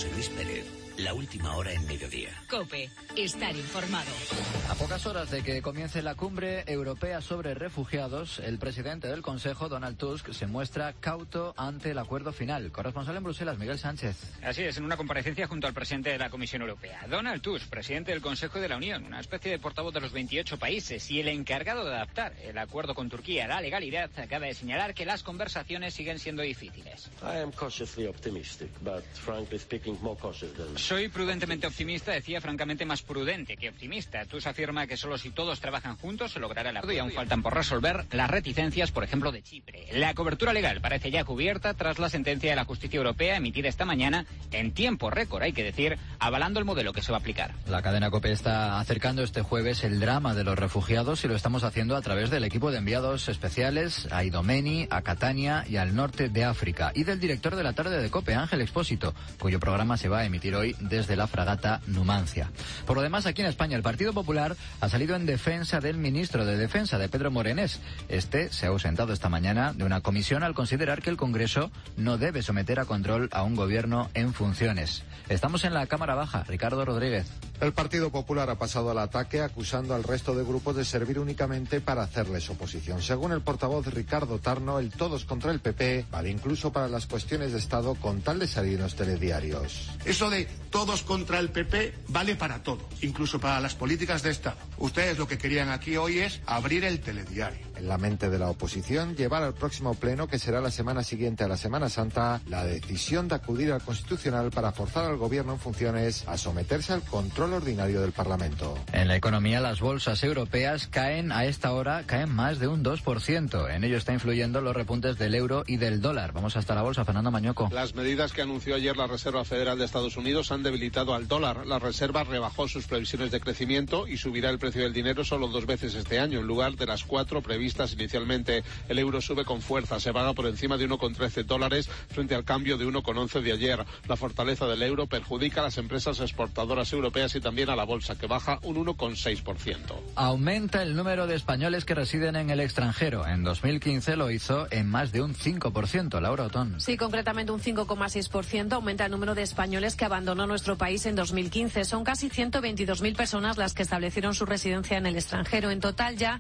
José Luis Pérez, la última hora en mediodía. COPE, estar informado. A pocas horas de que comience la cumbre europea sobre refugiados, el presidente del Consejo, Donald Tusk, se muestra cauto ante el acuerdo final. Corresponsal en Bruselas, Miguel Sánchez. Así es, en una comparecencia junto al presidente de la Comisión Europea. Donald Tusk, presidente del Consejo de la Unión, una especie de portavoz de los 28 países y el encargado de adaptar el acuerdo con Turquía a la legalidad, acaba de señalar que las conversaciones siguen siendo difíciles. Soy prudentemente optimista, decía, francamente más prudente que optimista. Tusk afirma que solo si todos trabajan juntos se logrará el acuerdo y aún faltan por resolver las reticencias, por ejemplo, de Chipre. La cobertura legal parece ya cubierta tras la sentencia de la justicia europea emitida esta mañana en tiempo récord, hay que decir, avalando el modelo que se va a aplicar. La cadena COPE está acercando este jueves el drama de los refugiados y lo estamos haciendo a través del equipo de enviados especiales a Idomeni, a Catania y al norte de África y del director de la tarde de COPE, Ángel Expósito, cuyo programa se va a emitir hoy desde la fragata Numancia. Por lo demás, aquí en España, el Partido Popular ha salido en defensa del ministro de Defensa, de Pedro Morenés. Este se ha ausentado esta mañana de una comisión al considerar que el Congreso no debe someter a control a un gobierno en funciones. Estamos en la Cámara Baja. Ricardo Rodríguez. El Partido Popular ha pasado al ataque acusando al resto de grupos de servir únicamente para hacerles oposición. Según el portavoz Ricardo Tarno, el todos contra el PP vale incluso para las cuestiones de Estado con tal de salir en los telediarios. Eso de todos contra el PP vale para todo, incluso para las políticas de Estado. Ustedes lo que querían aquí hoy es abrir el telediario. En la mente de la oposición, llevar al próximo pleno, que será la semana siguiente a la Semana Santa, la decisión de acudir al Constitucional para forzar al gobierno en funciones a someterse al control ordinario del Parlamento. En la economía, las bolsas europeas caen a esta hora, más de un 2%. En ello está influyendo los repuntes del euro y del dólar. Vamos hasta la bolsa, Fernando Mañoco. Las medidas que anunció ayer la Reserva Federal de Estados Unidos han debilitado al dólar. La Reserva rebajó sus previsiones de crecimiento y subirá el precio del dinero solo 2 veces este año, en lugar de las 4 previstas inicialmente. El euro sube con fuerza, se paga por encima de $1,13 frente al cambio de 1,11 de ayer. La fortaleza del euro perjudica a las empresas exportadoras europeas y también a la bolsa, que baja un 1,6%. Aumenta el número de españoles que residen en el extranjero. En 2015 lo hizo en más de un 5%. Laura Otón. Sí, concretamente un 5,6%. Aumenta el número de españoles que abandonó nuestro país en 2015. Son casi 122.000 personas las que establecieron su residencia en el extranjero. En total ya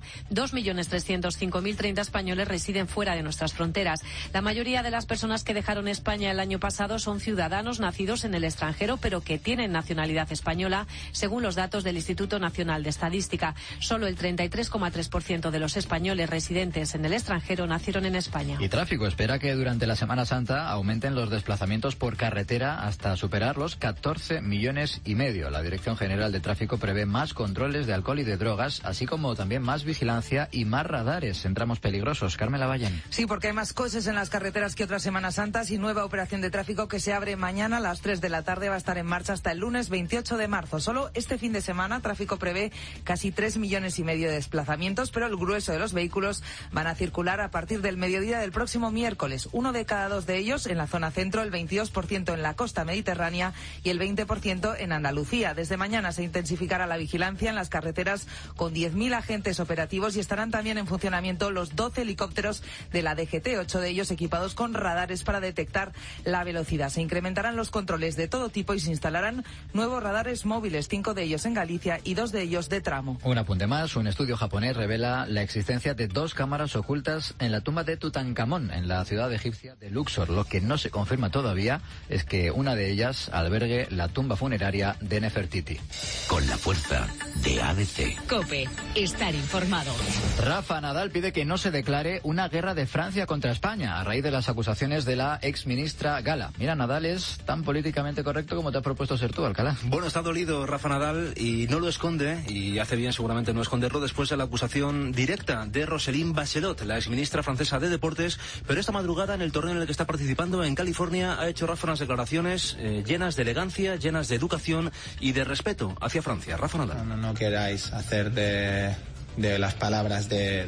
2.305.030 españoles residen fuera de nuestras fronteras. La mayoría de las personas que dejaron España el año pasado son ciudadanos nacidos en el extranjero, pero que tienen nacionalidad española, según los datos del Instituto Nacional de Estadística. Solo el 33,3% de los españoles residentes en el extranjero nacieron en España. Y tráfico espera que durante la Semana Santa aumenten los desplazamientos por carretera hasta superar los 14,5 millones. La Dirección General de Tráfico prevé más controles de alcohol y de drogas, así como también más vigilancia y más radares en tramos peligrosos. Carmen Lavallén. Sí, porque hay más coches en las carreteras que otras Semanas Santas y nueva operación de tráfico que se abre mañana a las 3 de la tarde. Va a estar en marcha hasta el lunes 28 de marzo. Solo este fin de semana Tráfico prevé casi 3,5 millones de desplazamientos, pero el grueso de los vehículos van a circular a partir del mediodía del próximo miércoles. 1 de cada 2 de ellos en la zona centro, el 22% en la costa mediterránea y el 20% en Andalucía. Desde mañana se intensificará la vigilancia en las carreteras con 10.000 agentes operativos y estarán también en funcionamiento los 12 helicópteros de la DGT, 8 de ellos equipados con radares para detectar la velocidad. Se incrementarán los controles de todo tipo y se instalarán nuevos radares móviles, 5 de ellos en Galicia y 2 de ellos de tramo. Un apunte más, un estudio japonés revela la existencia de 2 cámaras ocultas en la tumba de Tutankamón, en la ciudad egipcia de Luxor. Lo que no se confirma todavía es que una de ellas albergue la tumba funeraria de Nefertiti. Con la fuerza de ABC. COPE, estar informado. Rafa Nadal pide que no se declare una guerra de Francia contra España a raíz de las acusaciones de la exministra Gala. Mira, Nadal es tan políticamente correcto como te has propuesto ser tú, Alcalá. Bueno, está dolido Rafa Nadal y no lo esconde, y hace bien seguramente no esconderlo después de la acusación directa de Roselyne Bachelot, la exministra francesa de Deportes, pero esta madrugada en el torneo en el que está participando en California ha hecho Rafa unas declaraciones llenas de elegancia, llenas de educación y de respeto hacia Francia. Rafa Nadal. No queráis hacer de las palabras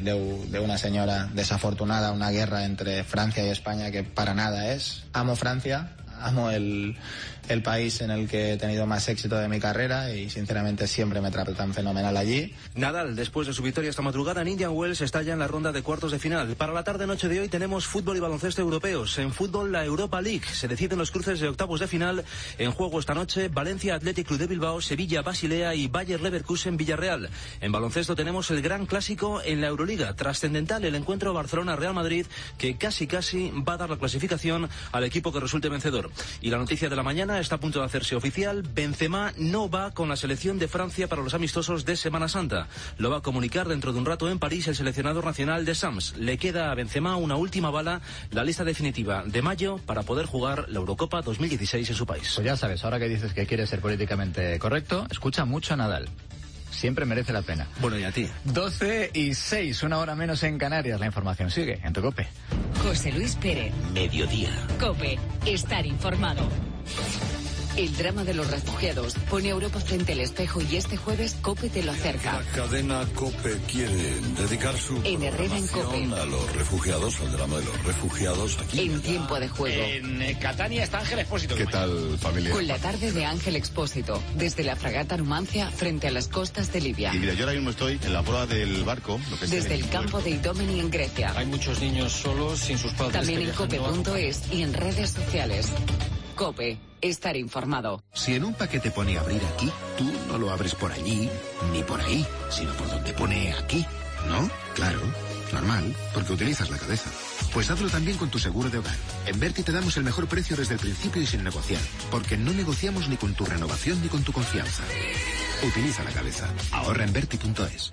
de una señora desafortunada una guerra entre Francia y España, que para nada es. Amo Francia, amo el país en el que he tenido más éxito de mi carrera y sinceramente siempre me tratan fenomenal allí. Nadal, después de su victoria esta madrugada en Indian Wells, está ya en la ronda de cuartos de final. Para la tarde-noche de hoy tenemos fútbol y baloncesto europeos. En fútbol, la Europa League. Se deciden los cruces de octavos de final. En juego esta noche, Valencia Athletic Club de Bilbao, Sevilla Basilea y Bayer Leverkusen Villarreal. En baloncesto tenemos el gran clásico en la Euroliga. Trascendental el encuentro Barcelona-Real Madrid, que casi va a dar la clasificación al equipo que resulte vencedor. Y la noticia de la mañana está a punto de hacerse oficial. Benzema no va con la selección de Francia para los amistosos de Semana Santa. Lo va a comunicar dentro de un rato en París el seleccionador nacional de Sams. Le queda a Benzema una última bala, la lista definitiva de mayo para poder jugar la Eurocopa 2016 en su país. Pues ya sabes, ahora que dices que quieres ser políticamente correcto, escucha mucho a Nadal. Siempre merece la pena. Bueno, y a ti. 12:06, una hora menos en Canarias. La información sigue en tu COPE. José Luis Pérez. Mediodía. COPE. Estar informado. El drama de los refugiados pone a Europa frente al espejo y este jueves COPE te lo acerca. La cadena COPE quiere dedicar su programación a los refugiados, al drama de los refugiados aquí. En tiempo de juego. En Catania está Ángel Expósito. ¿Qué tal, familia? Con la tarde de Ángel Expósito, desde la fragata Numancia frente a las costas de Libia. Y mira, yo ahora mismo estoy en la proa del barco. Lo que desde el campo de Idomeni en Grecia. Hay muchos niños solos, sin sus padres. También en cope.es y en redes sociales. COPE. Estar informado. Si en un paquete pone abrir aquí, tú no lo abres por allí, ni por ahí, sino por donde pone aquí, ¿no? Claro, normal, porque utilizas la cabeza. Pues hazlo también con tu seguro de hogar. En Berti te damos el mejor precio desde el principio y sin negociar, porque no negociamos ni con tu renovación ni con tu confianza. Utiliza la cabeza. Ahorra en Berti.es.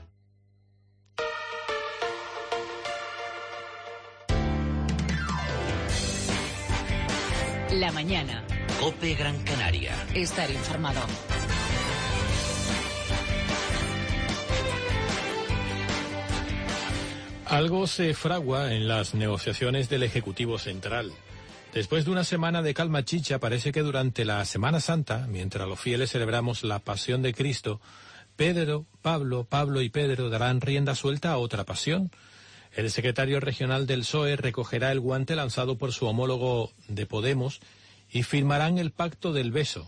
La mañana. COPE Gran Canaria. Estar informado. Algo se fragua en las negociaciones del Ejecutivo Central. Después de una semana de calma chicha, parece que durante la Semana Santa, mientras los fieles celebramos la Pasión de Cristo, Pablo y Pedro darán rienda suelta a otra pasión. El secretario regional del PSOE recogerá el guante lanzado por su homólogo de Podemos y firmarán el pacto del beso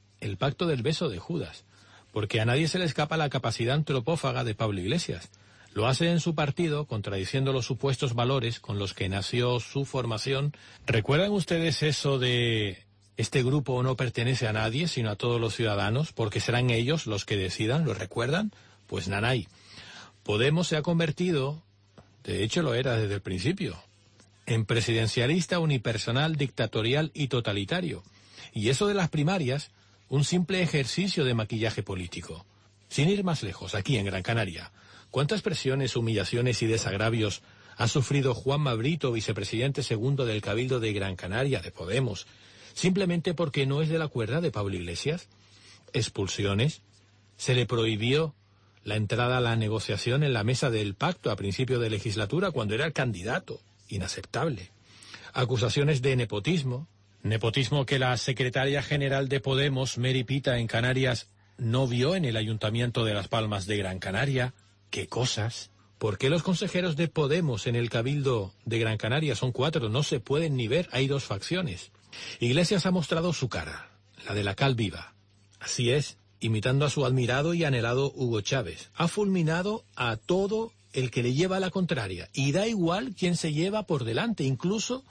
de Judas, porque a nadie se le escapa la capacidad antropófaga de Pablo Iglesias. Lo hace en su partido, contradiciendo los supuestos valores con los que nació su formación. ¿Recuerdan ustedes eso de este grupo no pertenece a nadie, sino a todos los ciudadanos, porque serán ellos los que decidan? ¿Lo recuerdan? Pues nanay. Podemos se ha convertido, de hecho lo era desde el principio, en presidencialista unipersonal, dictatorial y totalitario. Y eso de las primarias, un simple ejercicio de maquillaje político. Sin ir más lejos, aquí en Gran Canaria, ¿cuántas presiones, humillaciones y desagravios ha sufrido Juanma Brito, vicepresidente segundo del Cabildo de Gran Canaria, de Podemos, simplemente porque no es de la cuerda de Pablo Iglesias? Expulsiones, se le prohibió la entrada a la negociación en la mesa del pacto a principio de legislatura cuando era el candidato. Inaceptable. Acusaciones de nepotismo que la secretaria general de Podemos, Mary Pita, en Canarias, no vio en el Ayuntamiento de Las Palmas de Gran Canaria. ¿Qué cosas? ¿Por qué los consejeros de Podemos en el Cabildo de Gran Canaria son 4? No se pueden ni ver, hay 2 facciones. Iglesias ha mostrado su cara, la de la cal viva. Así es, imitando a su admirado y anhelado Hugo Chávez. Ha fulminado a todo el que le lleva a la contraria, y da igual quién se lleva por delante, incluso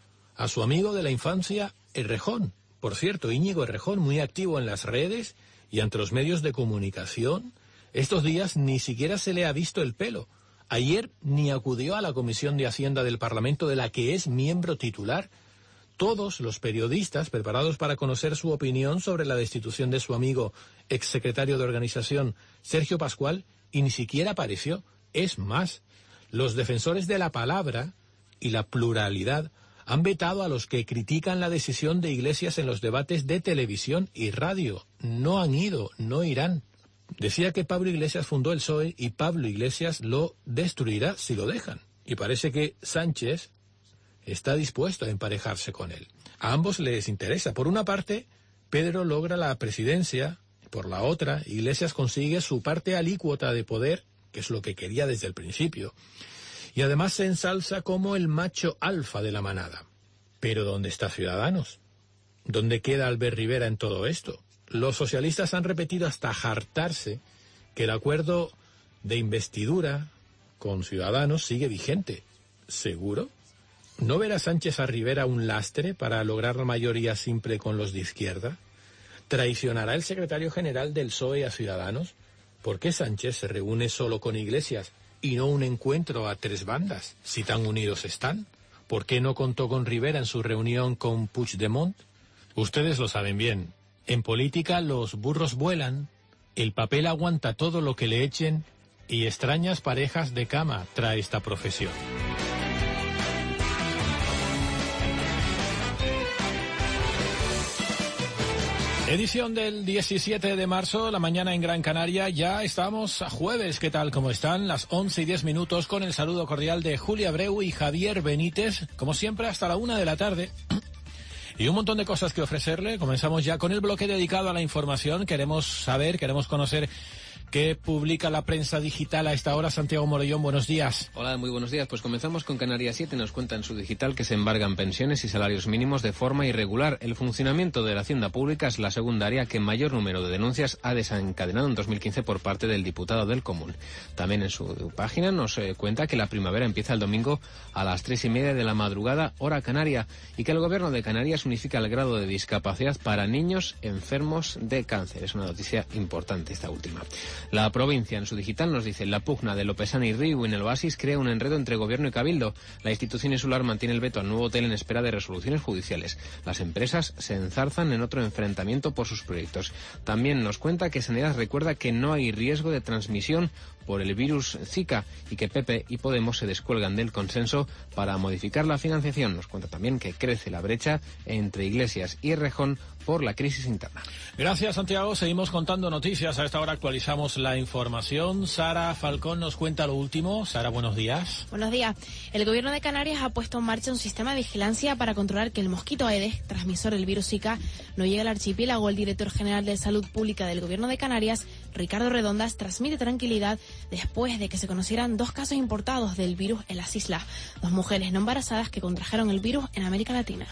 a su amigo de la infancia, Errejón. Por cierto, Íñigo Errejón, muy activo en las redes y ante los medios de comunicación. Estos días ni siquiera se le ha visto el pelo. Ayer ni acudió a la Comisión de Hacienda del Parlamento, de la que es miembro titular. Todos los periodistas preparados para conocer su opinión sobre la destitución de su amigo, exsecretario de Organización, Sergio Pascual, y ni siquiera apareció. Es más, los defensores de la palabra y la pluralidad han vetado a los que critican la decisión de Iglesias en los debates de televisión y radio. No han ido, no irán. Decía que Pablo Iglesias fundó el PSOE y Pablo Iglesias lo destruirá si lo dejan. Y parece que Sánchez está dispuesto a emparejarse con él. A ambos les interesa. Por una parte, Pedro logra la presidencia. Por la otra, Iglesias consigue su parte alícuota de poder, que es lo que quería desde el principio, y además se ensalza como el macho alfa de la manada. Pero ¿dónde está Ciudadanos? ¿Dónde queda Albert Rivera en todo esto? Los socialistas han repetido hasta hartarse que el acuerdo de investidura con Ciudadanos sigue vigente. ¿Seguro? ¿No verá Sánchez a Rivera un lastre para lograr la mayoría simple con los de izquierda? ¿Traicionará el secretario general del PSOE a Ciudadanos? ¿Por qué Sánchez se reúne solo con Iglesias y no un encuentro a tres bandas, si tan unidos están? ¿Por qué no contó con Rivera en su reunión con Puigdemont? Ustedes lo saben bien. En política los burros vuelan, el papel aguanta todo lo que le echen y extrañas parejas de cama trae esta profesión. Edición del 17 de marzo, la mañana en Gran Canaria. Ya estamos a jueves. ¿Qué tal? ¿Cómo están? Las 11:10 con el saludo cordial de Julia Abreu y Javier Benítez. Como siempre, hasta la 1 de la tarde. Y un montón de cosas que ofrecerle. Comenzamos ya con el bloque dedicado a la información. Queremos conocer qué publica la prensa digital a esta hora. Santiago Morellón, buenos días. Hola, muy buenos días. Pues comenzamos con Canarias 7. Nos cuenta en su digital que se embargan pensiones y salarios mínimos de forma irregular. El funcionamiento de la Hacienda Pública es la segunda área que mayor número de denuncias ha desencadenado en 2015 por parte del diputado del Común. También en su página nos cuenta que la primavera empieza el domingo a las 3:30 de la madrugada, hora canaria, y que el Gobierno de Canarias unifica el grado de discapacidad para niños enfermos de cáncer. Es una noticia importante esta última. La provincia en su digital nos dice: la pugna de Lopesana y Riu en el Oasis crea un enredo entre gobierno y cabildo. La institución insular mantiene el veto al nuevo hotel en espera de resoluciones judiciales. Las empresas se enzarzan en otro enfrentamiento por sus proyectos. También nos cuenta que Sanidad recuerda que no hay riesgo de transmisión por el virus Zika y que PP y Podemos se descuelgan del consenso para modificar la financiación. Nos cuenta también que crece la brecha entre Iglesias y Errejón por la crisis interna. Gracias, Santiago. Seguimos contando noticias. A esta hora actualizamos la información. Sara Falcón nos cuenta lo último. Sara, buenos días. Buenos días. El Gobierno de Canarias ha puesto en marcha un sistema de vigilancia para controlar que el mosquito Aedes, transmisor del virus Zika, no llegue al archipiélago. El director general de Salud Pública del Gobierno de Canarias, Ricardo Redondas, transmite tranquilidad después de que se conocieran 2 casos importados del virus en las islas. 2 mujeres no embarazadas que contrajeron el virus en América Latina.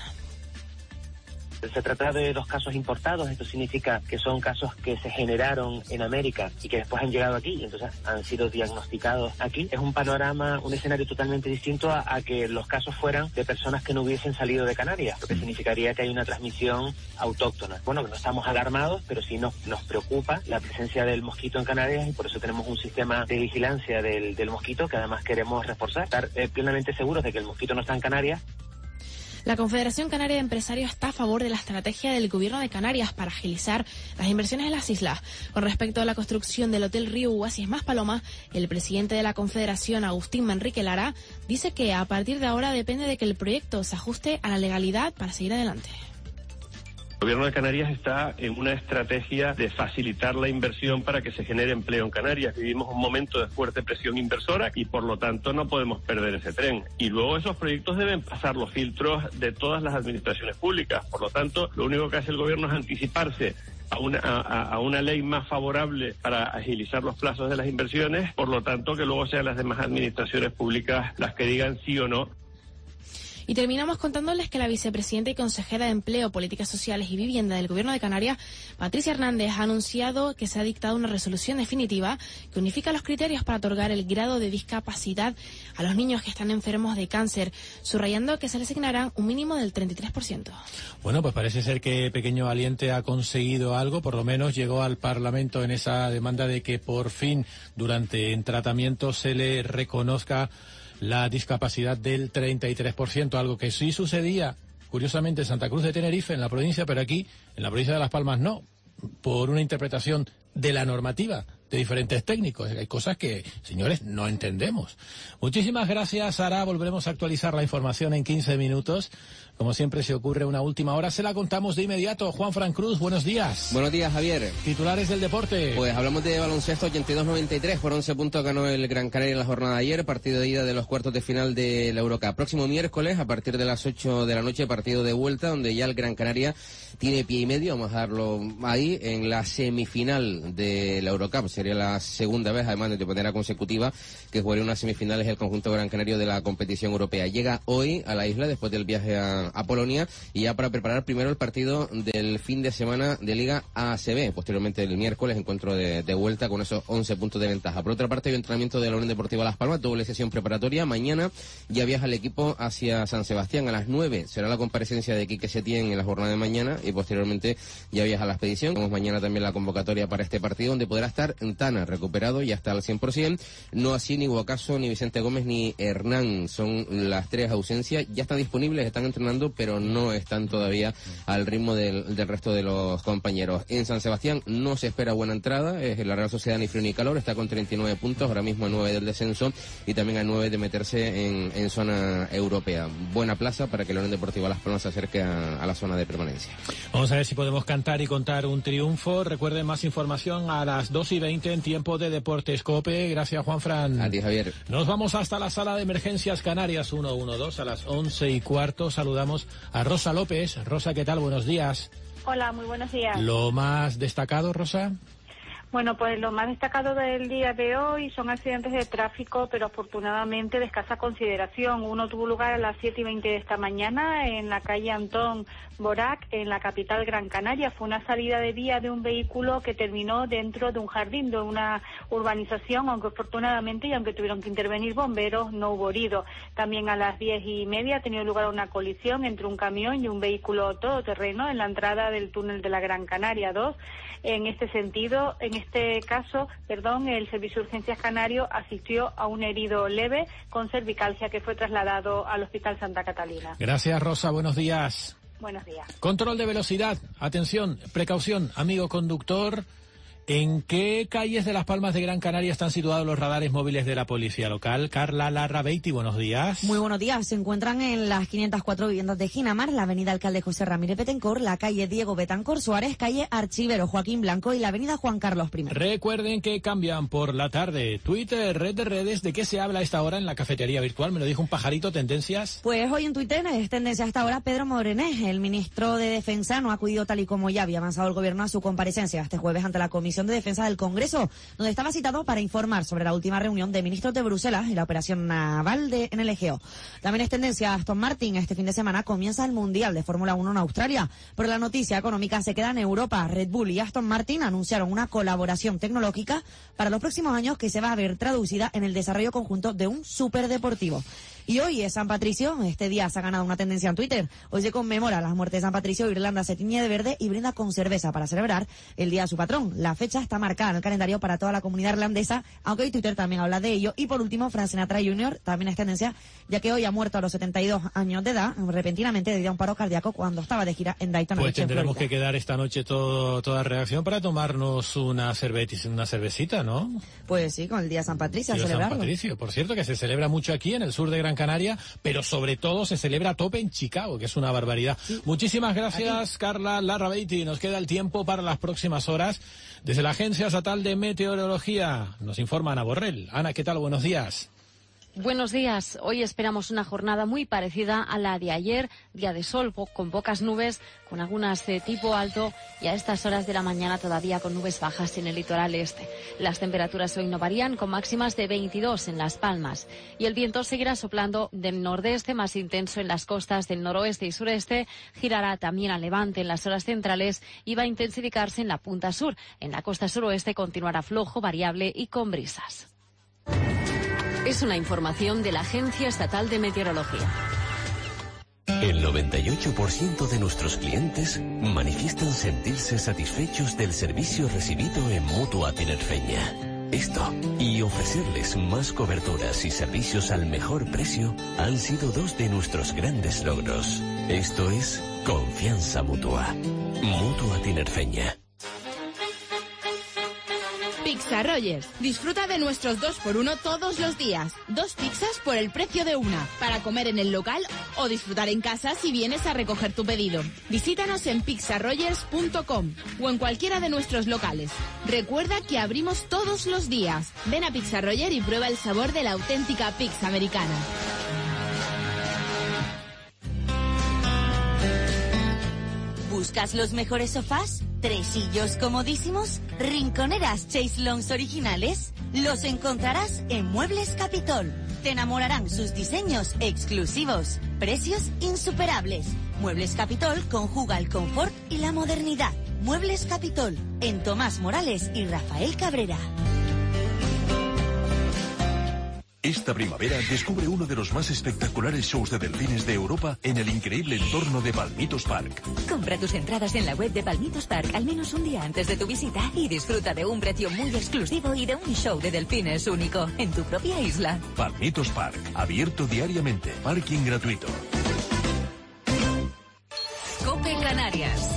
Se trata de 2 casos importados. Esto significa que son casos que se generaron en América y que después han llegado aquí y entonces han sido diagnosticados aquí. Es un panorama, un escenario totalmente distinto a que los casos fueran de personas que no hubiesen salido de Canarias, lo que significaría que hay una transmisión autóctona. Bueno, que no estamos alarmados, pero sí nos preocupa la presencia del mosquito en Canarias y por eso tenemos un sistema de vigilancia del mosquito que además queremos reforzar, estar plenamente seguros de que el mosquito no está en Canarias. La Confederación Canaria de Empresarios está a favor de la estrategia del Gobierno de Canarias para agilizar las inversiones en las islas. Con respecto a la construcción del Hotel Río Oasis más Paloma, el presidente de la Confederación, Agustín Manrique Lara, dice que a partir de ahora depende de que el proyecto se ajuste a la legalidad para seguir adelante. El Gobierno de Canarias está en una estrategia de facilitar la inversión para que se genere empleo en Canarias. Vivimos un momento de fuerte presión inversora y por lo tanto no podemos perder ese tren. Y luego esos proyectos deben pasar los filtros de todas las administraciones públicas. Por lo tanto, lo único que hace el Gobierno es anticiparse a una ley más favorable para agilizar los plazos de las inversiones. Por lo tanto, que luego sean las demás administraciones públicas las que digan sí o no. Y terminamos contándoles que la vicepresidenta y consejera de Empleo, Políticas Sociales y Vivienda del Gobierno de Canarias, Patricia Hernández, ha anunciado que se ha dictado una resolución definitiva que unifica los criterios para otorgar el grado de discapacidad a los niños que están enfermos de cáncer, subrayando que se les asignará un mínimo del 33%. Bueno, pues parece ser que Pequeño Valiente ha conseguido algo, por lo menos llegó al Parlamento en esa demanda de que por fin durante el tratamiento se le reconozca la discapacidad del 33%, algo que sí sucedía, curiosamente, en Santa Cruz de Tenerife, en la provincia, pero aquí, en la provincia de Las Palmas, no, por una interpretación de la normativa de diferentes técnicos. Hay cosas que, señores, no entendemos. Muchísimas gracias, Sara. Volveremos a actualizar la información en 15 minutos. Como siempre, se ocurre una última hora, se la contamos de inmediato. Juan Fran Cruz, buenos días. Buenos días, Javier. Titulares del deporte. Pues hablamos de baloncesto. 82-93, por 11 puntos ganó el Gran Canaria en la jornada de ayer, partido de ida de los cuartos de final de la Eurocup. Próximo miércoles, a partir de las 8 de la noche, partido de vuelta, donde ya el Gran Canaria tiene pie y medio, vamos a dejarlo ahí, en la semifinal de la Eurocup. Sería la segunda vez, además de manera consecutiva, que jugaría unas semifinales el conjunto gran canario de la competición europea. Llega hoy a la isla después del viaje a Polonia y ya para preparar primero el partido del fin de semana de Liga ACB. Posteriormente el miércoles encuentro de vuelta con esos 11 puntos de ventaja. Por otra parte, hay un entrenamiento de la Unión Deportiva Las Palmas, doble sesión preparatoria. Mañana ya viaja el equipo hacia San Sebastián a las 9. Será la comparecencia de Quique Setién en la jornada de mañana y posteriormente ya viaja a la expedición. Tenemos mañana también la convocatoria para este partido, donde podrá estar Tana recuperado y hasta al 100%. No así ni Guacaso, ni Vicente Gómez, ni Hernán. Son las tres ausencias. Ya están disponibles, están entrenando, pero no están todavía al ritmo del resto de los compañeros. En San Sebastián no se espera buena entrada. La Real Sociedad ni frío ni calor, está con 39 puntos, ahora mismo a 9 del descenso y también a 9 de meterse en zona europea. Buena plaza para que la Unión Deportiva Las Palmas se acerque a la zona de permanencia. Vamos a ver si podemos cantar y contar un triunfo. Recuerden más información a las 2:20 en tiempo de Deportes COPE. Gracias, Juanfran. A ti, Javier. Nos vamos hasta la sala de emergencias Canarias 112 a las 11:15. Saludamos a Rosa López. Rosa, ¿qué tal? Buenos días. Hola, muy buenos días. ¿Lo más destacado, Rosa? Bueno, pues lo más destacado del día de hoy son accidentes de tráfico, pero afortunadamente de escasa consideración. Uno tuvo lugar a las 7:20 de esta mañana en la calle Antón Borac, en la capital Gran Canaria. Fue una salida de vía de un vehículo que terminó dentro de un jardín de una urbanización, aunque afortunadamente, y aunque tuvieron que intervenir bomberos, no hubo heridos. También a las 10:30 ha tenido lugar una colisión entre un camión y un vehículo todoterreno en la entrada del túnel de la Gran Canaria 2. En este caso, el Servicio de Urgencias Canario asistió a un herido leve con cervicalgia que fue trasladado al Hospital Santa Catalina. Gracias, Rosa. Buenos días. Buenos días. Control de velocidad. Atención, precaución, amigo conductor. ¿En qué calles de Las Palmas de Gran Canaria están situados los radares móviles de la policía local? Carla Larrabeiti, buenos días. Muy buenos días. Se encuentran en las 504 viviendas de Ginamar, la avenida Alcalde José Ramírez Betancourt, la calle Diego Betancor Suárez, calle Archivero Joaquín Blanco y la avenida Juan Carlos I. Recuerden que cambian por la tarde. Twitter, red de redes, ¿de qué se habla a esta hora en la cafetería virtual? Me lo dijo un pajarito, tendencias. Pues hoy en Twitter es tendencia hasta ahora Pedro Morenés. El ministro de Defensa no ha acudido tal y como ya había avanzado el gobierno a su comparecencia este jueves ante la Comisión de Defensa del Congreso, donde estaba citado para informar sobre la última reunión de ministros de Bruselas y la operación naval en el Egeo. También es tendencia Aston Martin. Este fin de semana comienza el Mundial de Fórmula 1 en Australia, pero la noticia económica se queda en Europa. Red Bull y Aston Martin anunciaron una colaboración tecnológica para los próximos años que se va a ver traducida en el desarrollo conjunto de un superdeportivo. Y hoy es San Patricio. Este día se ha ganado una tendencia en Twitter. Hoy se conmemora las muertes de San Patricio. Irlanda se tiñe de verde y brinda con cerveza para celebrar el día de su patrón. La fecha está marcada en el calendario para toda la comunidad irlandesa, aunque hoy Twitter también habla de ello. Y por último, Frank Sinatra Jr. también es tendencia, ya que hoy ha muerto a los 72 años de edad, repentinamente debido a un paro cardíaco cuando estaba de gira en Daytona Beach. Pues tendremos que quedar esta noche toda reacción para tomarnos una cervecita, ¿no? Pues sí, con el día de San Patricio, a celebrarlo. San Patricio, por cierto, que se celebra mucho aquí en el sur de Gran Canaria, pero sobre todo se celebra a tope en Chicago, que es una barbaridad. Sí. Muchísimas gracias, Carla Larrabeiti. Nos queda el tiempo para las próximas horas. Desde la Agencia Estatal de Meteorología nos informa Ana Borrell. Ana, ¿qué tal? Buenos días. Buenos días. Hoy esperamos una jornada muy parecida a la de ayer, día de sol, con pocas nubes, con algunas de tipo alto y a estas horas de la mañana todavía con nubes bajas en el litoral este. Las temperaturas hoy no varían, con máximas de 22 en Las Palmas. Y el viento seguirá soplando del nordeste, más intenso en las costas del noroeste y sureste, girará también al levante en las horas centrales y va a intensificarse en la punta sur. En la costa suroeste continuará flojo, variable y con brisas. Es una información de la Agencia Estatal de Meteorología. El 98% de nuestros clientes manifiestan sentirse satisfechos del servicio recibido en Mutua Tinerfeña. Esto y ofrecerles más coberturas y servicios al mejor precio han sido dos de nuestros grandes logros. Esto es confianza mutua. Mutua Tinerfeña. Pizza Rogers. Disfruta de nuestros 2x1 todos los días. 2 pizzas por el precio de una, para comer en el local o disfrutar en casa si vienes a recoger tu pedido. Visítanos en pizzarogers.com o en cualquiera de nuestros locales. Recuerda que abrimos todos los días. Ven a Pizza Roger y prueba el sabor de la auténtica pizza americana. ¿Buscas los mejores sofás? ¿Tresillos comodísimos? ¿Rinconeras Chase Longs originales? Los encontrarás en Muebles Capitol. Te enamorarán sus diseños exclusivos. Precios insuperables. Muebles Capitol conjuga el confort y la modernidad. Muebles Capitol, en Tomás Morales y Rafael Cabrera. Esta primavera descubre uno de los más espectaculares shows de delfines de Europa en el increíble entorno de Palmitos Park. Compra tus entradas en la web de Palmitos Park al menos un día antes de tu visita y disfruta de un precio muy exclusivo y de un show de delfines único en tu propia isla. Palmitos Park, abierto diariamente, parking gratuito. COPE Canarias.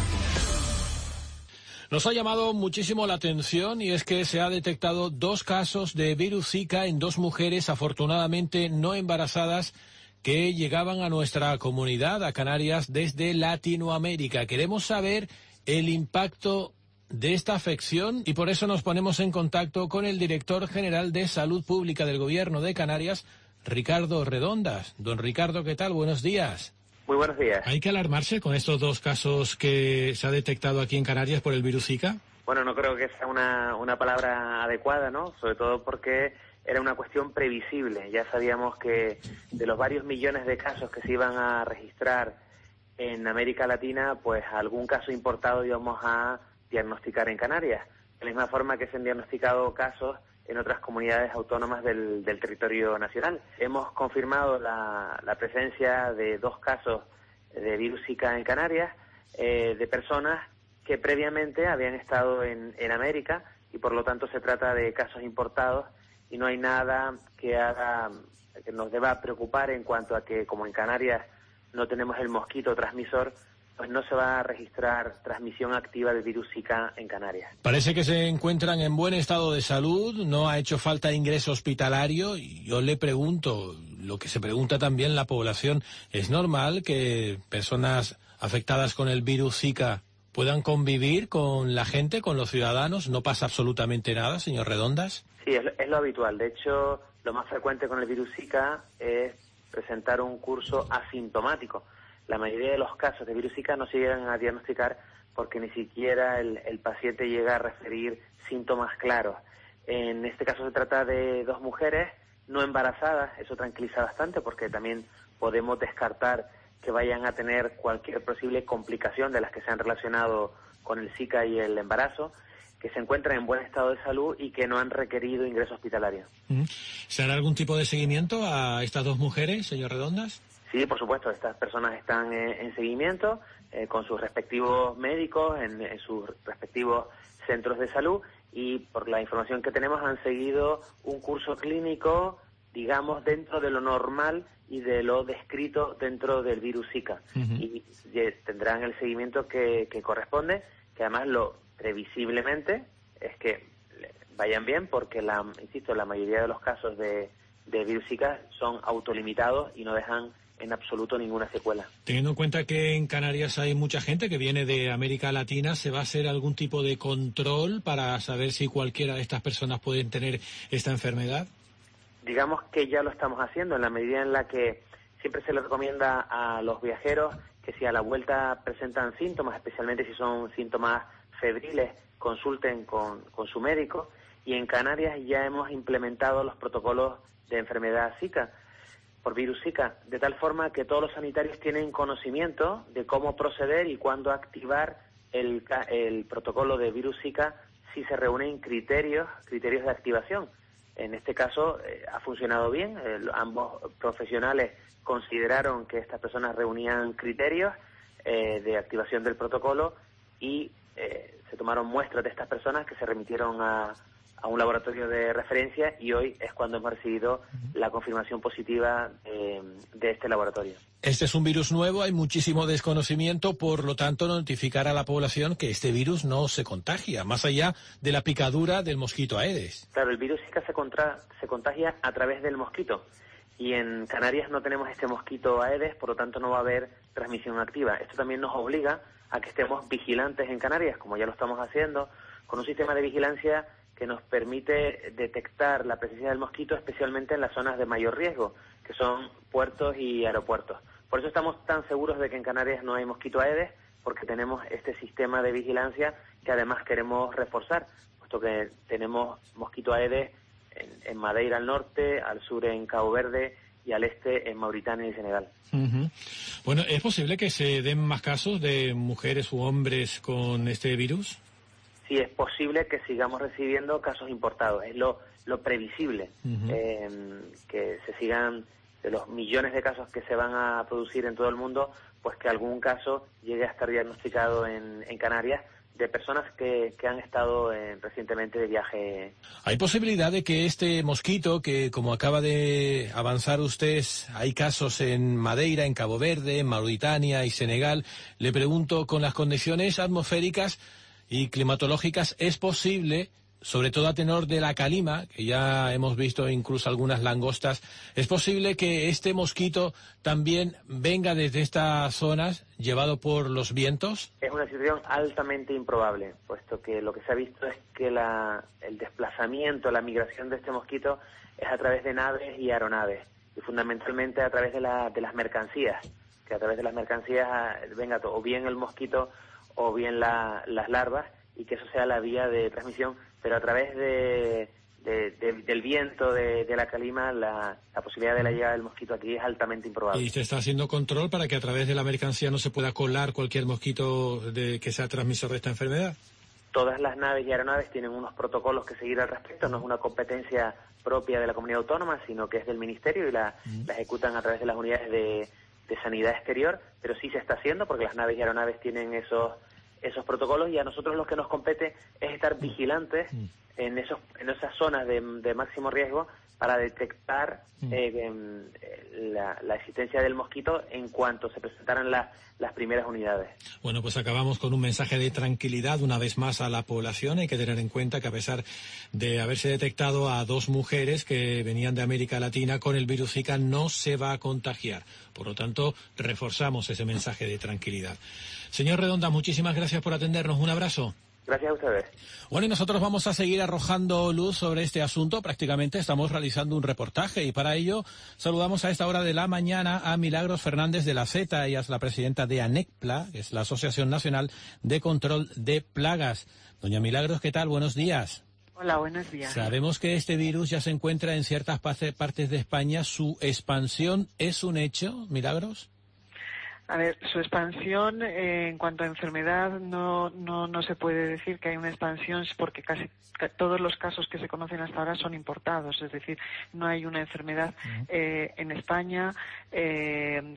Nos ha llamado muchísimo la atención y es que se ha detectado 2 casos de virus Zika en 2 mujeres, afortunadamente no embarazadas, que llegaban a nuestra comunidad, a Canarias, desde Latinoamérica. Queremos saber el impacto de esta afección y por eso nos ponemos en contacto con el director general de Salud Pública del Gobierno de Canarias, Ricardo Redondas. Don Ricardo, ¿qué tal? Buenos días. Muy buenos días. ¿Hay que alarmarse con estos 2 casos que se ha detectado aquí en Canarias por el virus Zika? Bueno, no creo que sea una palabra adecuada, ¿no? Sobre todo porque era una cuestión previsible. Ya sabíamos que de los varios millones de casos que se iban a registrar en América Latina, pues algún caso importado íbamos a diagnosticar en Canarias. De la misma forma que se han diagnosticado casos en otras comunidades autónomas del territorio nacional. Hemos confirmado la presencia de 2 casos de virus Zika en Canarias, de personas que previamente habían estado en América y por lo tanto se trata de casos importados y no hay nada que nos deba preocupar en cuanto a que, como en Canarias no tenemos el mosquito transmisor, pues no se va a registrar transmisión activa del virus Zika en Canarias. Parece que se encuentran en buen estado de salud, no ha hecho falta ingreso hospitalario. Y yo le pregunto, lo que se pregunta también la población, ¿es normal que personas afectadas con el virus Zika puedan convivir con la gente, con los ciudadanos? ¿No pasa absolutamente nada, señor Redondas? Sí, es lo habitual. De hecho, lo más frecuente con el virus Zika es presentar un curso asintomático. La mayoría de los casos de virus Zika no se llegan a diagnosticar porque ni siquiera el paciente llega a referir síntomas claros. En este caso se trata de 2 mujeres no embarazadas, eso tranquiliza bastante porque también podemos descartar que vayan a tener cualquier posible complicación de las que se han relacionado con el Zika y el embarazo, que se encuentran en buen estado de salud y que no han requerido ingreso hospitalario. ¿Se hará algún tipo de seguimiento a estas 2 mujeres, señor Redondas? Sí, por supuesto, estas personas están en seguimiento con sus respectivos médicos, en sus respectivos centros de salud y por la información que tenemos han seguido un curso clínico, digamos, dentro de lo normal y de lo descrito dentro del virus Zika. Y tendrán el seguimiento que corresponde, que además lo previsiblemente es que vayan bien porque, insisto, la mayoría de los casos de virus Zika son autolimitados y no dejan en absoluto ninguna secuela. Teniendo en cuenta que en Canarias hay mucha gente que viene de América Latina, ¿se va a hacer algún tipo de control para saber si cualquiera de estas personas pueden tener esta enfermedad? Digamos que ya lo estamos haciendo en la medida en la que siempre se les recomienda a los viajeros que si a la vuelta presentan síntomas, especialmente si son síntomas febriles, consulten con su médico y en Canarias ya hemos implementado los protocolos de enfermedad Zika por virus Zika, de tal forma que todos los sanitarios tienen conocimiento de cómo proceder y cuándo activar el protocolo de virus Zika si se reúnen criterios de activación. En este caso ha funcionado bien, ambos profesionales consideraron que estas personas reunían criterios de activación del protocolo y se tomaron muestras de estas personas que se remitieron a un laboratorio de referencia y hoy es cuando hemos recibido la confirmación positiva de este laboratorio. Este es un virus nuevo, hay muchísimo desconocimiento, por lo tanto notificar a la población que este virus no se contagia, más allá de la picadura del mosquito Aedes. Claro, el virus Zika se contagia a través del mosquito y en Canarias no tenemos este mosquito Aedes, por lo tanto no va a haber transmisión activa. Esto también nos obliga a que estemos vigilantes en Canarias, como ya lo estamos haciendo, con un sistema de vigilancia que nos permite detectar la presencia del mosquito, especialmente en las zonas de mayor riesgo, que son puertos y aeropuertos. Por eso estamos tan seguros de que en Canarias no hay mosquito Aedes, porque tenemos este sistema de vigilancia que además queremos reforzar, puesto que tenemos mosquito Aedes en Madeira al norte, al sur en Cabo Verde y al este en Mauritania y Senegal. Bueno, ¿es posible que se den más casos de mujeres u hombres con este virus? Sí, es posible que sigamos recibiendo casos importados, es lo previsible, que se sigan, de los millones de casos que se van a producir en todo el mundo, pues que algún caso llegue a estar diagnosticado en Canarias, de personas que han estado recientemente de viaje. ¿Hay posibilidad de que este mosquito, que como acaba de avanzar usted, hay casos en Madeira, en Cabo Verde, en Mauritania y Senegal? Le pregunto, con las condiciones atmosféricas y climatológicas, ¿es posible, sobre todo a tenor de la calima, que ya hemos visto incluso algunas langostas, es posible que este mosquito también venga desde estas zonas, llevado por los vientos? Es una situación altamente improbable, puesto que lo que se ha visto es que el desplazamiento, la migración de este mosquito es a través de naves y aeronaves, y fundamentalmente a través de las mercancías, que a través de las mercancías venga o bien el mosquito o bien las larvas, y que eso sea la vía de transmisión, pero a través del viento, de la calima, la posibilidad de la llegada del mosquito aquí es altamente improbable. ¿Y se está haciendo control para que a través de la mercancía no se pueda colar cualquier mosquito que sea transmisor de esta enfermedad? Todas las naves y aeronaves tienen unos protocolos que seguir al respecto, no es una competencia propia de la comunidad autónoma, sino que es del Ministerio y la ejecutan a través de las unidades de sanidad exterior, pero sí se está haciendo porque las naves y aeronaves tienen esos protocolos, y a nosotros lo que nos compete es estar vigilantes en esas zonas de máximo riesgo para detectar la existencia del mosquito en cuanto se presentaran las primeras unidades. Bueno, pues acabamos con un mensaje de tranquilidad una vez más a la población. Hay que tener en cuenta que a pesar de haberse detectado a 2 mujeres que venían de América Latina con el virus Zika, no se va a contagiar. Por lo tanto, reforzamos ese mensaje de tranquilidad. Señor Redonda, muchísimas gracias por atendernos. Un abrazo. Gracias a ustedes. Bueno, y nosotros vamos a seguir arrojando luz sobre este asunto. Prácticamente estamos realizando un reportaje, y para ello saludamos a esta hora de la mañana a Milagros Fernández de la Zeta. Ella es la presidenta de ANECPLA, que es la Asociación Nacional de Control de Plagas. Doña Milagros, ¿qué tal? Buenos días. Hola, buenos días. Sabemos que este virus ya se encuentra en ciertas partes de España. ¿Su expansión es un hecho, Milagros? A ver, su expansión en cuanto a enfermedad no se puede decir que hay una expansión, porque casi todos los casos que se conocen hasta ahora son importados, es decir, no hay una enfermedad en España que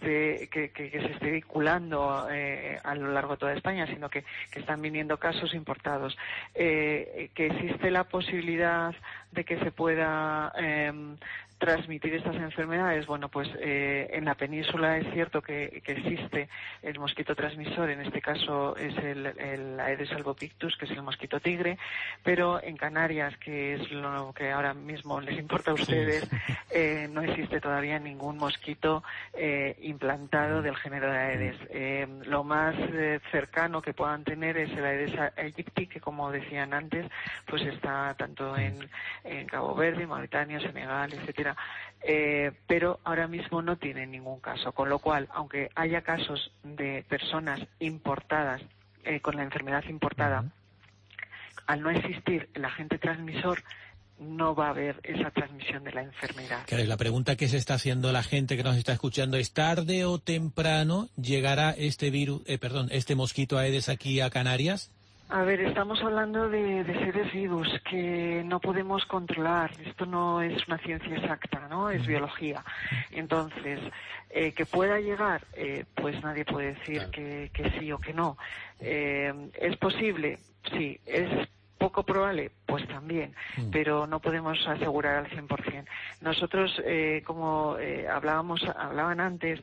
se esté vinculando a lo largo de toda España, sino que están viniendo casos importados. Que existe la posibilidad de que se pueda transmitir estas enfermedades, bueno, pues en la península es cierto que existe el mosquito transmisor, en este caso es el Aedes albopictus, que es el mosquito tigre, pero en Canarias, que es lo que ahora mismo les importa a ustedes, no existe todavía ningún mosquito implantado del género de Aedes. Lo más cercano que puedan tener es el Aedes aegypti, que como decían antes, pues está tanto en Cabo Verde, Mauritania, Senegal, etcétera. Pero ahora mismo no tienen ningún caso, con lo cual, aunque haya casos de personas importadas con la enfermedad importada, al no existir el agente transmisor, no va a haber esa transmisión de la enfermedad. Claro, la pregunta que se está haciendo la gente que nos está escuchando es: ¿tarde o temprano llegará este mosquito Aedes aquí a Canarias? A ver, estamos hablando de seres vivos que no podemos controlar. Esto no es una ciencia exacta, ¿no? Es biología. Entonces, que pueda llegar, pues nadie puede decir que sí o que no. ¿Es posible? Sí. ¿Es poco probable? Pues también, pero no podemos asegurar al 100%. Nosotros, como hablaban antes,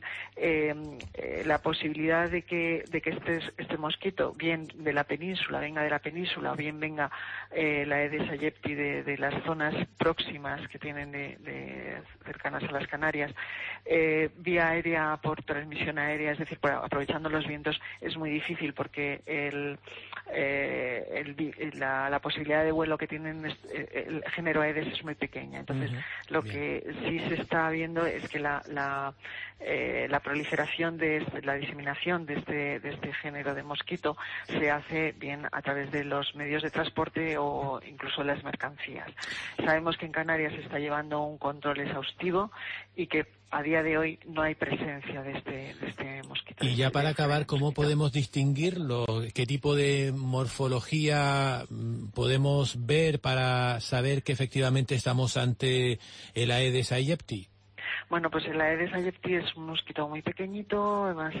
la posibilidad de que este mosquito, bien de la península, venga de la península, o bien venga la Aedes aegypti de las zonas próximas que tienen cercanas a las Canarias, vía aérea, por transmisión aérea, es decir, aprovechando los vientos, es muy difícil, porque la la posibilidad de vuelo que tienen el género Aedes es muy pequeña. Entonces, lo que sí se está viendo es que la proliferación la diseminación de este género de mosquito se hace bien a través de los medios de transporte o incluso las mercancías. Sabemos que en Canarias se está llevando un control exhaustivo y que a día de hoy no hay presencia de este mosquito. Y ya para acabar, ¿cómo podemos distinguirlo? ¿Qué tipo de morfología podemos ver para saber que efectivamente estamos ante el Aedes aegypti? Bueno, pues el Aedes aegypti es un mosquito muy pequeñito, además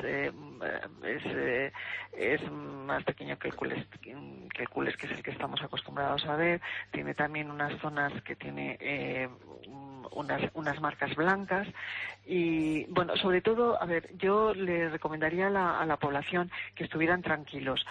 es más pequeño que el cules, que es el que estamos acostumbrados a ver. Tiene también unas zonas que tiene unas marcas blancas y, bueno, sobre todo, a ver, yo le recomendaría a la población que estuvieran tranquilos.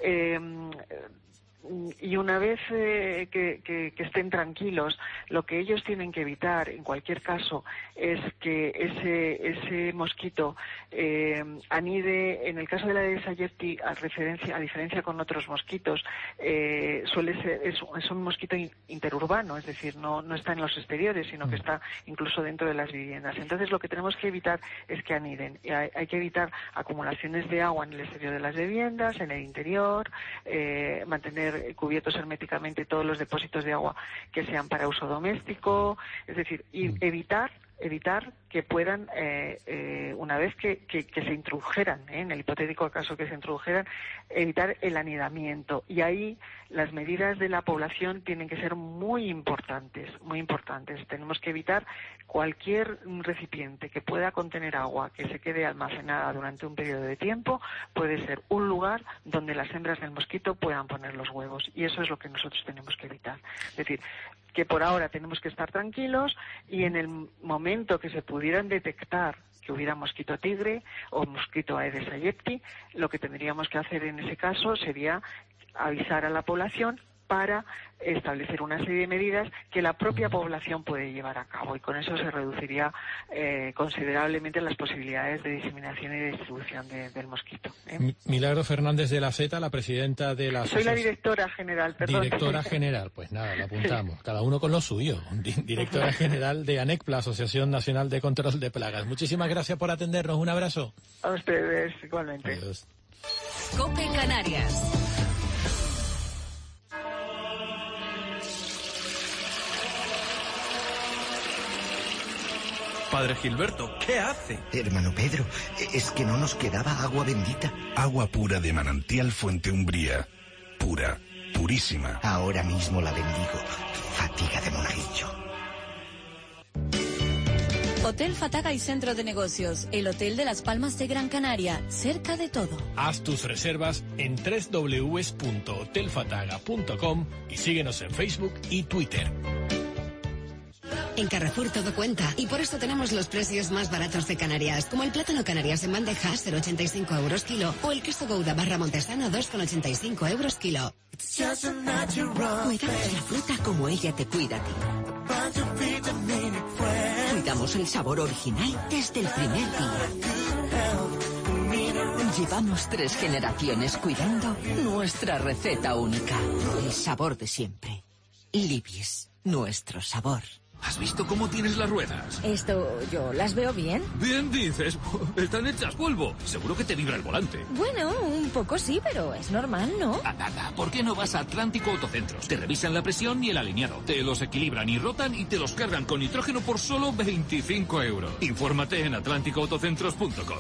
Y una vez que estén tranquilos, lo que ellos tienen que evitar, en cualquier caso, es que ese mosquito anide. En el caso de la Aedes aegypti, a diferencia con otros mosquitos, suele ser es un mosquito interurbano, es decir, no está en los exteriores, sino que está incluso dentro de las viviendas. Entonces, lo que tenemos que evitar es que aniden. Y hay que evitar acumulaciones de agua en el exterior de las viviendas, en el interior, mantener cubiertos herméticamente todos los depósitos de agua que sean para uso doméstico, es decir, y evitar que puedan, una vez que se introdujeran, en el hipotético caso que se introdujeran, evitar el anidamiento. Y ahí las medidas de la población tienen que ser muy importantes, muy importantes. Tenemos que evitar cualquier recipiente que pueda contener agua que se quede almacenada durante un periodo de tiempo, puede ser un lugar donde las hembras del mosquito puedan poner los huevos. Y eso es lo que nosotros tenemos que evitar. Es decir, que por ahora tenemos que estar tranquilos y en el momento que se pudieran detectar que hubiera mosquito tigre o mosquito Aedes aegypti, lo que tendríamos que hacer en ese caso sería avisar a la población para establecer una serie de medidas que la propia población puede llevar a cabo, y con eso se reduciría considerablemente las posibilidades de diseminación y de distribución del mosquito. Milagro Fernández de la Zeta, la presidenta de la Soy la directora general, perdón. Directora general, pues nada, lo apuntamos. Cada uno con lo suyo. Directora general de ANECPLA, Asociación Nacional de Control de Plagas. Muchísimas gracias por atendernos. Un abrazo. A ustedes, igualmente. Adiós. COPE Canarias. Padre Gilberto, ¿qué hace? Hermano Pedro, es que no nos quedaba agua bendita. Agua pura de manantial Fuente Umbría. Pura, purísima. Ahora mismo la bendigo. Fatiga de monaguillo. Hotel Fataga y Centro de Negocios, el hotel de Las Palmas de Gran Canaria, cerca de todo. Haz tus reservas en www.hotelfataga.com y síguenos en Facebook y Twitter. En Carrefour todo cuenta y por eso tenemos los precios más baratos de Canarias, como el plátano Canarias en bandeja 0,85 euros kilo o el queso Gouda barra Montesano 2,85 euros kilo. Cuidamos la fruta como ella te cuida a ti. Cuidamos el sabor original desde el primer día. Llevamos 3 generaciones cuidando nuestra receta única. El sabor de siempre. Libis, nuestro sabor. ¿Has visto cómo tienes las ruedas? Esto, ¿yo las veo bien? Bien dices, están hechas polvo. Seguro que te vibra el volante. Bueno, un poco sí, pero es normal, ¿no? Anda, ¿por qué no vas a Atlántico Autocentros? Te revisan la presión y el alineado. Te los equilibran y rotan y te los cargan con nitrógeno por solo 25 euros. Infórmate en atlánticoautocentros.com.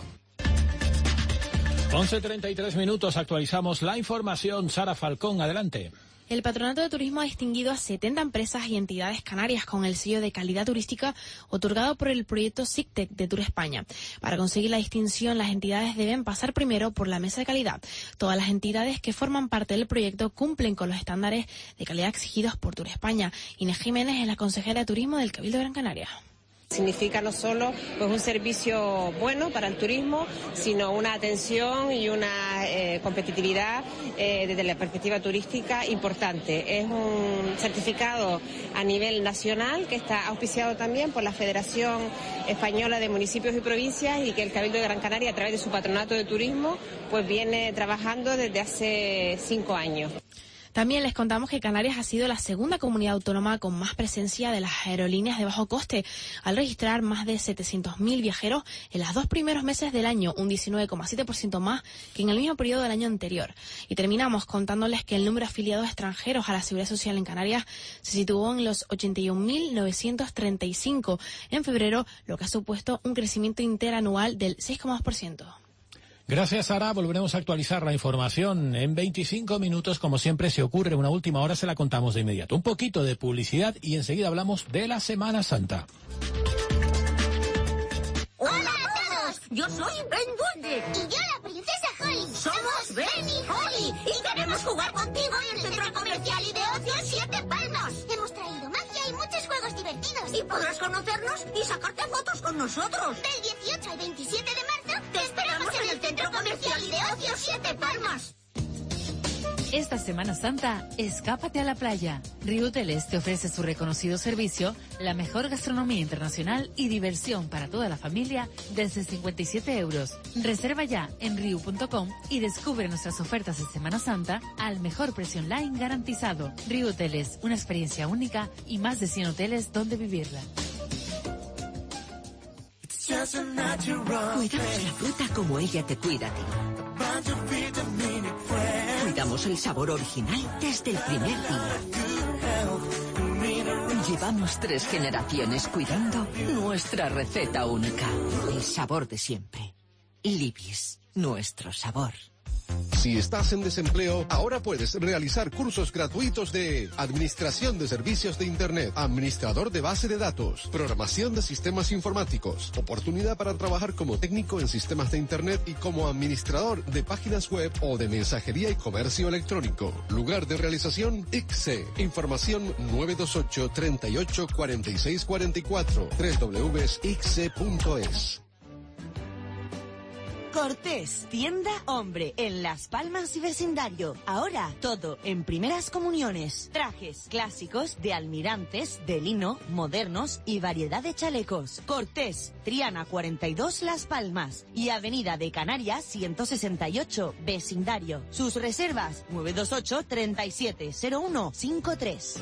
11:33 minutos, actualizamos la información. Sara Falcón, adelante. El Patronato de Turismo ha distinguido a 70 empresas y entidades canarias con el sello de calidad turística otorgado por el proyecto SICTEC de Tour España. Para conseguir la distinción, las entidades deben pasar primero por la mesa de calidad. Todas las entidades que forman parte del proyecto cumplen con los estándares de calidad exigidos por Tour España. Inés Jiménez es la consejera de Turismo del Cabildo de Gran Canaria. Significa no solo pues un servicio bueno para el turismo, sino una atención y una competitividad desde la perspectiva turística importante. Es un certificado a nivel nacional que está auspiciado también por la Federación Española de Municipios y Provincias y que el Cabildo de Gran Canaria, a través de su Patronato de Turismo, pues viene trabajando desde hace 5 años. También les contamos que Canarias ha sido la segunda comunidad autónoma con más presencia de las aerolíneas de bajo coste, al registrar más de 700.000 viajeros en los 2 primeros meses del año, un 19,7% más que en el mismo periodo del año anterior. Y terminamos contándoles que el número de afiliados extranjeros a la Seguridad Social en Canarias se situó en los 81.935 en febrero, lo que ha supuesto un crecimiento interanual del 6,2%. Gracias, Sara. Volveremos a actualizar la información en 25 minutos. Como siempre, si ocurre una última hora, se la contamos de inmediato. Un poquito de publicidad y enseguida hablamos de la Semana Santa. ¡Hola a todos! Yo soy Ben Duende. Y yo la princesa Holly. Somos Ben y Holly. Y queremos jugar contigo en el Centro Comercial y de Ocio Siete Palmas. Hemos traído magia y muchos juegos divertidos. Y podrás conocernos y sacarte fotos con nosotros. Del 18 al 27 de marzo, te esperamos en el Centro Comercial y de Ocio Siete Palmas. Esta Semana Santa, escápate a la playa. Riu Hoteles te ofrece su reconocido servicio, la mejor gastronomía internacional y diversión para toda la familia desde 57 euros. Reserva ya en riu.com y descubre nuestras ofertas de Semana Santa al mejor precio online garantizado. Riu Hoteles, una experiencia única y más de 100 hoteles donde vivirla. Cuidamos la fruta como ella te cuida a ti. Cuidamos el sabor original desde el primer día. Llevamos 3 generaciones cuidando nuestra receta única. El sabor de siempre. Libis, nuestro sabor. Si estás en desempleo, ahora puedes realizar cursos gratuitos de Administración de Servicios de Internet, Administrador de Base de Datos, Programación de Sistemas Informáticos, oportunidad para trabajar como técnico en sistemas de Internet y como administrador de páginas web o de mensajería y comercio electrónico. Lugar de realización, ICSE. Información 928 38 46 44, www.icse.es. Cortés, tienda hombre, en Las Palmas y vecindario. Ahora, todo en primeras comuniones. Trajes clásicos de almirantes, de lino, modernos y variedad de chalecos. Cortés, Triana 42 Las Palmas y Avenida de Canarias 168, vecindario. Sus reservas 928 37 01 53.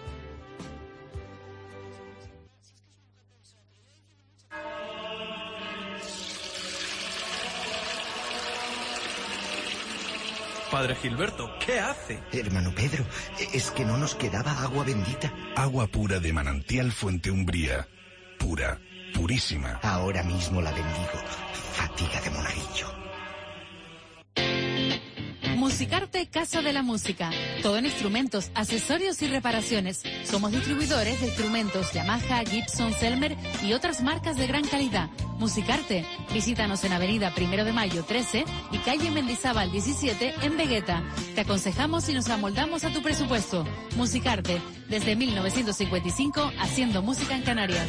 Padre Gilberto, ¿qué hace? Hermano Pedro, es que no nos quedaba agua bendita. Agua pura de manantial Fuente Umbría. Pura, purísima. Ahora mismo la bendigo. Fatiga de monaguillo. Musicarte Casa de la Música. Todo en instrumentos, accesorios y reparaciones. Somos distribuidores de instrumentos Yamaha, Gibson, Selmer y otras marcas de gran calidad. Musicarte. Visítanos en Avenida 1 de Mayo 13 y calle Mendizábal 17 en Vegueta. Te aconsejamos y nos amoldamos a tu presupuesto. Musicarte. Desde 1955 haciendo música en Canarias.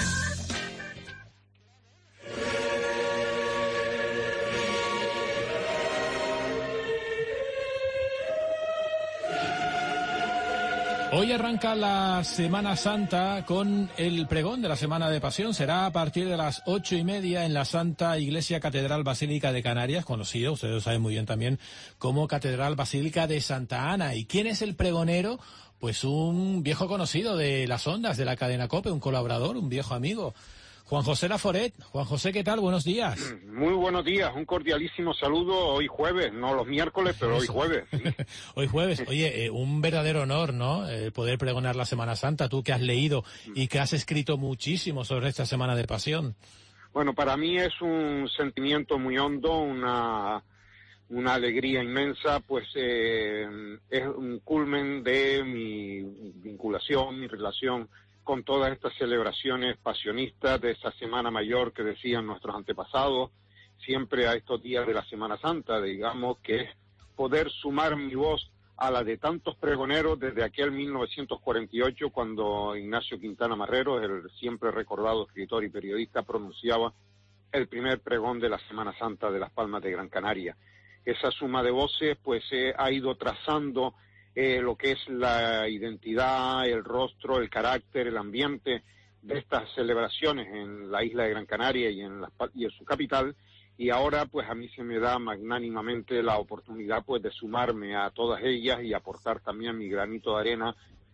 Hoy arranca la Semana Santa con el pregón de la Semana de Pasión. Será a partir de las 8:30 en la Santa Iglesia Catedral Basílica de Canarias, conocida, ustedes lo saben muy bien también, como Catedral Basílica de Santa Ana. ¿Y quién es el pregonero? Pues un viejo conocido de las ondas de la cadena COPE, un colaborador, un viejo amigo. Juan José Laforet. Juan José, ¿qué tal? Buenos días. Muy buenos días, un cordialísimo saludo hoy jueves, no los miércoles, pero hoy jueves. Sí. Hoy jueves. Oye, un verdadero honor, ¿no? Poder pregonar la Semana Santa, tú que has leído y que has escrito muchísimo sobre esta Semana de Pasión. Bueno, para mí es un sentimiento muy hondo, una alegría inmensa, pues es un culmen de mi vinculación, mi relación con todas estas celebraciones pasionistas de esa Semana Mayor que decían nuestros antepasados, siempre a estos días de la Semana Santa, digamos, que es poder sumar mi voz a la de tantos pregoneros desde aquel 1948, cuando Ignacio Quintana Marrero, el siempre recordado escritor y periodista, pronunciaba el primer pregón de la Semana Santa de Las Palmas de Gran Canaria. Esa suma de voces, pues, ha ido trazando lo que es la identidad, el rostro, el carácter, el ambiente de estas celebraciones en la isla de Gran Canaria y en su capital, y ahora pues a mí se me da magnánimamente la oportunidad pues de sumarme a todas ellas y aportar también mi granito de arena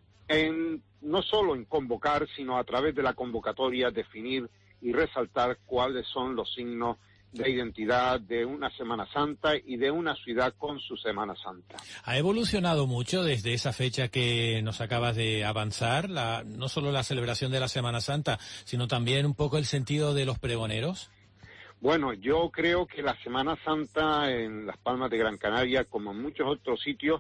no solo en convocar, sino a través de la convocatoria definir y resaltar cuáles son los signos de identidad de una Semana Santa y de una ciudad con su Semana Santa. ¿Ha evolucionado mucho desde esa fecha que nos acabas de avanzar, no solo la celebración de la Semana Santa, sino también un poco el sentido de los pregoneros? Bueno, yo creo que la Semana Santa en Las Palmas de Gran Canaria, como en muchos otros sitios,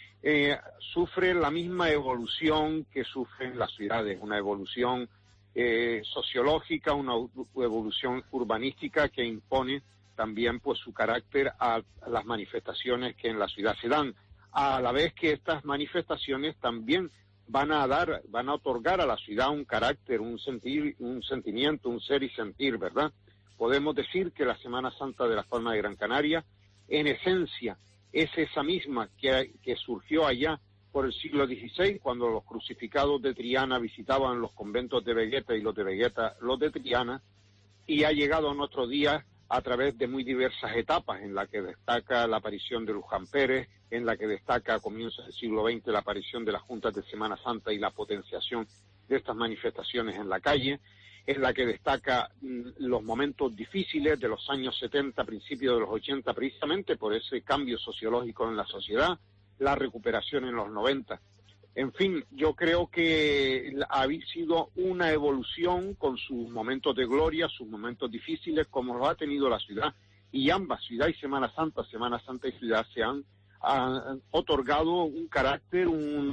sufre la misma evolución que sufren las ciudades, una evolución sociológica, una evolución urbanística que impone también pues su carácter a las manifestaciones que en la ciudad se dan, a la vez que estas manifestaciones también van a otorgar a la ciudad un carácter, un sentir, un sentimiento, un ser y sentir, ¿verdad? Podemos decir que la Semana Santa de Las Palmas de Gran Canaria, en esencia, es esa misma que surgió allá por el siglo XVI, cuando los crucificados de Triana visitaban los conventos de Vegueta y los de Vegueta los de Triana, y ha llegado a nuestros días a través de muy diversas etapas, en la que destaca la aparición de Luján Pérez, en la que destaca a comienzos del siglo XX la aparición de las juntas de Semana Santa y la potenciación de estas manifestaciones en la calle, en la que destaca los momentos difíciles de los años 70, principios de los 80, precisamente por ese cambio sociológico en la sociedad, la recuperación en los 90. En fin, yo creo que ha sido una evolución con sus momentos de gloria, sus momentos difíciles, como lo ha tenido la ciudad, y ambas, ciudad y Semana Santa y ciudad, se han otorgado un carácter,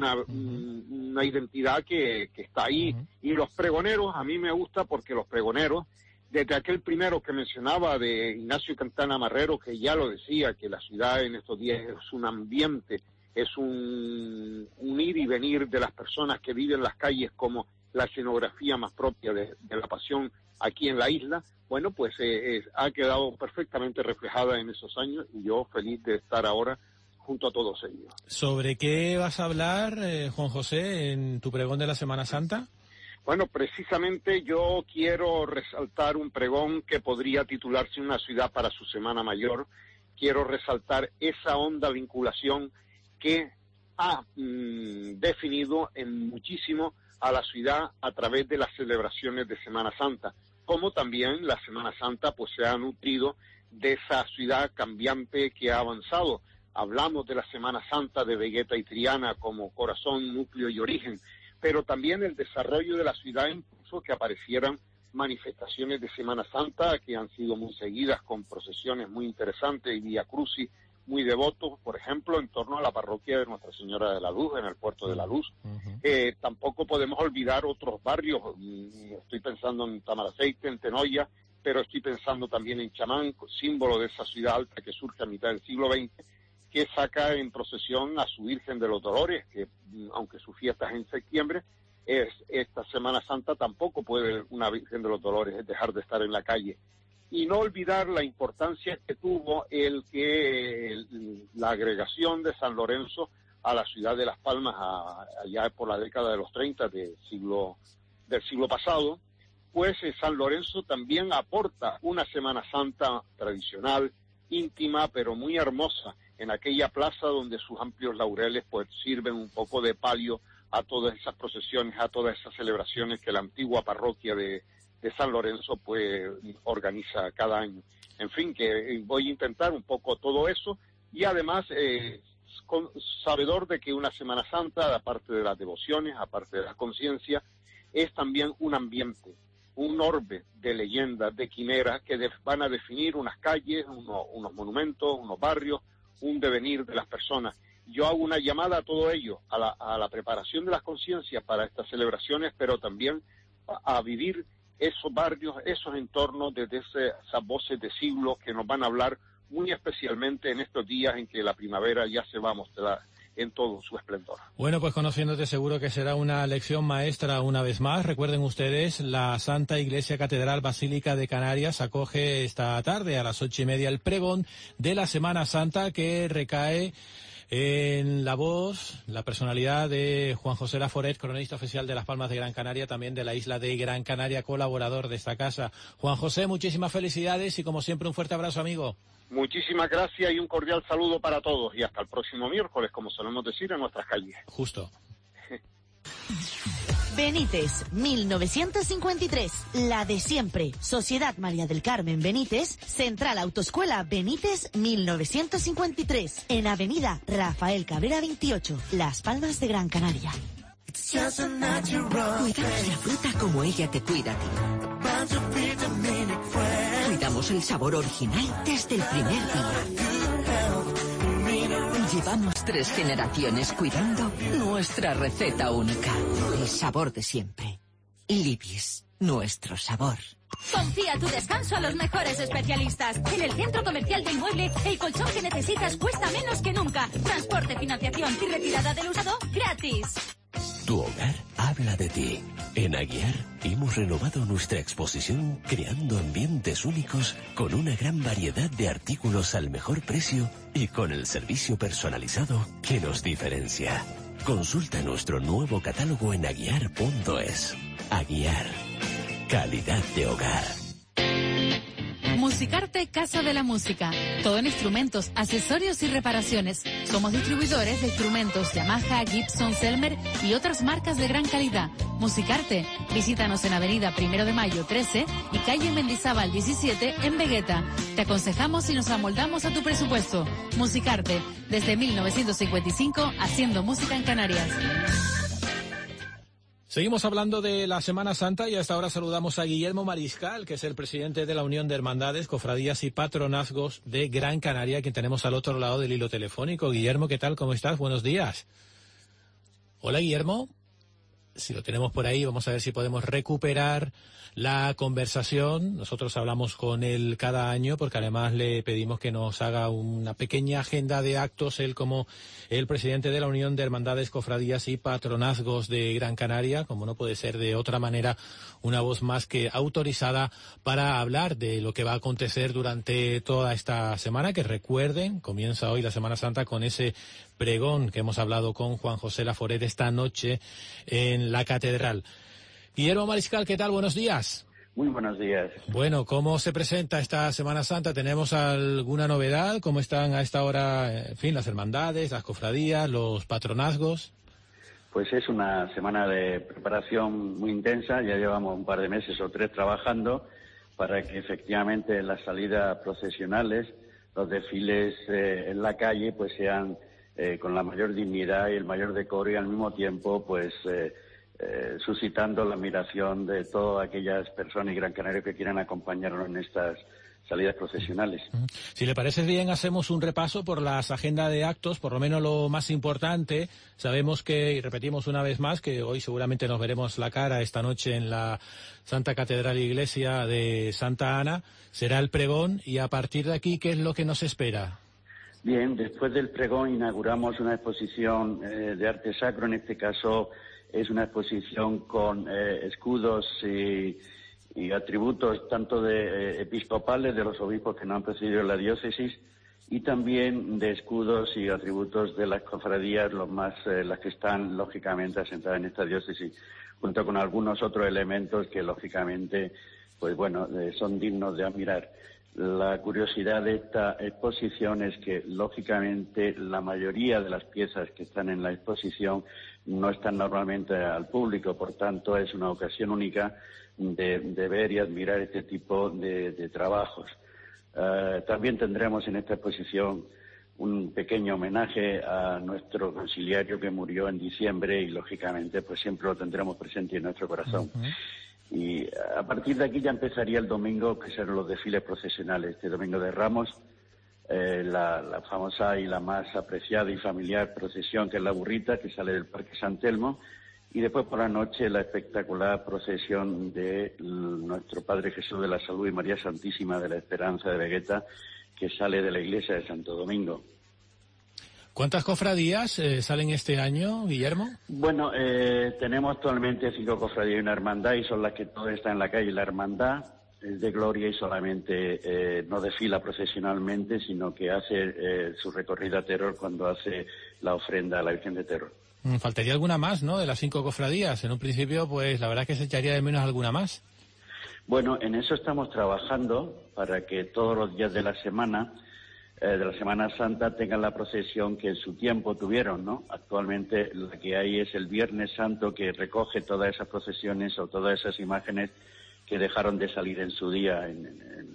una identidad que está ahí. Y los pregoneros, a mí me gusta porque los pregoneros, desde aquel primero que mencionaba de Ignacio Quintana Marrero, que ya lo decía, que la ciudad en estos días es un ambiente, es un ir y venir de las personas que viven las calles como la escenografía más propia de la pasión aquí en la isla. Bueno, pues ha quedado perfectamente reflejada en esos años, y yo feliz de estar ahora junto a todos ellos. ¿Sobre qué vas a hablar, Juan José, en tu pregón de la Semana Santa? Bueno, precisamente yo quiero resaltar un pregón que podría titularse Una ciudad para su Semana Mayor. Quiero resaltar esa honda vinculación que ha definido en muchísimo a la ciudad a través de las celebraciones de Semana Santa, como también la Semana Santa pues se ha nutrido de esa ciudad cambiante que ha avanzado. Hablamos de la Semana Santa de Vegueta y Triana como corazón, núcleo y origen, pero también el desarrollo de la ciudad impuso que aparecieran manifestaciones de Semana Santa que han sido muy seguidas, con procesiones muy interesantes y vía crucis muy devotos, por ejemplo, en torno a la parroquia de Nuestra Señora de la Luz, en el Puerto de la Luz. Tampoco podemos olvidar otros barrios, estoy pensando en Tamaraceite, en Tenoya, pero estoy pensando también en Chamán, símbolo de esa ciudad alta que surge a mitad del siglo XX, que saca en procesión a su Virgen de los Dolores, que aunque su fiesta es en septiembre, esta Semana Santa tampoco puede una Virgen de los Dolores dejar de estar en la calle. Y no olvidar la importancia que tuvo la agregación de San Lorenzo a la ciudad de Las Palmas allá por la década de los 30 del siglo pasado, pues San Lorenzo también aporta una Semana Santa tradicional, íntima, pero muy hermosa, en aquella plaza donde sus amplios laureles pues sirven un poco de palio a todas esas procesiones, a todas esas celebraciones que la antigua parroquia de San Lorenzo pues organiza cada año. En fin, que voy a intentar un poco todo eso, y además sabedor de que una Semana Santa, aparte de las devociones, aparte de la conciencia, es también un ambiente, un orbe de leyendas, de quimeras que van a definir unas calles, unos monumentos, unos barrios, un devenir de las personas. Yo hago una llamada a todo ello, a la preparación de las conciencias para estas celebraciones, pero también a vivir esos barrios, esos entornos desde esas voces de siglos que nos van a hablar muy especialmente en estos días en que la primavera ya se va a mostrar en todo su esplendor. Bueno, pues conociéndote seguro que será una lección maestra una vez más. Recuerden ustedes, la Santa Iglesia Catedral Basílica de Canarias acoge esta tarde a las 8:30 el pregón de la Semana Santa, que recae En la voz, la personalidad de Juan José Laforet, cronista oficial de Las Palmas de Gran Canaria, también de la isla de Gran Canaria, colaborador de esta casa. Juan José, muchísimas felicidades y como siempre un fuerte abrazo, amigo. Muchísimas gracias y un cordial saludo para todos y hasta el próximo miércoles, como solemos decir en nuestras calles. Justo. Benítez, 1953, la de siempre. Sociedad María del Carmen Benítez, Central Autoescuela Benítez, 1953, en Avenida Rafael Cabrera 28, Las Palmas de Gran Canaria. Cuidamos la fruta como ella te cuida a ti. Cuidamos el sabor original desde el primer día. Llevamos 3 generaciones cuidando nuestra receta única. El sabor de siempre. Libis, nuestro sabor. Confía tu descanso a los mejores especialistas. En el Centro Comercial del Mueble, el colchón que necesitas cuesta menos que nunca. Transporte, financiación y retirada del usado gratis. Tu hogar habla de ti. En Aguiar hemos renovado nuestra exposición creando ambientes únicos con una gran variedad de artículos al mejor precio y con el servicio personalizado que nos diferencia. Consulta nuestro nuevo catálogo en aguiar.es. Aguiar. Calidad de hogar. Musicarte Casa de la Música. Todo en instrumentos, accesorios y reparaciones. Somos distribuidores de instrumentos Yamaha, Gibson, Selmer y otras marcas de gran calidad. Musicarte. Visítanos en Avenida 1 de Mayo 13 y calle Mendizábal 17 en Vegueta. Te aconsejamos y nos amoldamos a tu presupuesto. Musicarte. Desde 1955 haciendo música en Canarias. Seguimos hablando de la Semana Santa y hasta ahora saludamos a Guillermo Mariscal, que es el presidente de la Unión de Hermandades, Cofradías y Patronazgos de Gran Canaria, quien tenemos al otro lado del hilo telefónico. Guillermo, ¿qué tal? ¿Cómo estás? Buenos días. Hola, Guillermo. Si lo tenemos por ahí, vamos a ver si podemos recuperar la conversación. Nosotros hablamos con él cada año porque además le pedimos que nos haga una pequeña agenda de actos, él como el presidente de la Unión de Hermandades, Cofradías y Patronazgos de Gran Canaria, como no puede ser de otra manera, una voz más que autorizada para hablar de lo que va a acontecer durante toda esta semana, que recuerden, comienza hoy la Semana Santa con ese pregón que hemos hablado con Juan José Laforet esta noche en la Catedral. Guillermo Mariscal, ¿qué tal? Buenos días. Muy buenos días. Bueno, ¿cómo se presenta esta Semana Santa? ¿Tenemos alguna novedad? ¿Cómo están a esta hora, en fin, las hermandades, las cofradías, los patronazgos? Pues es una semana de preparación muy intensa. Ya llevamos un par de meses o 3 trabajando para que efectivamente las salidas procesionales, los desfiles en la calle, pues sean con la mayor dignidad y el mayor decoro y al mismo tiempo, pues suscitando la admiración de todas aquellas personas y Gran Canaria que quieran acompañarnos en estas salidas procesionales. Si le parece bien, hacemos un repaso por las agendas de actos, por lo menos lo más importante. Sabemos que, y repetimos una vez más, que hoy seguramente nos veremos la cara esta noche en la Santa Catedral Iglesia de Santa Ana. Será el pregón y a partir de aquí, ¿qué es lo que nos espera? Bien, después del pregón inauguramos una exposición de arte sacro, en este caso es una exposición con escudos y atributos tanto de episcopales, de los obispos que nos han precedido en la diócesis, y también de escudos y atributos de las cofradías, las que están lógicamente asentadas en esta diócesis, junto con algunos otros elementos que lógicamente, pues bueno, son dignos de admirar. La curiosidad de esta exposición es que, lógicamente, la mayoría de las piezas que están en la exposición no están normalmente al público, por tanto, es una ocasión única de ver y admirar este tipo de trabajos. También tendremos en esta exposición un pequeño homenaje a nuestro conciliario que murió en diciembre y, lógicamente, pues siempre lo tendremos presente en nuestro corazón. Y a partir de aquí ya empezaría el domingo, que serán los desfiles procesionales. Este domingo de Ramos, la famosa y la más apreciada y familiar procesión, que es la burrita, que sale del Parque San Telmo. Y después por la noche la espectacular procesión de nuestro Padre Jesús de la Salud y María Santísima de la Esperanza de Vegueta, que sale de la iglesia de Santo Domingo. ¿Cuántas cofradías salen este año, Guillermo? Bueno, tenemos actualmente 5 cofradías y una hermandad, y son las que todas están en la calle. La hermandad es de gloria y solamente no desfila procesionalmente, sino que hace su recorrido a Terror cuando hace la ofrenda a la Virgen de Terror. Faltaría alguna más, ¿no?, de las 5 cofradías. En un principio, pues la verdad es que se echaría de menos alguna más. Bueno, en eso estamos trabajando para que todos los días de la Semana Santa tengan la procesión que en su tiempo tuvieron, ¿no? Actualmente la que hay es el Viernes Santo, que recoge todas esas procesiones o todas esas imágenes que dejaron de salir en su día, en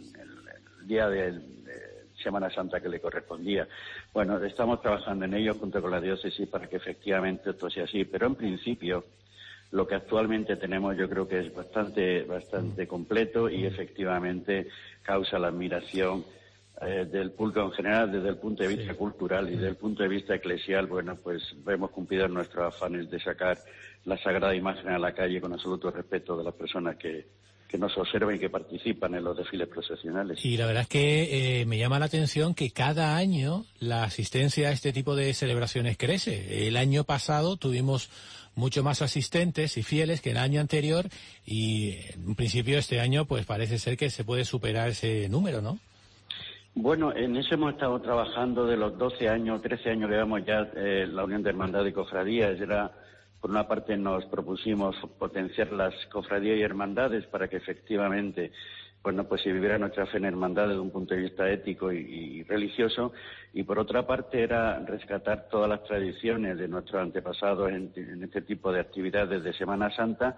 el día de Semana Santa que le correspondía. Bueno, estamos trabajando en ello junto con la diócesis para que efectivamente esto sea así, pero en principio lo que actualmente tenemos yo creo que es bastante completo y efectivamente causa la admiración del público en general, desde el punto de vista cultural y desde el punto de vista eclesial. Bueno, pues hemos cumplido nuestros afanes de sacar la sagrada imagen a la calle con absoluto respeto de las personas que nos observan y que participan en los desfiles procesionales. Y la verdad es que me llama la atención que cada año la asistencia a este tipo de celebraciones crece. El año pasado tuvimos mucho más asistentes y fieles que el año anterior y en principio este año pues parece ser que se puede superar ese número, ¿no? Bueno, en eso hemos estado trabajando de los 13 años que llevamos ya la Unión de Hermandad y Cofradías. Por una parte nos propusimos potenciar las cofradías y hermandades para que efectivamente, bueno, pues se viviera nuestra fe en hermandad desde un punto de vista ético y religioso, y por otra parte era rescatar todas las tradiciones de nuestros antepasados en este tipo de actividades de Semana Santa,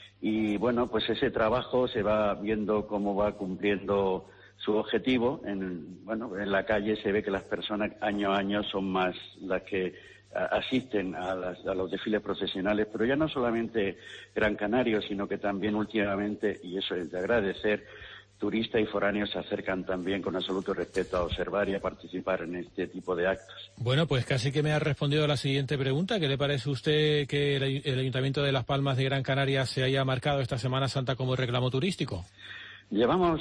y bueno, pues ese trabajo se va viendo cómo va cumpliendo su objetivo. En la calle se ve que las personas año a año son más las que asisten a los desfiles procesionales, pero ya no solamente Gran Canario, sino que también últimamente, y eso es de agradecer, turistas y foráneos se acercan también con absoluto respeto a observar y a participar en este tipo de actos. Bueno, pues casi que me ha respondido a la siguiente pregunta. ¿Qué le parece a usted que el Ayuntamiento de Las Palmas de Gran Canaria se haya marcado esta Semana Santa como reclamo turístico? Llevamos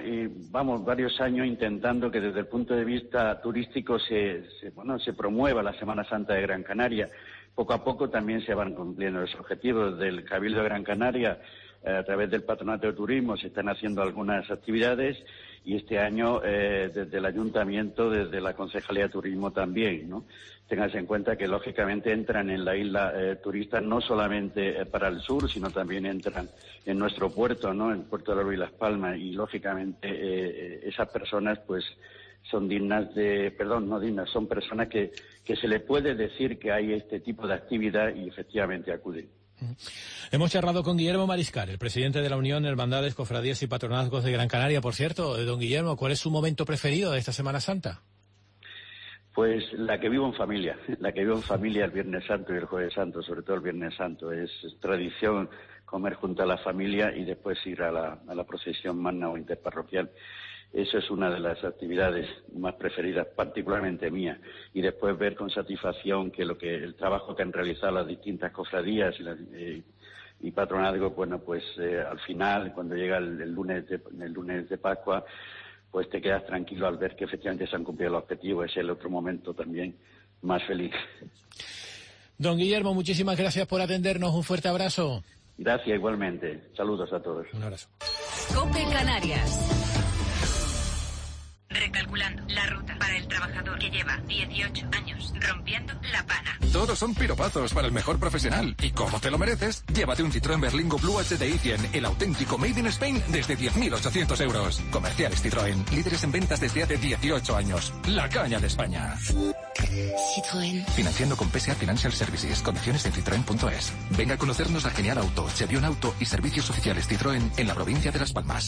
varios años intentando que desde el punto de vista turístico se promueva la Semana Santa de Gran Canaria. Poco a poco también se van cumpliendo los objetivos del Cabildo de Gran Canaria. A través del Patronato de Turismo se están haciendo algunas actividades y este año desde el Ayuntamiento, desde la Concejalía de Turismo también, ¿no? Ténganse en cuenta que lógicamente entran en la isla turistas no solamente para el sur, sino también entran en nuestro puerto, ¿no? En Puerto de la Luz y Las Palmas, y lógicamente esas personas pues son son personas que se le puede decir que hay este tipo de actividad y efectivamente acuden. Hemos charlado con Guillermo Mariscal, el presidente de la Unión Hermandades, Cofradías y Patronazgos de Gran Canaria. Por cierto, don Guillermo, ¿cuál es su momento preferido de esta Semana Santa? Pues la que vivo en familia el Viernes Santo y el Jueves Santo, sobre todo el Viernes Santo. Es tradición comer junto a la familia y después ir a la procesión magna o interparroquial. Eso es una de las actividades más preferidas, particularmente mía. Y después ver con satisfacción que el trabajo que han realizado las distintas cofradías y patronazgos, bueno, pues al final, cuando llega el lunes de Pascua, pues te quedas tranquilo al ver que efectivamente se han cumplido los objetivos. Es el otro momento también más feliz. Don Guillermo, muchísimas gracias por atendernos. Un fuerte abrazo. Gracias, igualmente. Saludos a todos. Un abrazo. COPE Canarias. Recalculando la ruta para el trabajador que lleva 18 años rompiendo la pana. Todos son piropazos para el mejor profesional. Y como te lo mereces, llévate un Citroën Berlingo Blue HDI 100, el auténtico Made in Spain, desde 10.800 euros. Comerciales Citroën, líderes en ventas desde hace 18 años. La caña de España. Citroën. Financiando con PSA Financial Services. Condiciones en citroen.es. Venga a conocernos a Genial Auto, Chevión Auto y servicios oficiales Citroën en la provincia de Las Palmas.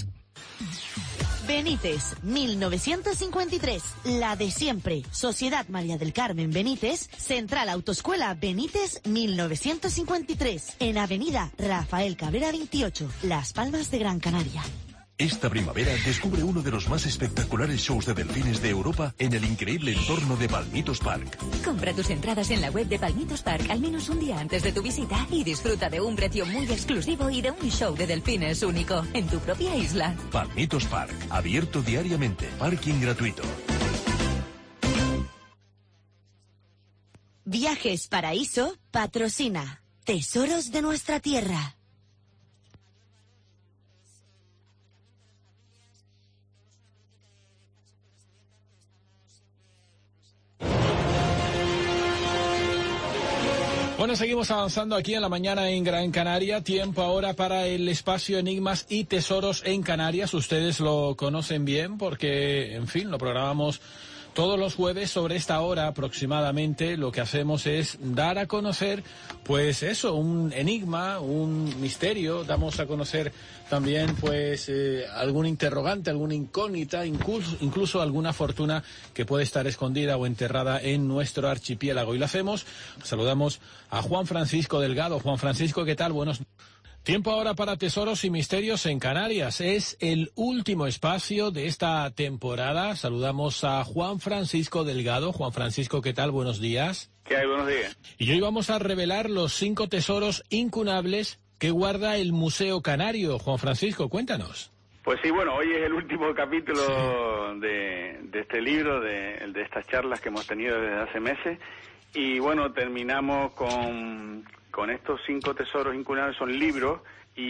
Benítez, 1953, la de siempre. Sociedad María del Carmen Benítez, Central Autoescuela Benítez, 1953, en Avenida Rafael Cabrera 28, Las Palmas de Gran Canaria. Esta primavera descubre uno de los más espectaculares shows de delfines de Europa en el increíble entorno de Palmitos Park. Compra tus entradas en la web de Palmitos Park al menos un día antes de tu visita y disfruta de un precio muy exclusivo y de un show de delfines único en tu propia isla. Palmitos Park, abierto diariamente, parking gratuito. Viajes Paraíso patrocina Tesoros de nuestra tierra. Bueno, seguimos avanzando aquí en la mañana en Gran Canaria. Tiempo ahora para el espacio Enigmas y Tesoros en Canarias. Ustedes lo conocen bien porque, en fin, lo programamos todos los jueves sobre esta hora aproximadamente. Lo que hacemos es dar a conocer, pues eso, un enigma, un misterio. Damos a conocer también, pues, algún interrogante, alguna incógnita, incluso alguna fortuna que puede estar escondida o enterrada en nuestro archipiélago. Y lo hacemos, saludamos a Juan Francisco Delgado. Juan Francisco, ¿qué tal? Buenos días. Tiempo ahora para Tesoros y Misterios en Canarias. Es el último espacio de esta temporada. Saludamos a Juan Francisco Delgado. Juan Francisco, ¿qué tal? Buenos días. ¿Qué hay? Buenos días. Y hoy vamos a revelar los 5 tesoros incunables que guarda el Museo Canario. Juan Francisco, cuéntanos. Pues sí, bueno, hoy es el último capítulo de este libro, de estas charlas que hemos tenido desde hace meses. Y bueno, terminamos con estos 5 tesoros incunables. Son libros,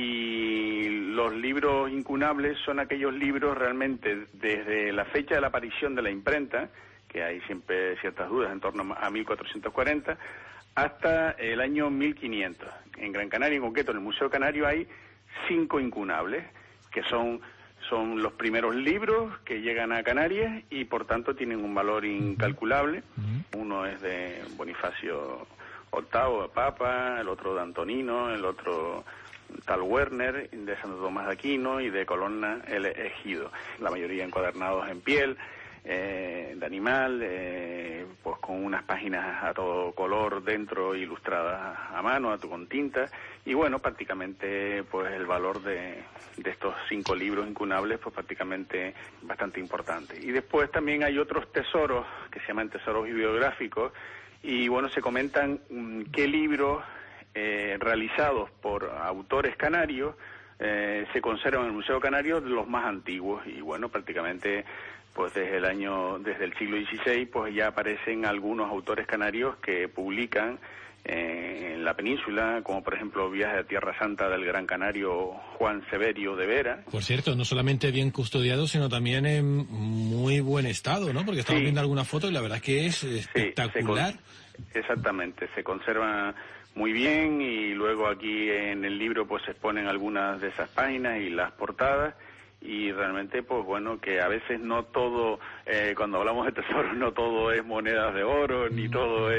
y los libros incunables son aquellos libros realmente desde la fecha de la aparición de la imprenta, que hay siempre ciertas dudas en torno a 1440, hasta el año 1500. En Gran Canaria, en concreto, en el Museo Canario hay 5 incunables, que son los primeros libros que llegan a Canarias y por tanto tienen un valor incalculable. Uno es de Bonifacio VIII, Papa, el otro de Antonino, el otro tal Werner, de Santo Tomás de Aquino, y de Colonna el Egido. La mayoría encuadernados en piel, de animal, pues con unas páginas a todo color dentro, ilustradas a mano, con tinta. Y bueno, prácticamente pues el valor de estos 5 libros incunables pues prácticamente bastante importante. Y después también hay otros tesoros que se llaman tesoros bibliográficos, y bueno, se comentan qué libros realizados por autores canarios se conservan en el Museo Canario, de los más antiguos. Y bueno, prácticamente pues desde el siglo XVI pues ya aparecen algunos autores canarios que publican en la península, como por ejemplo Viaje a Tierra Santa del Gran Canario Juan Severio de Vera. Por cierto, no solamente bien custodiado, sino también en muy buen estado, ¿no? Porque estamos viendo alguna foto y la verdad que es espectacular. Exactamente, se conserva muy bien, y luego aquí en el libro pues se exponen algunas de esas páginas y las portadas. Y realmente, pues bueno, que a veces no todo, cuando hablamos de tesoros, no todo es monedas de oro, ni todo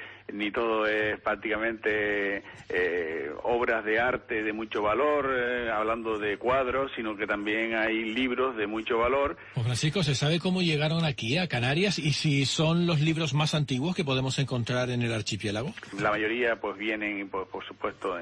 es prácticamente obras de arte de mucho valor, hablando de cuadros, sino que también hay libros de mucho valor. Pues Francisco, ¿se sabe cómo llegaron aquí a Canarias y si son los libros más antiguos que podemos encontrar en el archipiélago? La mayoría pues vienen, por supuesto,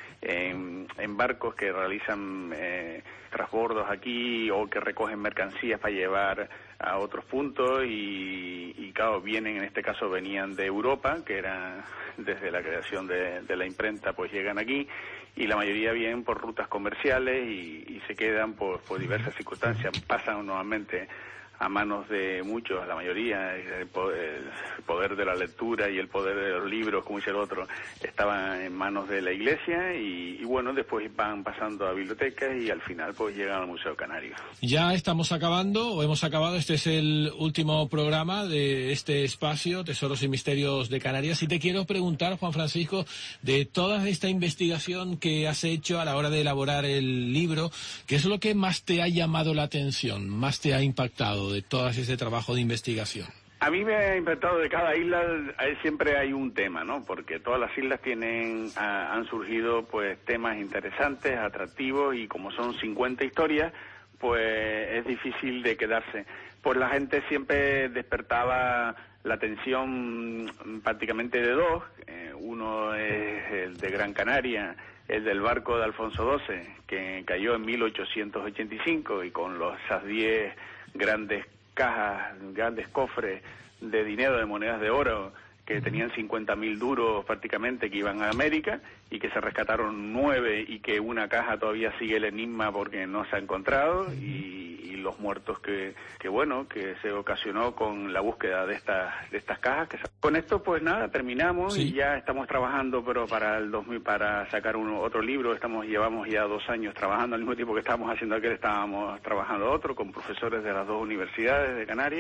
en barcos que realizan transbordos aquí, o que recogen mercancías para llevar a otros puntos, y claro, en este caso venían de Europa, que era desde la creación de la imprenta, pues llegan aquí, y la mayoría vienen por rutas comerciales y se quedan por diversas circunstancias. Pasan nuevamente a manos de muchos, la mayoría, el poder de la lectura y el poder de los libros, como dice el otro, estaban en manos de la Iglesia, y bueno, después van pasando a bibliotecas y al final pues llegan al Museo Canario. Ya estamos acabando, o hemos acabado. Este es el último programa de este espacio, Tesoros y Misterios de Canarias, y te quiero preguntar, Juan Francisco, de toda esta investigación que has hecho a la hora de elaborar el libro, ¿qué es lo que más te ha llamado la atención, más te ha impactado de todo ese trabajo de investigación? A mí me ha impactado, de cada isla siempre hay un tema, ¿no? Porque todas las islas han surgido pues temas interesantes, atractivos, y como son 50 historias, pues es difícil de quedarse. Pues la gente siempre despertaba la atención prácticamente de 2. Uno es el de Gran Canaria, el del barco de Alfonso XII, que cayó en 1885, y con esas 10 grandes cajas, grandes cofres de dinero, de monedas de oro, que tenían 50.000 duros prácticamente, que iban a América, y que se rescataron 9, y que una caja todavía sigue el enigma porque no se ha encontrado, y los muertos que se ocasionó con la búsqueda de estas cajas. Con esto pues nada, terminamos, y ya estamos trabajando, pero para el 2000, para sacar otro libro. Llevamos ya 2 años trabajando, al mismo tiempo que estábamos haciendo aquel, estábamos trabajando otro con profesores de las 2 universidades de Canarias,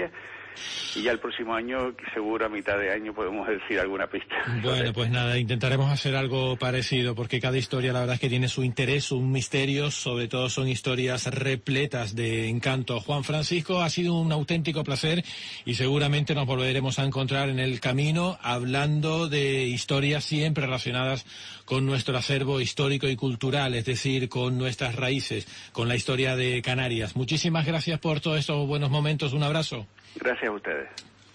y ya el próximo año, seguro a mitad de año, podemos decir alguna pista. Bueno, pues nada, intentaremos hacer algo parecido, porque cada historia la verdad es que tiene su interés, sus misterios, sobre todo son historias repletas de encanto. Juan Francisco, ha sido un auténtico placer y seguramente nos volveremos a encontrar en el camino hablando de historias siempre relacionadas con nuestro acervo histórico y cultural, es decir, con nuestras raíces, con la historia de Canarias. Muchísimas gracias por todos estos buenos momentos. Un abrazo. Gracias a ustedes.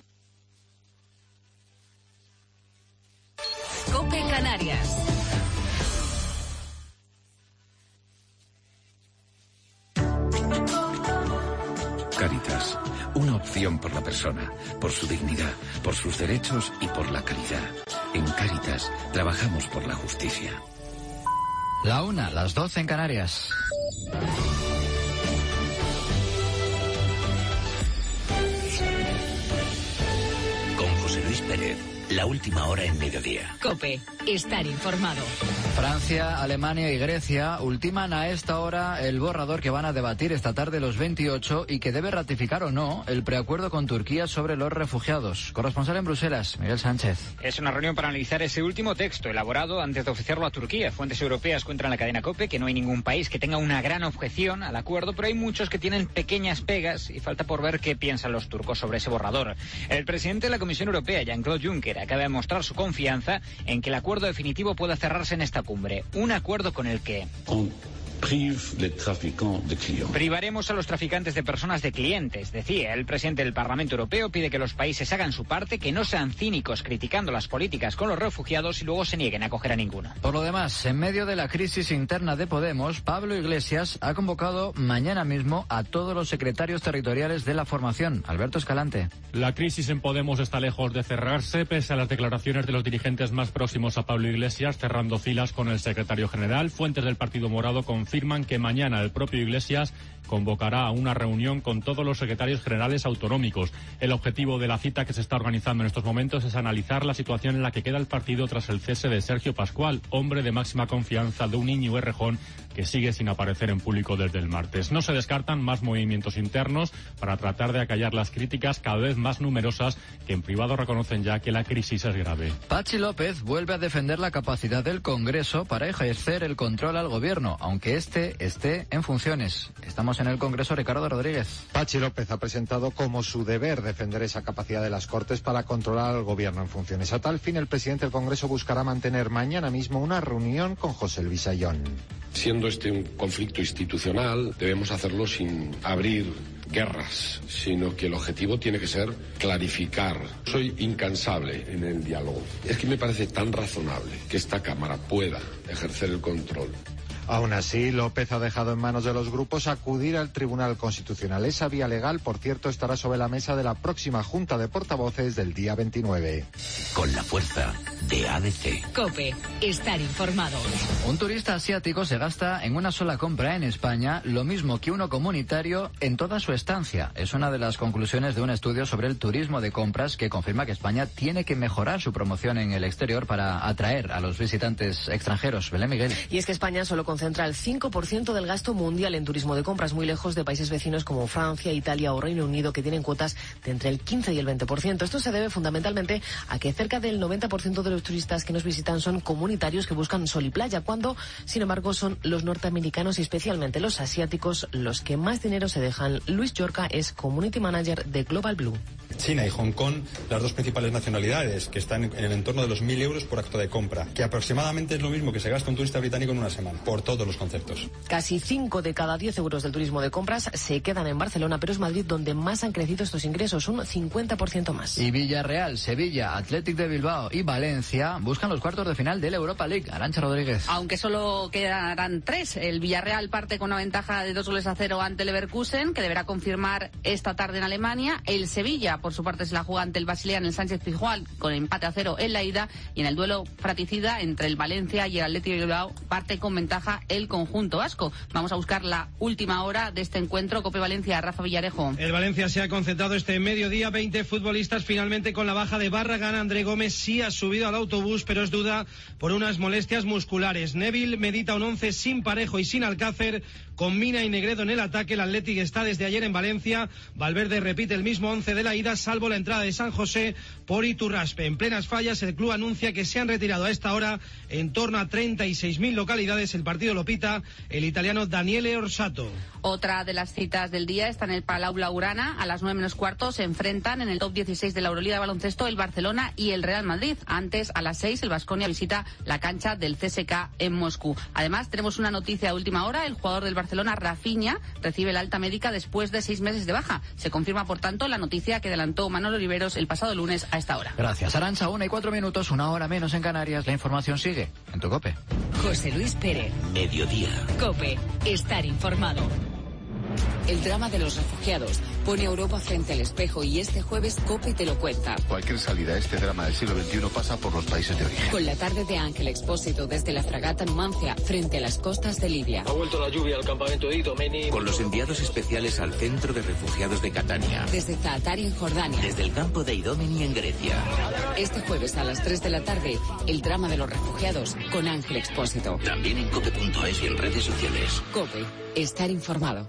COPE Canarias. Cáritas, una opción por la persona, por su dignidad, por sus derechos y por la calidad. En Cáritas trabajamos por la justicia. La 1, las 12 en Canarias. Con José Luis Pérez, la última hora en mediodía. COPE, estar informado. Francia, Alemania y Grecia ultiman a esta hora el borrador que van a debatir esta tarde los 28 y que debe ratificar o no el preacuerdo con Turquía sobre los refugiados. Corresponsal en Bruselas, Miguel Sánchez. Es una reunión para analizar ese último texto elaborado antes de oficiarlo a Turquía. Fuentes europeas cuentan en la cadena COPE que no hay ningún país que tenga una gran objeción al acuerdo, pero hay muchos que tienen pequeñas pegas y falta por ver qué piensan los turcos sobre ese borrador. El presidente de la Comisión Europea, Jean-Claude Juncker, acaba de mostrar su confianza en que el acuerdo definitivo pueda cerrarse en esta cumbre. Un acuerdo con el que privaremos a los traficantes de personas de clientes. Decía el presidente del Parlamento Europeo, pide que los países hagan su parte, que no sean cínicos criticando las políticas con los refugiados y luego se nieguen a acoger a ninguno. Por lo demás, en medio de la crisis interna de Podemos, Pablo Iglesias ha convocado mañana mismo a todos los secretarios territoriales de la formación. Alberto Escalante. La crisis en Podemos está lejos de cerrarse, pese a las declaraciones de los dirigentes más próximos a Pablo Iglesias, cerrando filas con el secretario general. Fuentes del Partido Morado confirman que mañana el propio Iglesias convocará a una reunión con todos los secretarios generales autonómicos. El objetivo de la cita que se está organizando en estos momentos es analizar la situación en la que queda el partido tras el cese de Sergio Pascual, hombre de máxima confianza de un Íñigo Errejón que sigue sin aparecer en público desde el martes. No se descartan más movimientos internos para tratar de acallar las críticas cada vez más numerosas que en privado reconocen ya que la crisis es grave. Patxi López vuelve a defender la capacidad del Congreso para ejercer el control al gobierno, aunque este esté en funciones. Estamos en el Congreso, Ricardo Rodríguez. Patxi López ha presentado como su deber defender esa capacidad de las Cortes para controlar al gobierno en funciones. A tal fin, el presidente del Congreso buscará mantener mañana mismo una reunión con José Luis Ayón. Siendo este un conflicto institucional, debemos hacerlo sin abrir guerras, sino que el objetivo tiene que ser clarificar. Soy incansable en el diálogo. Es que me parece tan razonable que esta Cámara pueda ejercer el control. Aún así, López ha dejado en manos de los grupos acudir al Tribunal Constitucional. Esa vía legal, por cierto, estará sobre la mesa de la próxima Junta de Portavoces del día 29. Con la fuerza de ADC. COPE, estar informado. Un turista asiático se gasta en una sola compra en España lo mismo que uno comunitario en toda su estancia. Es una de las conclusiones de un estudio sobre el turismo de compras que confirma que España tiene que mejorar su promoción en el exterior para atraer a los visitantes extranjeros. Belén Miguel. Y es que España solo concentra el 5% del gasto mundial en turismo de compras, muy lejos de países vecinos como Francia, Italia o Reino Unido, que tienen cuotas de entre el 15 y el 20%. Esto se debe fundamentalmente a que cerca del 90% de los turistas que nos visitan son comunitarios que buscan sol y playa, cuando, sin embargo, son los norteamericanos y especialmente los asiáticos los que más dinero se dejan. Luis Yorca es Community Manager de Global Blue. China y Hong Kong, las dos principales nacionalidades, que están en el entorno de los 1.000 euros por acto de compra, que aproximadamente es lo mismo que se gasta un turista británico en una semana, por todos los conceptos. Casi 5 de cada 10 euros del turismo de compras se quedan en Barcelona, pero es Madrid donde más han crecido estos ingresos, un 50% más. Y Villarreal, Sevilla, Athletic de Bilbao y Valencia buscan los cuartos de final de la Europa League. Arantxa Rodríguez. Aunque solo quedarán 3, el Villarreal parte con una ventaja de 2-0 ante el Leverkusen, que deberá confirmar esta tarde en Alemania. El Sevilla, por su parte, se la juega ante el Basilea en el Sánchez-Pizjuán con empate a 0 en la ida, y en el duelo fratricida entre el Valencia y el Athletic de Bilbao parte con ventaja el conjunto vasco. Vamos a buscar la última hora de este encuentro. Cope Valencia, Rafa Villarejo. El Valencia se ha concentrado este mediodía, 20 futbolistas finalmente con la baja de Barragán. André Gómez sí ha subido al autobús, pero es duda por unas molestias musculares. Neville medita un 11 sin Parejo y sin Alcácer, con Mina y Negredo en el ataque. El Athletic está desde ayer en Valencia. Valverde repite el mismo 11 de la ida Canarias, salvo la entrada de San José por Iturraspe. En plenas fallas, el club anuncia que se han retirado a esta hora en torno a 36.000 localidades. El partido lo pita el italiano Daniele Orsato. Otra de las citas del día está en el Palau Blaugrana. A las 9:15 se enfrentan en el top 16 de la Euroliga de baloncesto el Barcelona y el Real Madrid. Antes, a las 6, el Baskonia visita la cancha del CSKA en Moscú. Además, tenemos una noticia de última hora. El jugador del Barcelona, Rafinha, recibe la alta médica después de 6 meses de baja. Se confirma, por tanto, la noticia que adelantó Manolo Oliveros el pasado lunes a esta hora. Gracias, Arantxa. 1:04, 1 hora menos en Canarias. La información sigue en tu COPE. José Luis Pérez. Mediodía. COPE. Estar informado. El drama de los refugiados pone a Europa frente al espejo y este jueves COPE te lo cuenta. Cualquier salida a este drama del siglo XXI pasa por los países de origen. Con la tarde de Ángel Expósito desde la fragata Numancia frente a las costas de Libia. Ha vuelto la lluvia al campamento de Idomeni. Con los enviados especiales al centro de refugiados de Catania. Desde Zaatari en Jordania. Desde el campo de Idomeni en Grecia. Este jueves a las 3 de la tarde, el drama de los refugiados con Ángel Expósito. También en cope.es y en redes sociales. COPE. Estar informado.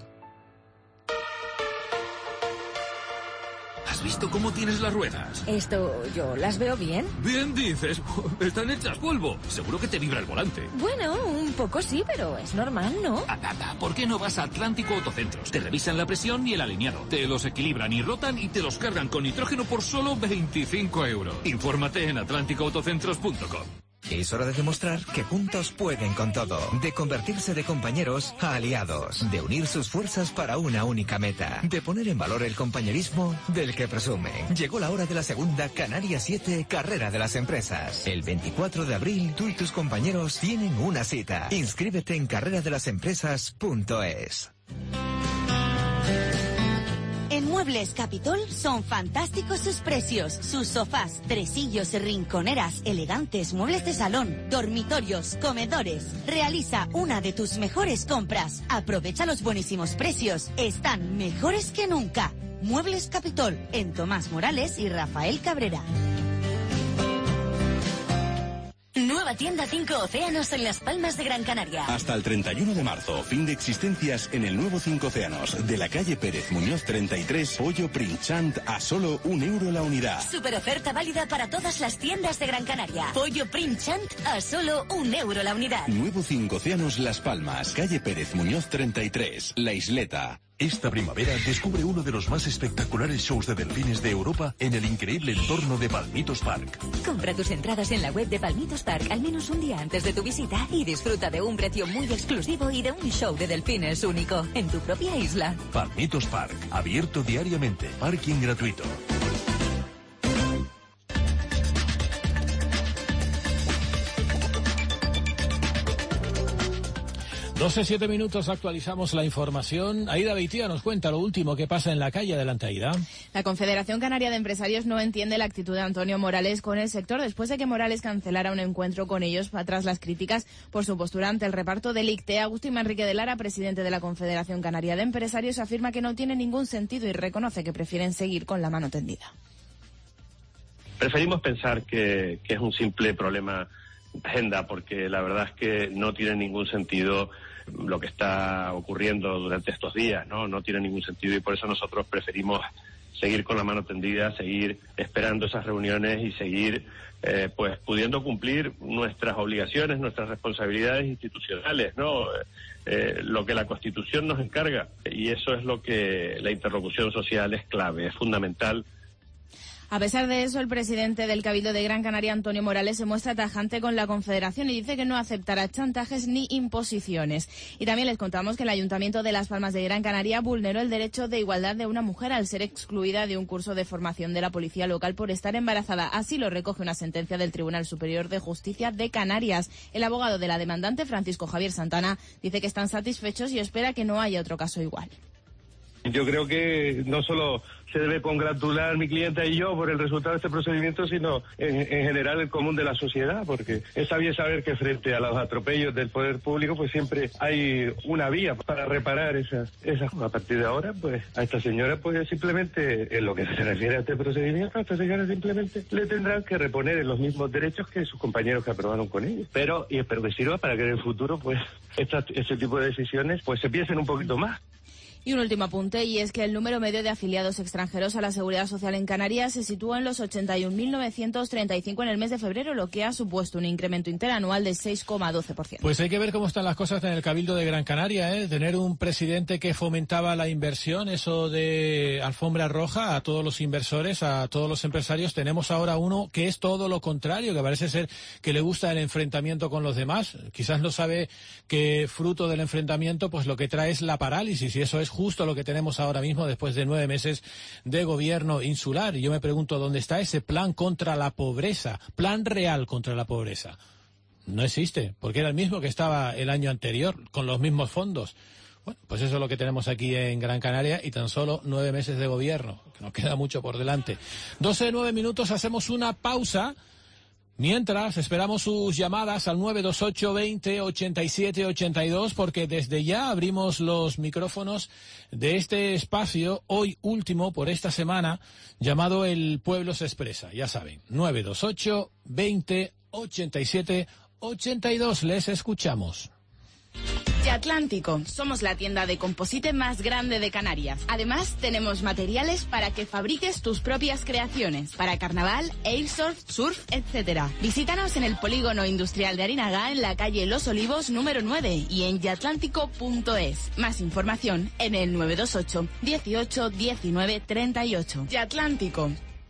¿Has visto cómo tienes las ruedas? Esto, ¿yo las veo bien? Bien dices, están hechas polvo. Seguro que te vibra el volante. Bueno, un poco sí, pero es normal, ¿no? ¿Por qué no vas a Atlántico Autocentros? Te revisan la presión y el alineado. Te los equilibran y rotan y te los cargan con nitrógeno por solo 25 euros. Infórmate en atlánticoautocentros.com. Es hora de demostrar que juntos pueden con todo, de convertirse de compañeros a aliados, de unir sus fuerzas para una única meta, de poner en valor el compañerismo del que presumen. Llegó la hora de la segunda Canarias 7 Carrera de las Empresas. El 24 de abril, tú y tus compañeros tienen una cita. Inscríbete en carreradelasempresas.es. En Muebles Capitol son fantásticos sus precios. Sus sofás, tresillos, rinconeras, elegantes, muebles de salón, dormitorios, comedores. Realiza una de tus mejores compras. Aprovecha los buenísimos precios. Están mejores que nunca. Muebles Capitol, en Tomás Morales y Rafael Cabrera. Nueva tienda 5 Océanos en Las Palmas de Gran Canaria. Hasta el 31 de marzo, fin de existencias en el nuevo 5 Océanos. De la calle Pérez Muñoz 33, pollo Princhant a solo €1 la unidad. Super oferta válida para todas las tiendas de Gran Canaria. Pollo Princhant a solo €1 la unidad. Nuevo 5 Océanos Las Palmas, calle Pérez Muñoz 33, La Isleta. Esta primavera descubre uno de los más espectaculares shows de delfines de Europa en el increíble entorno de Palmitos Park. Compra tus entradas en la web de Palmitos Park al menos un día antes de tu visita y disfruta de un precio muy exclusivo y de un show de delfines único en tu propia isla. Palmitos Park, abierto diariamente, parking gratuito. 12:07 minutos, actualizamos la información. Aida Beitia nos cuenta lo último que pasa en la calle. Adelante, Aida. La Confederación Canaria de Empresarios no entiende la actitud de Antonio Morales con el sector después de que Morales cancelara un encuentro con ellos tras las críticas por su postura ante el reparto del ICTE. Agustín Manrique de Lara, presidente de la Confederación Canaria de Empresarios, afirma que no tiene ningún sentido y reconoce que prefieren seguir con la mano tendida. Preferimos pensar que es un simple problema de agenda, porque la verdad es que no tiene ningún sentido lo que está ocurriendo durante estos días, no tiene ningún sentido, y por eso nosotros preferimos seguir con la mano tendida, seguir esperando esas reuniones y seguir pues pudiendo cumplir nuestras obligaciones, nuestras responsabilidades institucionales, lo que la Constitución nos encarga, y eso es lo que la interlocución social es clave, es fundamental. A pesar de eso, el presidente del Cabildo de Gran Canaria, Antonio Morales, se muestra tajante con la Confederación y dice que no aceptará chantajes ni imposiciones. Y también les contamos que el Ayuntamiento de Las Palmas de Gran Canaria vulneró el derecho de igualdad de una mujer al ser excluida de un curso de formación de la policía local por estar embarazada. Así lo recoge una sentencia del Tribunal Superior de Justicia de Canarias. El abogado de la demandante, Francisco Javier Santana, dice que están satisfechos y espera que no haya otro caso igual. Yo creo que no solo se debe congratular mi clienta y yo por el resultado de este procedimiento, sino en general el común de la sociedad, porque está bien saber que frente a los atropellos del poder público pues siempre hay una vía para reparar esas. A partir de ahora, pues a esta señora pues simplemente, en lo que se refiere a este procedimiento, a esta señora simplemente le tendrán que reponer en los mismos derechos que sus compañeros que aprobaron con ella. Y espero que sirva para que en el futuro pues este tipo de decisiones pues se piensen un poquito más. Y un último apunte, y es que el número medio de afiliados extranjeros a la Seguridad Social en Canarias se sitúa en los 81.935 en el mes de febrero, lo que ha supuesto un incremento interanual de 6,12%. Pues hay que ver cómo están las cosas en el Cabildo de Gran Canaria, ¿eh? Tener un presidente que fomentaba la inversión, eso de alfombra roja a todos los inversores, a todos los empresarios. Tenemos ahora uno que es todo lo contrario, que parece ser que le gusta el enfrentamiento con los demás. Quizás no sabe que fruto del enfrentamiento, pues lo que trae es la parálisis, y eso es justo lo que tenemos ahora mismo después de 9 meses de gobierno insular. Y yo me pregunto, ¿dónde está ese plan contra la pobreza? Plan real contra la pobreza. No existe, porque era el mismo que estaba el año anterior, con los mismos fondos. Bueno, pues eso es lo que tenemos aquí en Gran Canaria, y tan solo 9 meses de gobierno, que nos queda mucho por delante. 12:09, hacemos una pausa. Mientras, esperamos sus llamadas al 928 20 87 82, porque desde ya abrimos los micrófonos de este espacio, hoy último por esta semana, llamado El Pueblo se Expresa. Ya saben, 928 20 87 82. Les escuchamos. Atlántico, somos la tienda de composite más grande de Canarias. Además, tenemos materiales para que fabriques tus propias creaciones, para carnaval, airsoft, surf, etc. Visítanos en el Polígono Industrial de Arinagá, en la calle Los Olivos, número 9, y en yatlántico.es. Más información en el 928 18 19 38. Yatlántico.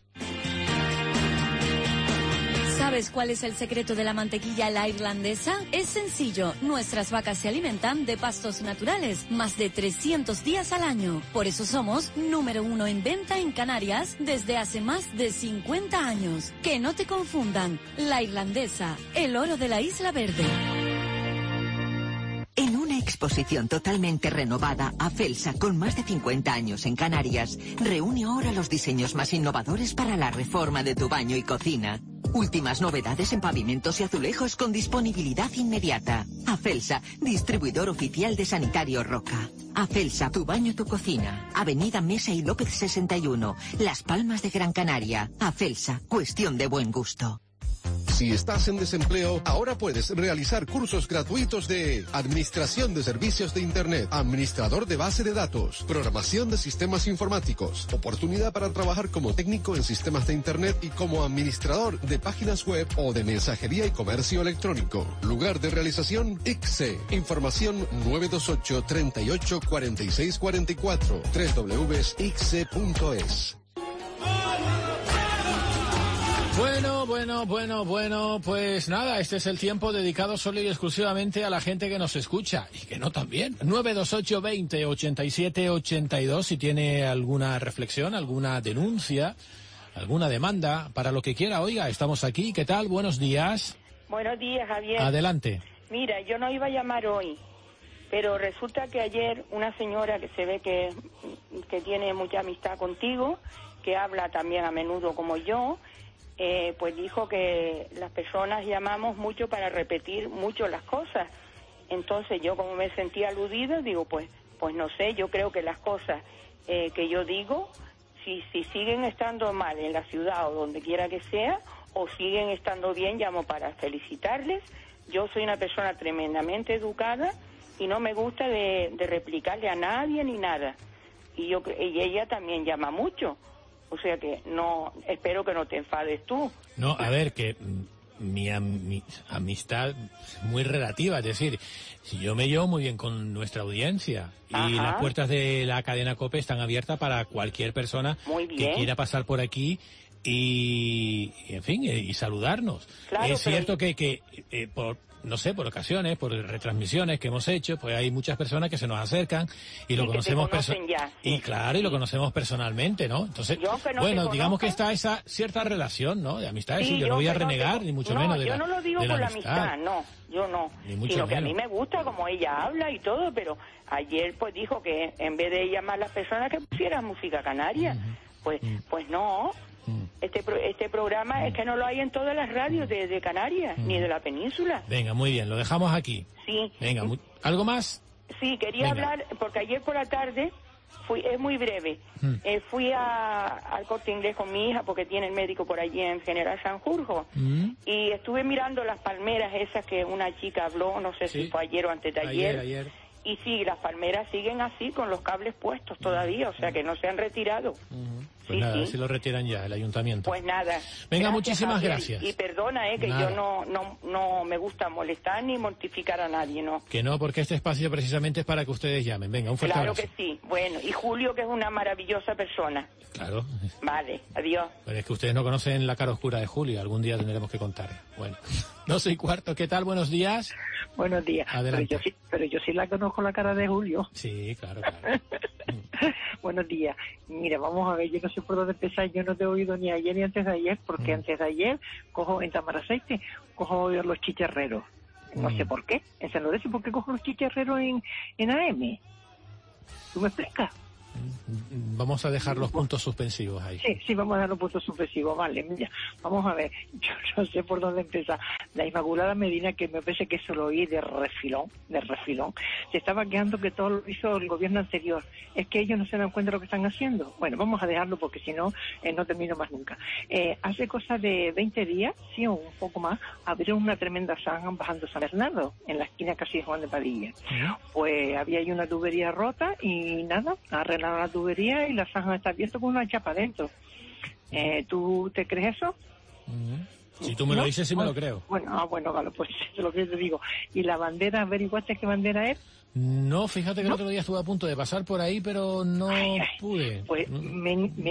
¿Sabes cuál es el secreto de la mantequilla la irlandesa? Es sencillo. Nuestras vacas se alimentan de pastos naturales más de 300 días al año. Por eso somos número 1 en venta en Canarias desde hace más de 50 años. Que no te confundan. La irlandesa, el oro de la Isla Verde. En una exposición totalmente renovada, Afelsa, con más de 50 años en Canarias, reúne ahora los diseños más innovadores para la reforma de tu baño y cocina. Últimas novedades en pavimentos y azulejos con disponibilidad inmediata. Afelsa, distribuidor oficial de Sanitario Roca. Afelsa, tu baño, tu cocina. Avenida Mesa y López 61, Las Palmas de Gran Canaria. Afelsa, cuestión de buen gusto. Si estás en desempleo, ahora puedes realizar cursos gratuitos de Administración de Servicios de Internet, Administrador de Base de Datos, Programación de Sistemas Informáticos, oportunidad para trabajar como técnico en sistemas de Internet y como administrador de páginas web o de mensajería y comercio electrónico. Lugar de realización, ICSE. Información 928 38 46 44, www.icse.es. Bueno, pues nada, este es el tiempo dedicado solo y exclusivamente a la gente que nos escucha, y que no también. 928 20 87 82, si tiene alguna reflexión, alguna denuncia, alguna demanda, para lo que quiera. Oiga, estamos aquí, ¿qué tal? Buenos días. Buenos días, Javier. Adelante. Mira, yo no iba a llamar hoy, pero resulta que ayer una señora que se ve que tiene mucha amistad contigo, que habla también a menudo como yo, pues dijo que las personas llamamos mucho para repetir mucho las cosas. Entonces yo, como me sentía aludida, digo, pues no sé, yo creo que las cosas que yo digo, si siguen estando mal en la ciudad o donde quiera que sea, o siguen estando bien, llamo para felicitarles. Yo soy una persona tremendamente educada y no me gusta de replicarle a nadie ni nada. Y ella también llama mucho. O sea que no, espero que no te enfades tú. No, a ver, que mi amistad es muy relativa, es decir, si yo me llevo muy bien con nuestra audiencia, y las puertas de la cadena COPE están abiertas para cualquier persona que quiera pasar por aquí y en fin, y saludarnos. Claro, es cierto que por por ocasiones, por retransmisiones que hemos hecho, pues hay muchas personas que se nos acercan y lo conocemos y claro, y lo conocemos personalmente, ¿no? Entonces, bueno, digamos que está esa cierta relación, ¿no? De amistad, sí, yo no voy a renegar, ni mucho menos de la amistad. Yo no lo digo por la amistad, no, yo no, sino que a mí me gusta como ella habla y todo, pero ayer pues dijo que en vez de llamar a las personas que pusieran música canaria, pues no. Este programa es que no lo hay en todas las radios de Canarias, ni de la península. Venga, muy bien, lo dejamos aquí. Sí. Venga, ¿algo más? Sí, quería hablar, porque ayer por la tarde, es muy breve, fui al Corte Inglés con mi hija, porque tiene el médico por allí en General Sanjurjo, y estuve mirando las palmeras esas que una chica habló, no sé si fue ayer o antes de ayer. Y sí, las palmeras siguen así, con los cables puestos todavía, o sea que no se han retirado. Pues nada, si lo retiran ya, el ayuntamiento. Pues nada. Venga, muchísimas gracias. Y perdona, que nada. yo no me gusta molestar ni mortificar a nadie, ¿no? Que no, porque este espacio precisamente es para que ustedes llamen. Venga, un fuerte abrazo. Claro que sí. Bueno, y Julio, que es una maravillosa persona. Claro. Vale, adiós. Pero es que ustedes no conocen la cara oscura de Julio, algún día tendremos que contar. Bueno, 12:15, ¿qué tal? Buenos días. Buenos días. Adelante. Pero yo sí la conozco la cara de Julio. Sí, claro. Buenos días. Mira, vamos a ver, yo no sé por dónde empezar, yo no te he oído ni ayer ni antes de ayer, porque antes de ayer cojo en Tamaraceite, cojo los chicharreros. No sé por qué. En San Lorenzo, ¿por qué cojo los chicharreros en AM? ¿Tú me explicas? Vamos a dejar los puntos suspensivos ahí. Sí, vamos a dar los puntos suspensivos, vale. Mira, vamos a ver, yo no sé por dónde empezar. La Inmaculada Medina, que me parece que eso lo oí de refilón, se estaba quejando que todo lo hizo el gobierno anterior. Es que ellos no se dan cuenta de lo que están haciendo. Bueno, vamos a dejarlo porque si no, no termino más nunca. Hace cosa de 20 días, sí, o un poco más, abrieron una tremenda zanja bajando San Bernardo, en la esquina casi de Juan de Padilla. Pues había ahí una tubería rota y nada, arreglaron la tubería y la zanja está abierta con una chapa dentro. ¿Tú te crees eso? Si tú me lo dices, sí me lo creo. Bueno, vale, pues es lo que te digo. ¿Y la bandera, averiguaste qué bandera es? No, fíjate que el otro día estuve a punto de pasar por ahí, pero no pude. Pues me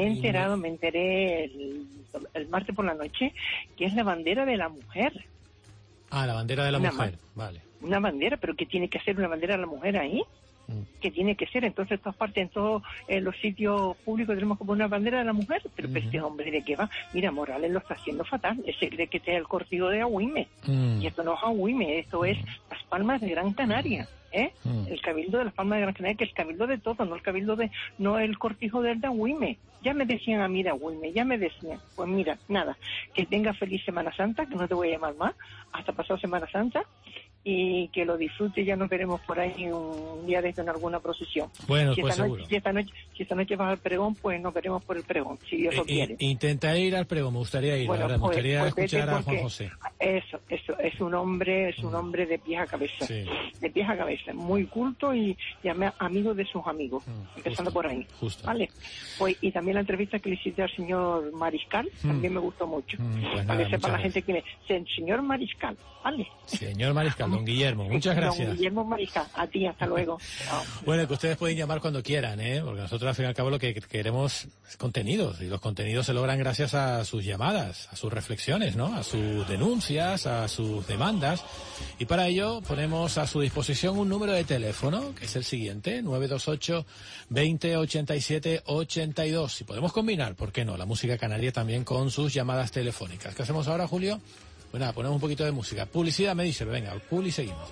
enteré el martes por la noche, que es la bandera de la mujer. Ah, la bandera de la mujer, vale. Una bandera, pero ¿qué tiene que hacer una bandera de la mujer ahí? Que tiene que ser, entonces todas partes, en todos los sitios públicos tenemos que poner una bandera de la mujer, pero este hombre, ¿de qué va? Mira, Morales lo está haciendo fatal, ese cree que este es el cortijo de Agüime, y esto no es Agüime, esto es Las Palmas de Gran Canaria, el Cabildo de Las Palmas de Gran Canaria, que es el Cabildo de todo, no el Cabildo de, no el cortijo del de Agüime. Ya me decían a mí de Agüime, ya me decían, pues mira, nada, que tenga feliz Semana Santa, que no te voy a llamar más, hasta pasado Semana Santa, y que lo disfrute, ya nos veremos por ahí un día de esto en alguna procesión. Bueno, si pues esta seguro. Noche, si esta noche vas al pregón, pues nos veremos por el pregón, si Dios lo quiere. Intentaré ir al pregón, me gustaría ir, bueno, la verdad, me gustaría escuchar a porque Juan José. Eso, es un hombre de pies a cabeza, de pies a cabeza, muy culto y amigo de sus amigos, empezando por ahí. Vale, pues, y también la entrevista que le hiciste al señor Mariscal, también me gustó mucho. Pues para que sepa la gente quién es, el señor Mariscal, ¿vale? Señor Mariscal, don Guillermo, muchas gracias. Don Guillermo Mariscal, a ti, hasta luego. Bueno, que ustedes pueden llamar cuando quieran, porque nosotros al fin y al cabo lo que queremos es contenidos, y los contenidos se logran gracias a sus llamadas, a sus reflexiones, ¿no? A sus denuncias, a sus demandas, y para ello ponemos a su disposición un número de teléfono, que es el siguiente, 928 20 87 82. Si podemos combinar, ¿por qué no? La música canaria también con sus llamadas telefónicas. ¿Qué hacemos ahora, Julio? Pues nada, ponemos un poquito de música. Publicidad, me dice, venga, publi, seguimos.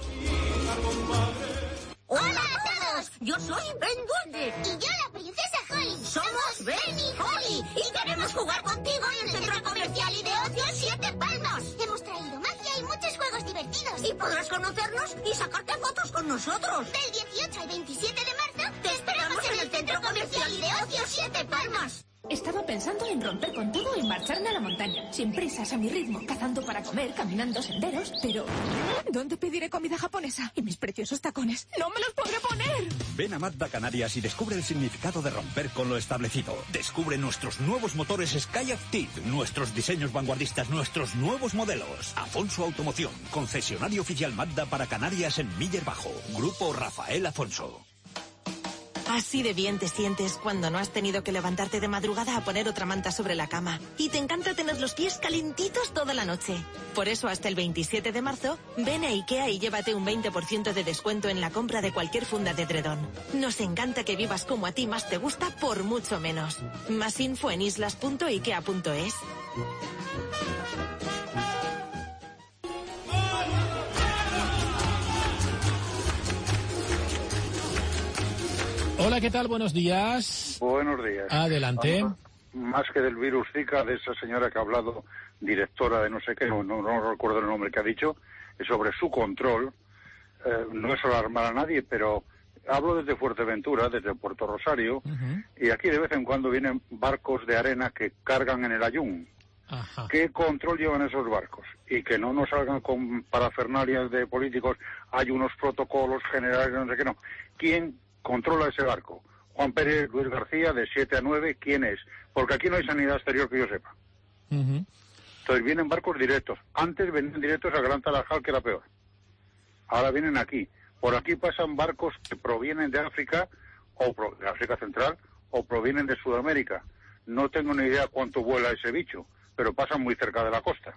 ¡Hola a todos! Yo soy Ben Duende. Y yo la princesa Holly. Somos Ben y Holly. Y queremos jugar contigo en el Centro Comercial y de Ocio Siete Palmas. Hemos traído magia y muchos juegos divertidos. Y podrás conocernos y sacarte fotos con nosotros. Del 18 al 27 de marzo te esperamos en el Centro Comercial y de Ocio Siete Palmas. Estaba pensando en romper con todo y marcharme a la montaña, sin prisas, a mi ritmo, cazando para comer, caminando senderos, pero ¿dónde pediré comida japonesa? Y mis preciosos tacones, ¡no me los podré poner! Ven a Mazda Canarias y descubre el significado de romper con lo establecido. Descubre nuestros nuevos motores Skyactiv, nuestros diseños vanguardistas, nuestros nuevos modelos. Afonso Automoción, concesionario oficial Mazda para Canarias en Miller Bajo. Grupo Rafael Afonso. Así de bien te sientes cuando no has tenido que levantarte de madrugada a poner otra manta sobre la cama. Y te encanta tener los pies calentitos toda la noche. Por eso hasta el 27 de marzo, ven a IKEA y llévate un 20% de descuento en la compra de cualquier funda de edredón. Nos encanta que vivas como a ti más te gusta por mucho menos. Más info en islas.ikea.es. Hola, ¿qué tal? Buenos días. Buenos días. Adelante. Más que del virus Zika, de esa señora que ha hablado, directora de no sé qué, no recuerdo el nombre que ha dicho, sobre su control, no es alarmar a nadie, pero hablo desde Fuerteventura, desde Puerto Rosario, y aquí de vez en cuando vienen barcos de arena que cargan en el Ayun. Ajá. ¿Qué control llevan esos barcos? Y que no nos salgan con parafernalias de políticos, hay unos protocolos generales, no sé qué, no. ¿Quién controla ese barco? Juan Pérez, Luis García, de 7 a 9, ¿quién es? Porque aquí no hay sanidad exterior que yo sepa. Entonces vienen barcos directos. Antes venían directos a Gran Tarajal, que era peor. Ahora vienen aquí. Por aquí pasan barcos que provienen de África, o de África Central, o provienen de Sudamérica. No tengo ni idea cuánto vuela ese bicho, pero pasan muy cerca de la costa.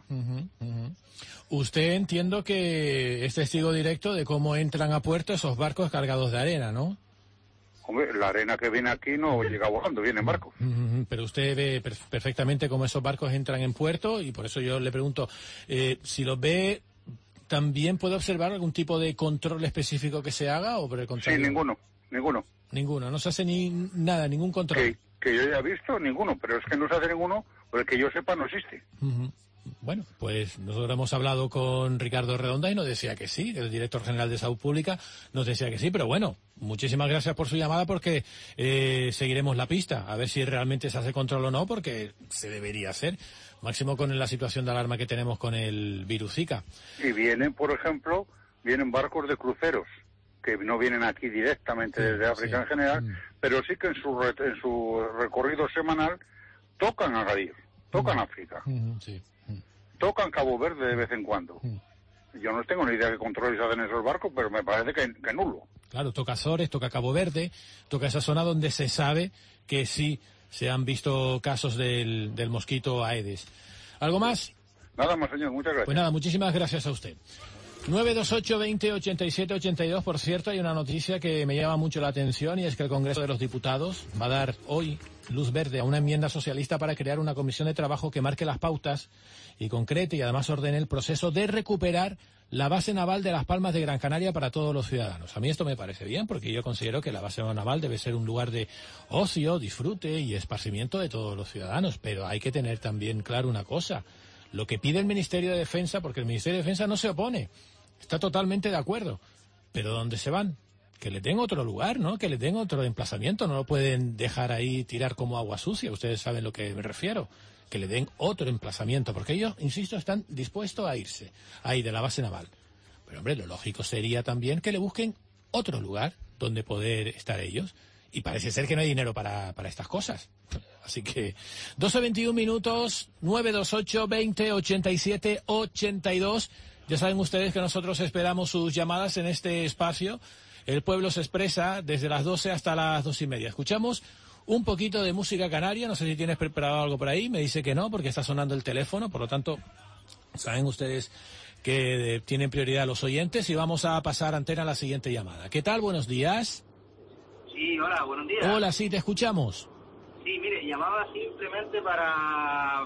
Usted, entiendo que es testigo directo de cómo entran a puerto esos barcos cargados de arena, ¿no? Hombre, la arena que viene aquí no llega volando, viene en barcos. Pero usted ve perfectamente cómo esos barcos entran en puerto, y por eso yo le pregunto, si los ve, ¿también puede observar algún tipo de control específico que se haga, o por el contrario? Sí, ninguno. Ninguno, no se hace nada, ningún control. Que yo haya visto, ninguno, pero es que no se hace ninguno, por el que yo sepa no existe. Bueno, pues nosotros hemos hablado con Ricardo Redonda y nos decía que sí, el director general de Salud Pública nos decía que sí, pero bueno, muchísimas gracias por su llamada, porque seguiremos la pista, a ver si realmente se hace control o no, porque se debería hacer, máximo con la situación de alarma que tenemos con el virus Zika. Y vienen, por ejemplo, barcos de cruceros, que no vienen aquí directamente desde África en general, pero sí que en su recorrido semanal tocan Agadir, tocan África, tocan Cabo Verde de vez en cuando. Yo no tengo ni idea de qué controles hacen esos barcos, pero me parece que nulo. Claro, toca Azores, toca Cabo Verde, toca esa zona donde se sabe que sí se han visto casos del mosquito Aedes. ¿Algo más? Nada más, señor, muchas gracias. Pues nada, muchísimas gracias a usted. 928 20 87 82. Por cierto, hay una noticia que me llama mucho la atención, y es que el Congreso de los Diputados va a dar hoy luz verde a una enmienda socialista para crear una comisión de trabajo que marque las pautas y concrete y además ordene el proceso de recuperar la base naval de Las Palmas de Gran Canaria para todos los ciudadanos. A mí esto me parece bien, porque yo considero que la base naval debe ser un lugar de ocio, disfrute y esparcimiento de todos los ciudadanos, pero hay que tener también claro una cosa: lo que pide el Ministerio de Defensa, porque el Ministerio de Defensa no se opone, está totalmente de acuerdo, pero ¿dónde se van? Que le den otro lugar, ¿no? Que le den otro emplazamiento, no lo pueden dejar ahí tirar como agua sucia, ustedes saben a lo que me refiero, que le den otro emplazamiento, porque ellos, insisto, están dispuestos a irse ahí de la base naval. Pero hombre, lo lógico sería también que le busquen otro lugar donde poder estar ellos, y parece ser que no hay dinero para estas cosas. Así que 12:21 minutos, 928 20 87 82. Ya saben ustedes que nosotros esperamos sus llamadas en este espacio. El pueblo se expresa desde las 12 hasta las 2:30. Escuchamos un poquito de música canaria. No sé si tienes preparado algo por ahí. Me dice que no, porque está sonando el teléfono. Por lo tanto, saben ustedes que tienen prioridad los oyentes, y vamos a pasar antena a la siguiente llamada. ¿Qué tal? Buenos días. Sí, hola, buenos días. Hola, sí, te escuchamos. Sí, mire, llamaba simplemente para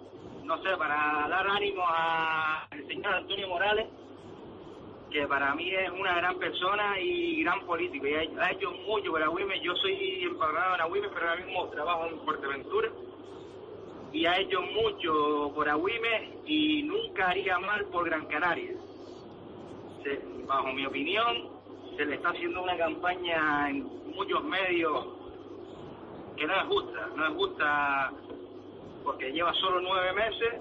dar ánimo al señor Antonio Morales, que para mí es una gran persona y gran político, y ha hecho mucho por Agüimes. Yo soy empadronado en Agüimes, pero ahora mismo trabajo en Fuerteventura, y ha hecho mucho por Agüimes y nunca haría mal por Gran Canaria. Bajo mi opinión, se le está haciendo una campaña en muchos medios que no es justa, porque lleva solo 9 meses,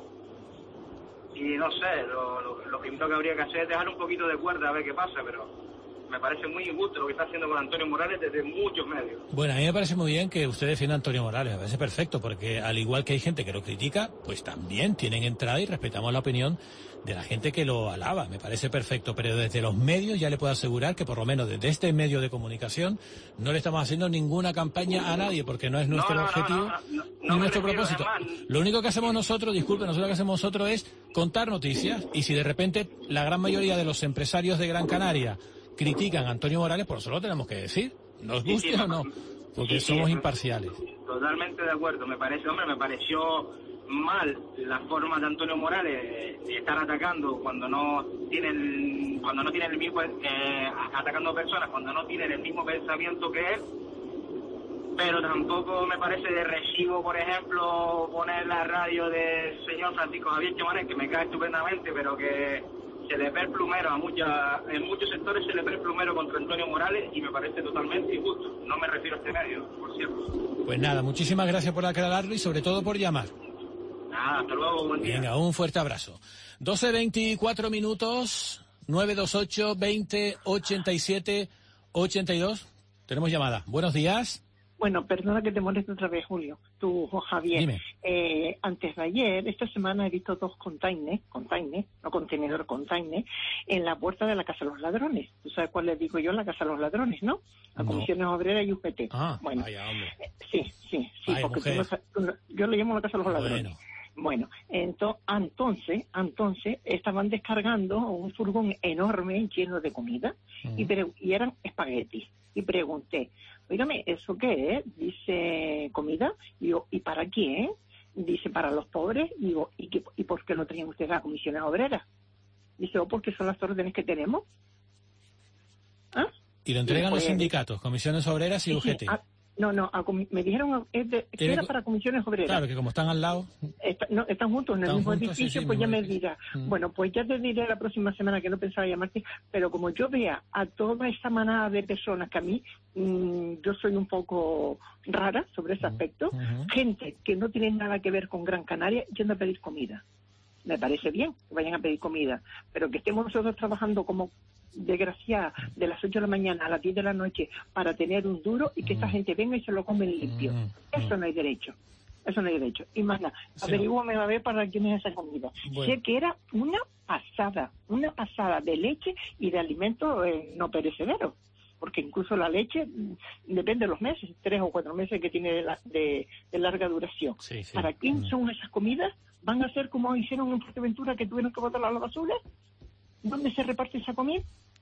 y no sé, lo primero que habría que hacer es dejar un poquito de cuerda a ver qué pasa, pero me parece muy injusto lo que está haciendo con Antonio Morales desde muchos medios. Bueno, a mí me parece muy bien que usted defienda a Antonio Morales, me parece perfecto, porque al igual que hay gente que lo critica, pues también tienen entrada y respetamos la opinión de la gente que lo alaba, me parece perfecto, pero desde los medios ya le puedo asegurar que por lo menos desde este medio de comunicación no le estamos haciendo ninguna campaña a nadie, porque no es nuestro objetivo ni nuestro propósito. Lo único que hacemos nosotros, nosotros lo que hacemos nosotros es contar noticias, y si de repente la gran mayoría de los empresarios de Gran Canaria critican a Antonio Morales, por eso lo tenemos que decir, nos guste o no, porque somos imparciales. Totalmente de acuerdo, me pareció mal la forma de Antonio Morales de estar atacando cuando no tienen el mismo atacando personas cuando no tienen el mismo pensamiento que él, pero tampoco me parece de recibo, por ejemplo, poner la radio del señor Francisco Javier Chamanes, que me cae estupendamente, pero que se le ve el plumero en muchos sectores se le ve el plumero contra Antonio Morales, y me parece totalmente injusto. No me refiero a este medio, por cierto. Pues nada, muchísimas gracias por aclararlo y sobre todo por llamar. Hasta luego, buen día. Venga, un fuerte abrazo. 12:24 minutos, 928 20 87 82. Tenemos llamada. Buenos días. Bueno, perdona que te moleste otra vez, Julio. Tú, Javier. Dime. Antes de ayer, esta semana he visto 2 containers, no contenedor, containers, en la puerta de la Casa de los Ladrones. ¿Tú sabes cuál les digo yo? La Casa de los Ladrones, ¿no? A Comisiones Obreras y UGT. Bueno, vaya, hombre. Sí, Ay, porque yo le llamo la Casa de los Ladrones. Bueno, entonces estaban descargando un furgón enorme lleno de comida y eran espaguetis. Y pregunté, oígame, ¿eso qué es? Dice, ¿comida? Digo, ¿y para quién? Dice, para los pobres. Digo, ¿y por qué no tenían ustedes las comisiones obreras? Dice, porque son las órdenes que tenemos. ¿Ah? Y lo entregan pues, los sindicatos, comisiones obreras y UGT. Me dijeron que era para comisiones obreras. Claro, que como están al lado. Están juntos en el mismo edificio, sí, pues ya me dirá. Bueno, pues ya te diré la próxima semana, que no pensaba llamarte, pero como yo vea a toda esa manada de personas que a mí, yo soy un poco rara sobre ese aspecto, gente que no tiene nada que ver con Gran Canaria, yendo a pedir comida. Me parece bien que vayan a pedir comida, pero que estemos nosotros trabajando como desgraciada de las 8 de la mañana a las 10 de la noche para tener un duro y que esa gente venga y se lo come limpio. Eso no hay derecho. Eso no hay derecho. Y más nada, averígüame a ver para quién es esa comida. Bueno. Sé que era una pasada de leche y de alimentos no perecederos. Porque incluso la leche depende de los meses, 3 o 4 meses que tiene de larga duración. ¿Para quién son esas comidas? ¿Van a ser como hicieron en Fuerteventura, que tuvieron que botarla a la basura? ¿Dónde se reparte esa comida?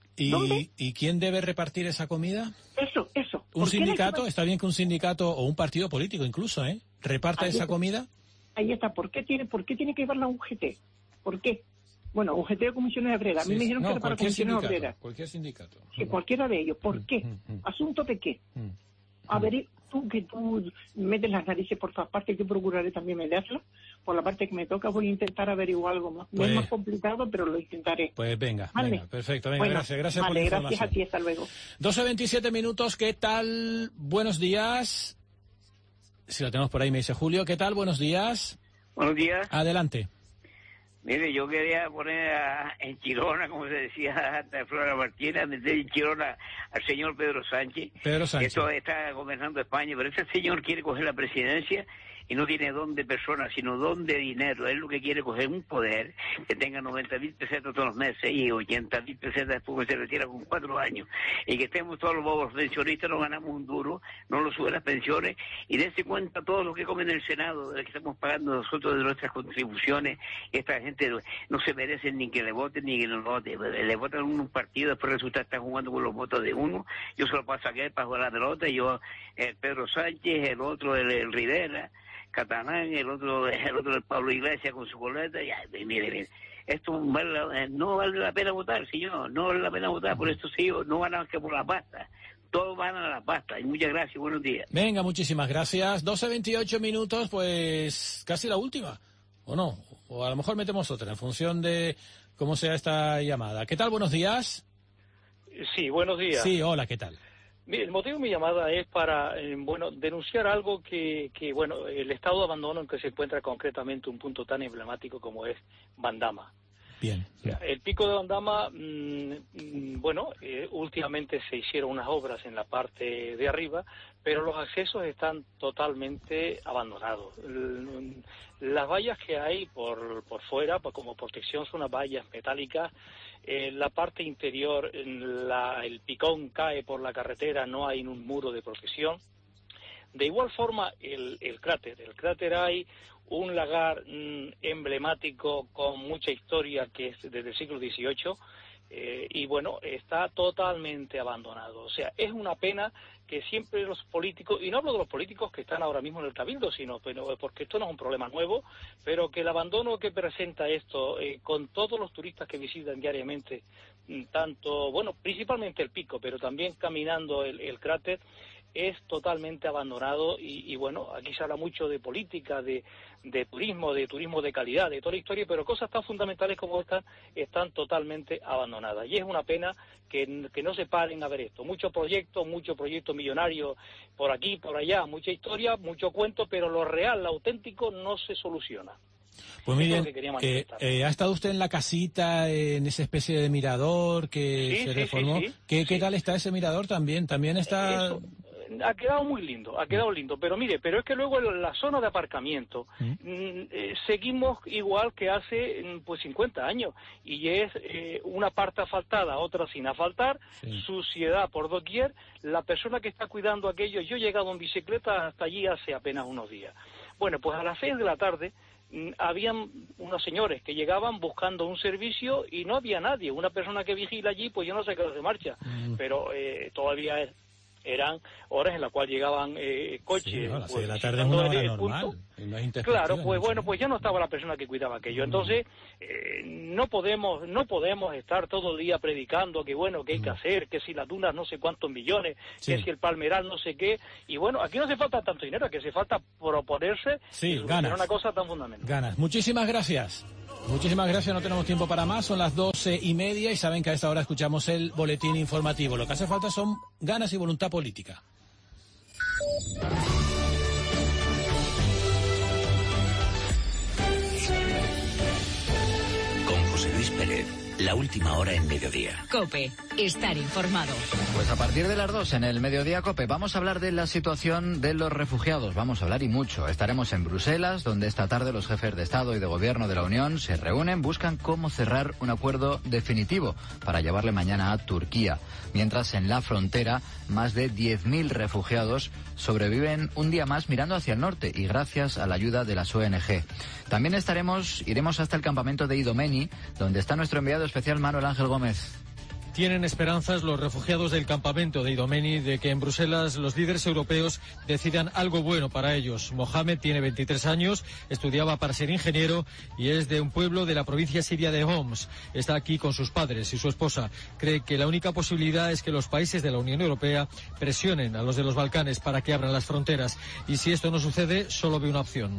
¿Y quién debe repartir esa comida? Eso. ¿Un sindicato? Está bien que un sindicato o un partido político incluso, reparta esa comida. Ahí está. ¿Por qué tiene que llevarla a UGT? ¿Por qué? Bueno, UGT o Comisiones Obreras. A mí me dijeron que era para Comisiones Obreras. Cualquier sindicato. Sí, cualquiera de ellos. ¿Por qué? ¿Asunto de qué? A ver, tú metes las narices por todas partes, yo procuraré también meterlas. Por la parte que me toca voy a intentar averiguar algo más. No es más complicado, pero lo intentaré. Pues venga, perfecto. Bueno, gracias por la información. Gracias a ti, hasta luego. 12:27 minutos, ¿qué tal? Buenos días. Si lo tenemos por ahí, me dice Julio. ¿Qué tal? Buenos días. Buenos días. Adelante. Mire, yo quería poner en Chirona, como se decía hasta Flora Martínez, meter en Chirona al señor Pedro Sánchez. Esto está gobernando España, pero este señor quiere coger la presidencia y no tiene don de personas, sino don de dinero. Él lo que quiere coger un poder que tenga 90.000 pesetas todos los meses y 80.000 pesetas después que se retira con 4 años. Y que estemos todos los bobos pensionistas, nos ganamos un duro, no nos suben las pensiones, y dense cuenta todo lo que comen en el Senado, de lo que estamos pagando nosotros de nuestras contribuciones. Esta gente no se merecen ni que le voten ni que no voten. Le votan un partido, después resulta que están jugando con los votos de uno. Yo se lo paso a aquel para jugar la pelota, yo, Pedro Sánchez, el otro, el Rivera, Catalán, el otro el Pablo Iglesias con su coleta. Mire, esto no vale la pena votar, señor, no vale la pena votar por estos hijos, no van a que por la pasta. Todos van a la pasta. Y muchas gracias, buenos días. Venga, muchísimas gracias. 12:28 minutos, pues casi la última, ¿o no? O a lo mejor metemos otra, en función de cómo sea esta llamada. ¿Qué tal? Buenos días. Sí, buenos días. Sí, hola, ¿qué tal? Mire, el motivo de mi llamada es para, denunciar algo que el estado de abandono en que se encuentra concretamente un punto tan emblemático como es Bandama. Bien. El pico de Bandama, últimamente se hicieron unas obras en la parte de arriba, pero los accesos están totalmente abandonados. Las vallas que hay por fuera, como protección, son unas vallas metálicas. En la parte interior, el picón cae por la carretera, no hay un muro de protección. De igual forma, el cráter hay un lagar emblemático con mucha historia que es desde el siglo XVIII está totalmente abandonado. O sea, es una pena que siempre los políticos, y no hablo de los políticos que están ahora mismo en el Cabildo, porque esto no es un problema nuevo, pero que el abandono que presenta esto, con todos los turistas que visitan diariamente, principalmente el pico, pero también caminando el cráter, es totalmente abandonado y aquí se habla mucho de política, de turismo de calidad, de toda la historia, pero cosas tan fundamentales como estas están totalmente abandonadas. Y es una pena que no se paren a ver esto. Mucho proyecto millonario por aquí, por allá, mucha historia, mucho cuento, pero lo real, lo auténtico no se soluciona. Pues muy bien, ¿ha estado usted en la casita, en esa especie de mirador que se reformó? Sí. ¿Qué tal está ese mirador también? ¿También está...? Ha quedado muy lindo, pero mire, pero es que luego en la zona de aparcamiento seguimos igual que hace pues 50 años, y es una parte asfaltada, otra sin asfaltar, suciedad por doquier. La persona que está cuidando aquello, yo he llegado en bicicleta hasta allí hace apenas unos días. Bueno, pues a las 6 de la tarde habían unos señores que llegaban buscando un servicio y no había nadie. Una persona que vigila allí, pues yo no sé qué hora se marcha, pero todavía eran horas en las cuales llegaban coches. Sí, a las 6 de la tarde es una hora normal. Claro, pues bueno, pues ya no estaba la persona que cuidaba aquello. Entonces, no podemos estar todo el día predicando que bueno, que hay que hacer, que si las dunas no sé cuántos millones, que si el palmeral no sé qué. Y bueno, aquí no hace falta tanto dinero, aquí hace falta proponerse ganas. Una cosa tan fundamental. Ganas. Muchísimas gracias. Muchísimas gracias, no tenemos tiempo para más, son las 12:30 y saben que a esta hora escuchamos el boletín informativo. Lo que hace falta son ganas y voluntad política. Con José Luis Pérez, la última hora en Mediodía. COPE, estar informado. Pues a partir de las 2 en el Mediodía COPE vamos a hablar de la situación de los refugiados. Vamos a hablar y mucho. Estaremos en Bruselas, donde esta tarde los jefes de Estado y de Gobierno de la Unión se reúnen, buscan cómo cerrar un acuerdo definitivo para llevarle mañana a Turquía. Mientras en la frontera, más de 10.000 refugiados sobreviven un día más mirando hacia el norte y gracias a la ayuda de las ONG. También iremos hasta el campamento de Idomeni, donde está nuestro enviado especial Manuel Ángel Gómez. Tienen esperanzas los refugiados del campamento de Idomeni de que en Bruselas los líderes europeos decidan algo bueno para ellos. Mohamed tiene 23 años, estudiaba para ser ingeniero y es de un pueblo de la provincia siria de Homs. Está aquí con sus padres y su esposa. Cree que la única posibilidad es que los países de la Unión Europea presionen a los de los Balcanes para que abran las fronteras. Y si esto no sucede, solo ve una opción.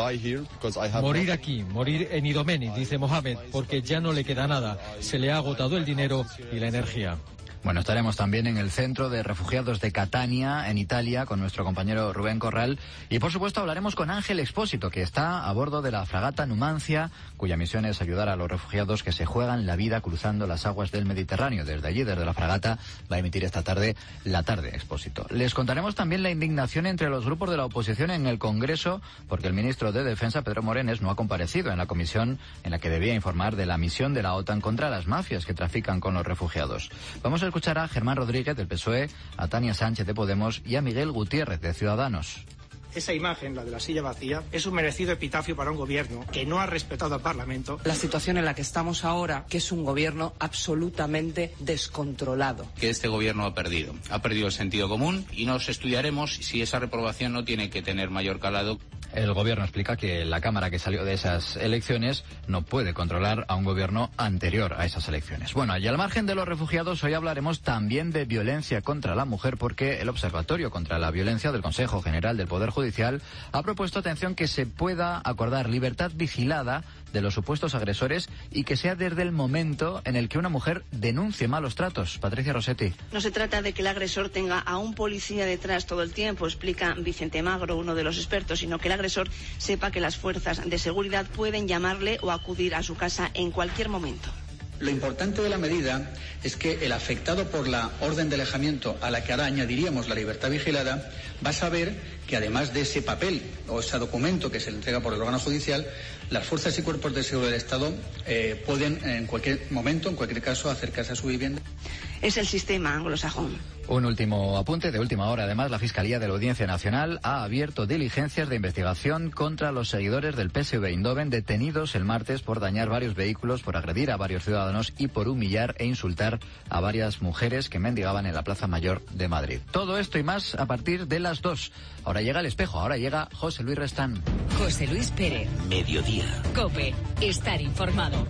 Morir aquí, morir en Idomeni, dice Mohamed, porque ya no le queda nada. Se le ha agotado el dinero y la energía. Bueno, estaremos también en el centro de refugiados de Catania, en Italia, con nuestro compañero Rubén Corral. Y por supuesto hablaremos con Ángel Expósito, que está a bordo de la fragata Numancia, cuya misión es ayudar a los refugiados que se juegan la vida cruzando las aguas del Mediterráneo. Desde allí, desde la fragata, va a emitir esta tarde La Tarde Expósito. Les contaremos también la indignación entre los grupos de la oposición en el Congreso, porque el ministro de Defensa, Pedro Morenes, no ha comparecido en la comisión en la que debía informar de la misión de la OTAN contra las mafias que trafican con los refugiados. Vamos a escuchar a Germán Rodríguez del PSOE, a Tania Sánchez de Podemos y a Miguel Gutiérrez de Ciudadanos. Esa imagen, la de la silla vacía, es un merecido epitafio para un gobierno que no ha respetado al Parlamento. La situación en la que estamos ahora, que es un gobierno absolutamente descontrolado. Que este gobierno ha perdido el sentido común y nos estudiaremos si esa reprobación no tiene que tener mayor calado. El gobierno explica que la Cámara que salió de esas elecciones no puede controlar a un gobierno anterior a esas elecciones. Bueno, y al margen de los refugiados, hoy hablaremos también de violencia contra la mujer, porque el Observatorio contra la Violencia del Consejo General del Poder Judicial ha propuesto, atención, que se pueda acordar libertad vigilada de los supuestos agresores y que sea desde el momento en el que una mujer denuncie malos tratos. Patricia Rossetti. No se trata de que el agresor tenga a un policía detrás todo el tiempo, explica Vicente Magro, uno de los expertos, sino que el agresor sepa que las fuerzas de seguridad pueden llamarle o acudir a su casa en cualquier momento. Lo importante de la medida es que el afectado por la orden de alejamiento, a la que ahora añadiríamos la libertad vigilada, va a saber que además de ese papel o ese documento que se le entrega por el órgano judicial, las fuerzas y cuerpos de seguridad del Estado pueden en cualquier momento, en cualquier caso, acercarse a su vivienda. Es el sistema anglosajón. Un último apunte de última hora. Además, la Fiscalía de la Audiencia Nacional ha abierto diligencias de investigación contra los seguidores del PSV Eindhoven detenidos el martes por dañar varios vehículos, por agredir a varios ciudadanos y por humillar e insultar a varias mujeres que mendigaban en la Plaza Mayor de Madrid. Todo esto y más a partir de las 2. Ahora llega El Espejo, ahora llega José Luis Restán. José Luis Pérez. Mediodía. COPE, estar informado.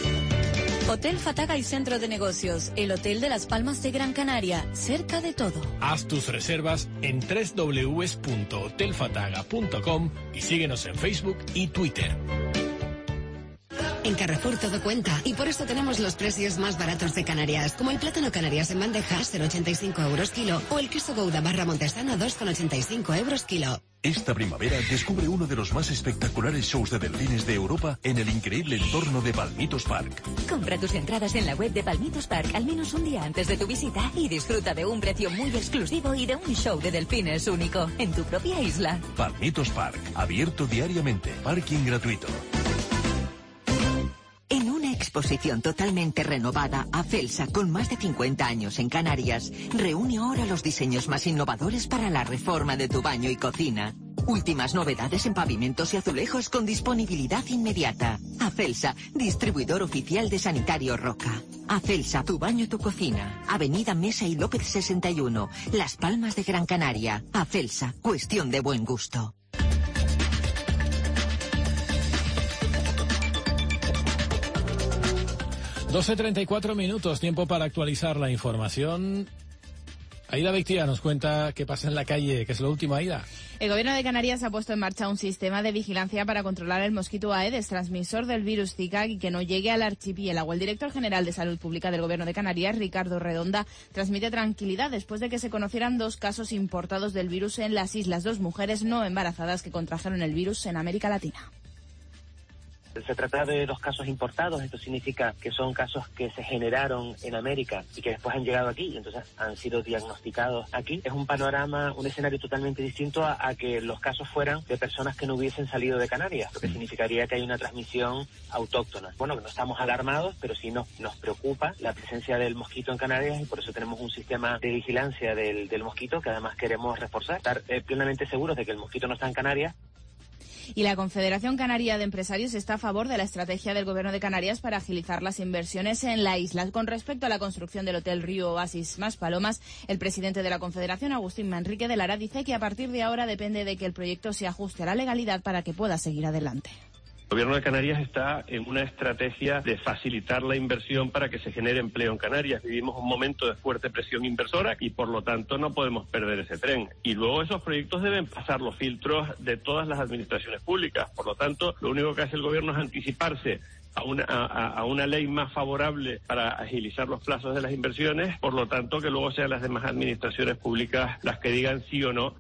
Hotel Fataga y Centro de Negocios, el Hotel de Las Palmas de Gran Canaria, cerca de todo. Haz tus reservas en www.hotelfataga.com y síguenos en Facebook y Twitter. En Carrefour todo cuenta y por eso tenemos los precios más baratos de Canarias, como el plátano Canarias en bandeja 0,85 euros kilo o el queso Gouda barra Montesano 2,85 euros kilo. Esta primavera descubre uno de los más espectaculares shows de delfines de Europa en el increíble entorno de Palmitos Park. Compra tus entradas en la web de Palmitos Park al menos un día antes de tu visita y disfruta de un precio muy exclusivo y de un show de delfines único en tu propia isla. Palmitos Park, abierto diariamente, parking gratuito. En una exposición totalmente renovada, Afelsa, con más de 50 años en Canarias, reúne ahora los diseños más innovadores para la reforma de tu baño y cocina. Últimas novedades en pavimentos y azulejos con disponibilidad inmediata. Afelsa, distribuidor oficial de Sanitario Roca. Afelsa, tu baño, tu cocina. Avenida Mesa y López 61, Las Palmas de Gran Canaria. Afelsa, cuestión de buen gusto. ...12:34, tiempo para actualizar la información. Aida Beitía nos cuenta qué pasa en la calle, que es lo último, Aida. El Gobierno de Canarias ha puesto en marcha un sistema de vigilancia para controlar el mosquito Aedes, transmisor del virus Zika, y que no llegue al archipiélago. El director general de Salud Pública del Gobierno de Canarias, Ricardo Redonda, transmite tranquilidad después de que se conocieran 2 casos importados del virus en las islas, 2 mujeres no embarazadas que contrajeron el virus en América Latina. Se trata de 2 casos importados. Esto significa que son casos que se generaron en América y que después han llegado aquí y entonces han sido diagnosticados aquí. Es un panorama, un escenario totalmente distinto a que los casos fueran de personas que no hubiesen salido de Canarias, lo que significaría que hay una transmisión autóctona. Bueno, que no estamos alarmados, pero sí nos preocupa la presencia del mosquito en Canarias y por eso tenemos un sistema de vigilancia del mosquito que además queremos reforzar, estar plenamente seguros de que el mosquito no está en Canarias. Y la Confederación Canaria de Empresarios está a favor de la estrategia del Gobierno de Canarias para agilizar las inversiones en la isla. Con respecto a la construcción del Hotel Río Oasis Maspalomas, el presidente de la Confederación, Agustín Manrique de Lara, dice que a partir de ahora depende de que el proyecto se ajuste a la legalidad para que pueda seguir adelante. El Gobierno de Canarias está en una estrategia de facilitar la inversión para que se genere empleo en Canarias. Vivimos un momento de fuerte presión inversora y por lo tanto no podemos perder ese tren. Y luego esos proyectos deben pasar los filtros de todas las administraciones públicas. Por lo tanto, lo único que hace el Gobierno es anticiparse a una ley más favorable para agilizar los plazos de las inversiones. Por lo tanto, que luego sean las demás administraciones públicas las que digan sí o no.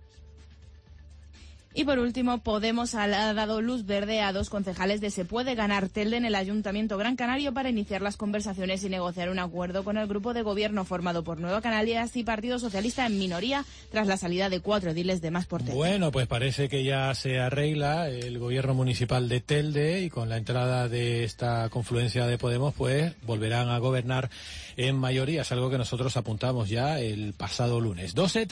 Y por último, Podemos ha dado luz verde a 2 concejales de Se Puede Ganar Telde en el Ayuntamiento Gran Canario para iniciar las conversaciones y negociar un acuerdo con el grupo de gobierno formado por Nueva Canarias y Partido Socialista en minoría tras la salida de 4 ediles de Más por Telde. Bueno, pues parece que ya se arregla el gobierno municipal de Telde y con la entrada de esta confluencia de Podemos, pues volverán a gobernar en mayoría. Es algo que nosotros apuntamos ya el pasado lunes.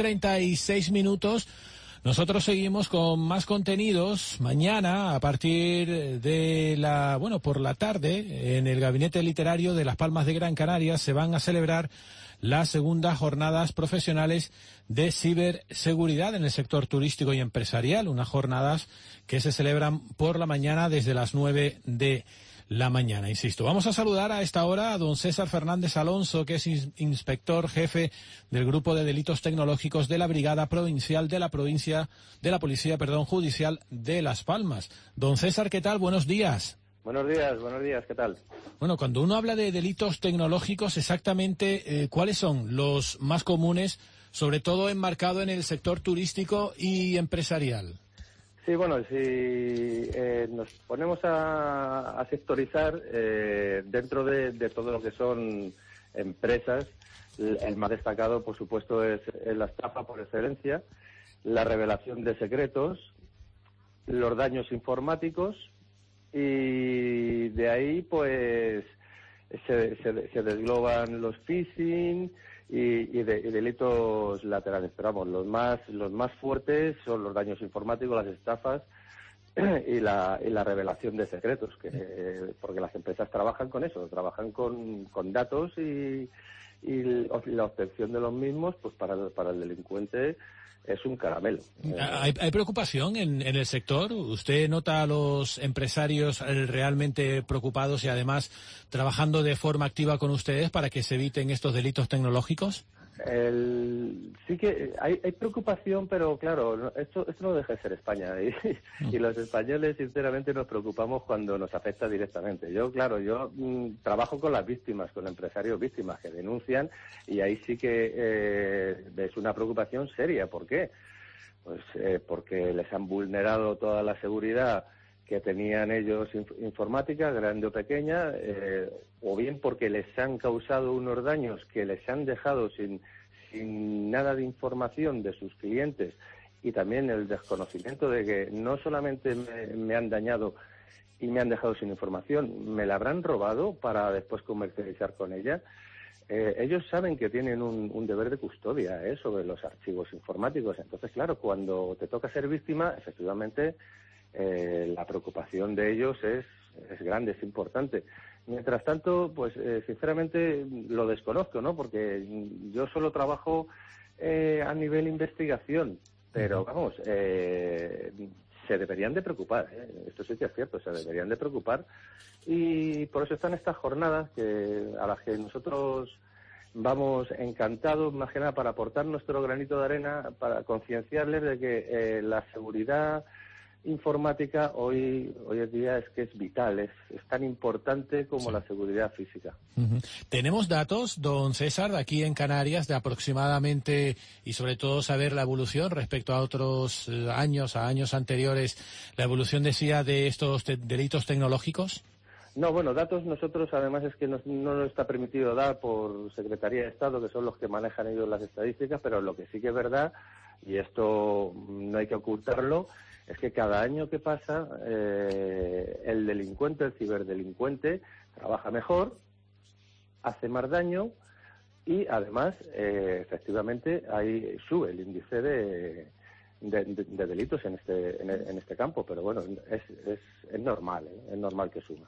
12:36. Nosotros seguimos con más contenidos. Mañana, a partir de por la tarde, en el Gabinete Literario de Las Palmas de Gran Canaria, se van a celebrar las segundas jornadas profesionales de ciberseguridad en el sector turístico y empresarial. Unas jornadas que se celebran por la mañana desde las 9 de la mañana, insisto. Vamos a saludar a esta hora a don César Fernández Alonso, que es inspector jefe del Grupo de Delitos Tecnológicos de la Brigada Provincial de la Policía Judicial de Las Palmas. Don César, ¿qué tal? Buenos días. Buenos días, ¿qué tal? Bueno, cuando uno habla de delitos tecnológicos, exactamente, ¿cuáles son los más comunes, sobre todo enmarcado en el sector turístico y empresarial? Sí, bueno, si nos ponemos a sectorizar dentro de todo lo que son empresas, el más destacado, por supuesto, es la estafa por excelencia, la revelación de secretos, los daños informáticos y de ahí, pues, se desgloban los phishing y delitos laterales, pero vamos, los más fuertes son los daños informáticos, las estafas y la revelación de secretos, porque las empresas trabajan con eso, trabajan con datos y la obtención de los mismos, pues para el delincuente es un caramelo. ¿Hay preocupación en el sector? ¿Usted nota a los empresarios realmente preocupados y además trabajando de forma activa con ustedes para que se eviten estos delitos tecnológicos? Sí que hay preocupación, pero claro, esto no deja de ser España y los españoles sinceramente nos preocupamos cuando nos afecta directamente. Yo trabajo con las víctimas, con empresarios víctimas que denuncian y ahí sí que es una preocupación seria. ¿Por qué? Pues porque les han vulnerado toda la seguridad que tenían ellos informática, grande o pequeña, o bien porque les han causado unos daños que les han dejado sin nada de información de sus clientes, y también el desconocimiento de que no solamente me han dañado y me han dejado sin información, me la habrán robado para después comercializar con ella. Ellos saben que tienen un deber de custodia sobre los archivos informáticos. Entonces, claro, cuando te toca ser víctima, efectivamente, la preocupación de ellos es grande, es importante. Mientras tanto, pues sinceramente lo desconozco, ¿no? Porque yo solo trabajo a nivel investigación, pero vamos, se deberían de preocupar, esto sí que es cierto, se deberían de preocupar, y por eso están estas jornadas a las que nosotros vamos encantados, más que nada para aportar nuestro granito de arena, para concienciarles de que la seguridad informática hoy en día es vital, es tan importante como la seguridad física. ¿Tenemos datos, don César, de aquí en Canarias, de aproximadamente, y sobre todo saber la evolución respecto a otros años, a años anteriores, la evolución, decía, de estos delitos tecnológicos? No, bueno, datos nosotros además es que no nos está permitido dar por Secretaría de Estado, que son los que manejan ellos las estadísticas, pero lo que sí que es verdad, y esto no hay que ocultarlo, es que cada año que pasa el delincuente, el ciberdelincuente, trabaja mejor, hace más daño y además efectivamente ahí sube el índice de delitos en este campo, pero bueno, es normal que suba.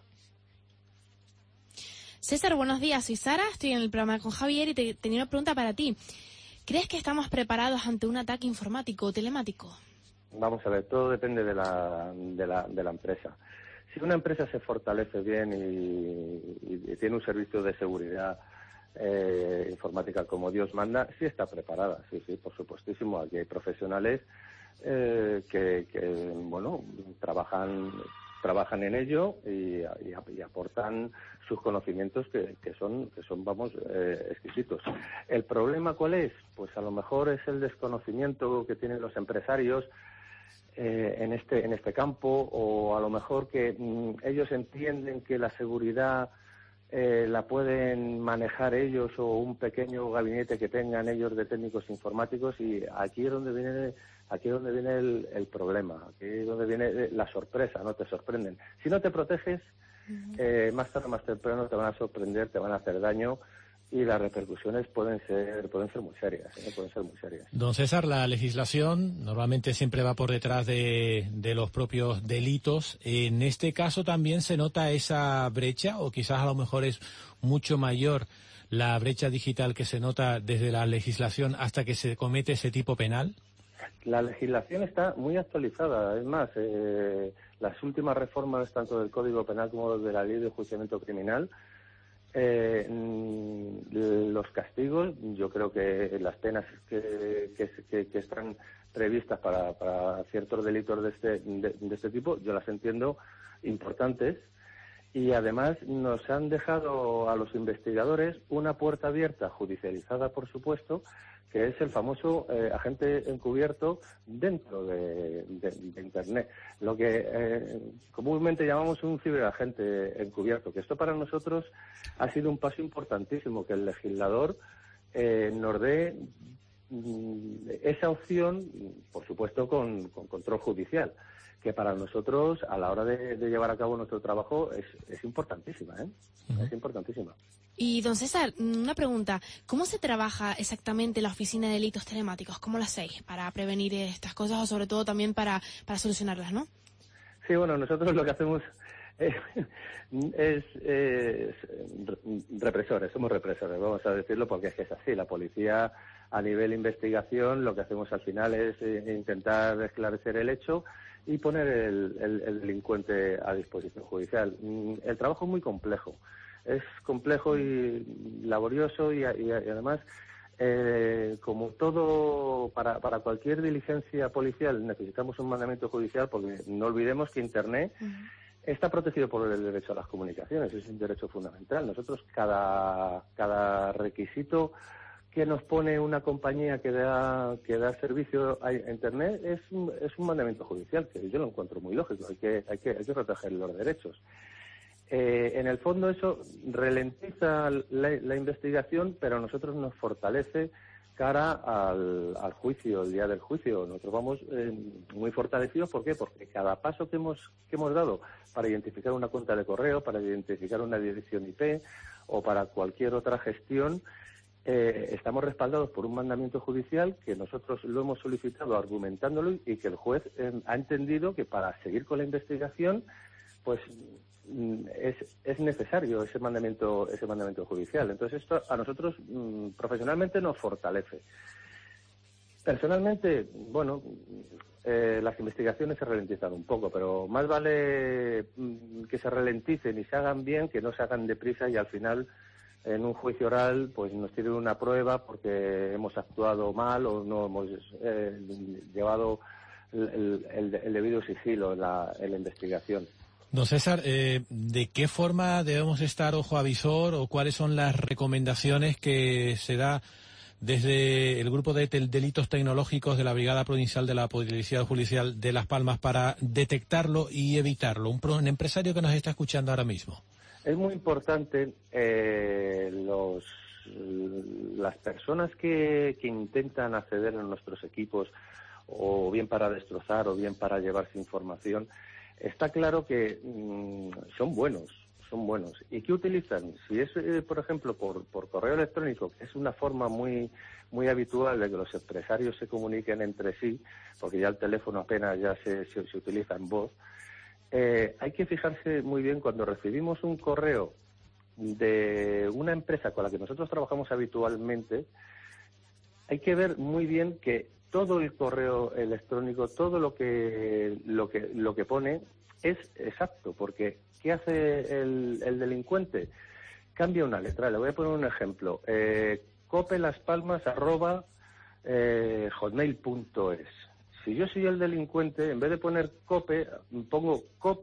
César, buenos días, soy Sara, estoy en el programa con Javier y tenía una pregunta para ti. ¿Crees que estamos preparados ante un ataque informático o telemático? Vamos a ver, todo depende de la empresa. Si una empresa se fortalece bien y tiene un servicio de seguridad informática como Dios manda, sí está preparada, sí, por supuestísimo. Aquí hay profesionales que bueno, trabajan en ello y aportan sus conocimientos que son vamos, exquisitos. ¿El problema cuál es? Pues a lo mejor es el desconocimiento que tienen los empresarios en este campo, o a lo mejor que ellos entienden que la seguridad la pueden manejar ellos o un pequeño gabinete que tengan ellos de técnicos informáticos, y aquí es donde viene el problema, aquí es donde viene la sorpresa, no te sorprenden. Si no te proteges, más tarde o más temprano te van a sorprender, te van a hacer daño, y las repercusiones pueden ser muy serias, pueden ser muy serias. Don César, la legislación normalmente siempre va por detrás de los propios delitos. En este caso también se nota esa brecha, o quizás a lo mejor es mucho mayor la brecha digital que se nota desde la legislación hasta que se comete ese tipo penal. La legislación está muy actualizada. Es más, las últimas reformas tanto del Código Penal como de la Ley de Enjuiciamiento Criminal, los castigos, yo creo que las penas que están previstas para ciertos delitos de este tipo, yo las entiendo importantes, y además nos han dejado a los investigadores una puerta abierta, judicializada por supuesto, que es el famoso agente encubierto dentro de Internet, lo que comúnmente llamamos un ciberagente encubierto, que esto para nosotros ha sido un paso importantísimo, que el legislador nos dé esa opción, por supuesto con control judicial, que para nosotros a la hora de llevar a cabo nuestro trabajo es importantísima, es importantísima. Y don César, una pregunta, ¿cómo se trabaja exactamente la Oficina de Delitos Telemáticos? ¿Cómo lo hacéis para prevenir estas cosas o sobre todo también para solucionarlas, no? Sí, bueno, nosotros lo que hacemos es represores, somos represores, vamos a decirlo, porque es que es así. La policía, a nivel investigación, lo que hacemos al final es intentar esclarecer el hecho y poner el delincuente a disposición judicial. El trabajo es muy complejo. Es complejo y laborioso y además, como todo, para cualquier diligencia policial necesitamos un mandamiento judicial, porque no olvidemos que Internet está protegido por el derecho a las comunicaciones, es un derecho fundamental. Nosotros cada requisito que nos pone una compañía que da servicio a Internet es un mandamiento judicial, que yo lo encuentro muy lógico, hay que proteger los derechos. En el fondo eso ralentiza la investigación, pero a nosotros nos fortalece cara al juicio, el día del juicio. Nosotros vamos muy fortalecidos. ¿Por qué? Porque cada paso que hemos dado para identificar una cuenta de correo, para identificar una dirección IP o para cualquier otra gestión, estamos respaldados por un mandamiento judicial que nosotros lo hemos solicitado argumentándolo y que el juez ha entendido que para seguir con la investigación pues es necesario ese mandamiento judicial. Entonces esto a nosotros profesionalmente nos fortalece. Personalmente, bueno, las investigaciones se ralentizan un poco, pero más vale que se ralenticen y se hagan bien que no se hagan deprisa y al final en un juicio oral pues nos tienen una prueba porque hemos actuado mal o no hemos llevado el debido sigilo en la investigación. Don César, ¿de qué forma debemos estar ojo avisor o cuáles son las recomendaciones que se da desde el grupo de delitos tecnológicos de la Brigada Provincial de la Policía Judicial de Las Palmas para detectarlo y evitarlo? Un empresario que nos está escuchando ahora mismo. Es muy importante las personas que intentan acceder a nuestros equipos o bien para destrozar o bien para llevarse información. Está claro que son buenos. ¿Y qué utilizan? Si es, por ejemplo, por correo electrónico, que es una forma muy habitual de que los empresarios se comuniquen entre sí, porque ya el teléfono apenas ya se utiliza en voz, hay que fijarse muy bien cuando recibimos un correo de una empresa con la que nosotros trabajamos habitualmente, hay que ver muy bien que todo el correo electrónico, todo lo que pone es exacto, porque ¿qué hace el delincuente? Cambia una letra. Le voy a poner un ejemplo. copelaspalmas@hotmail.es. Si yo soy el delincuente, en vez de poner cope, pongo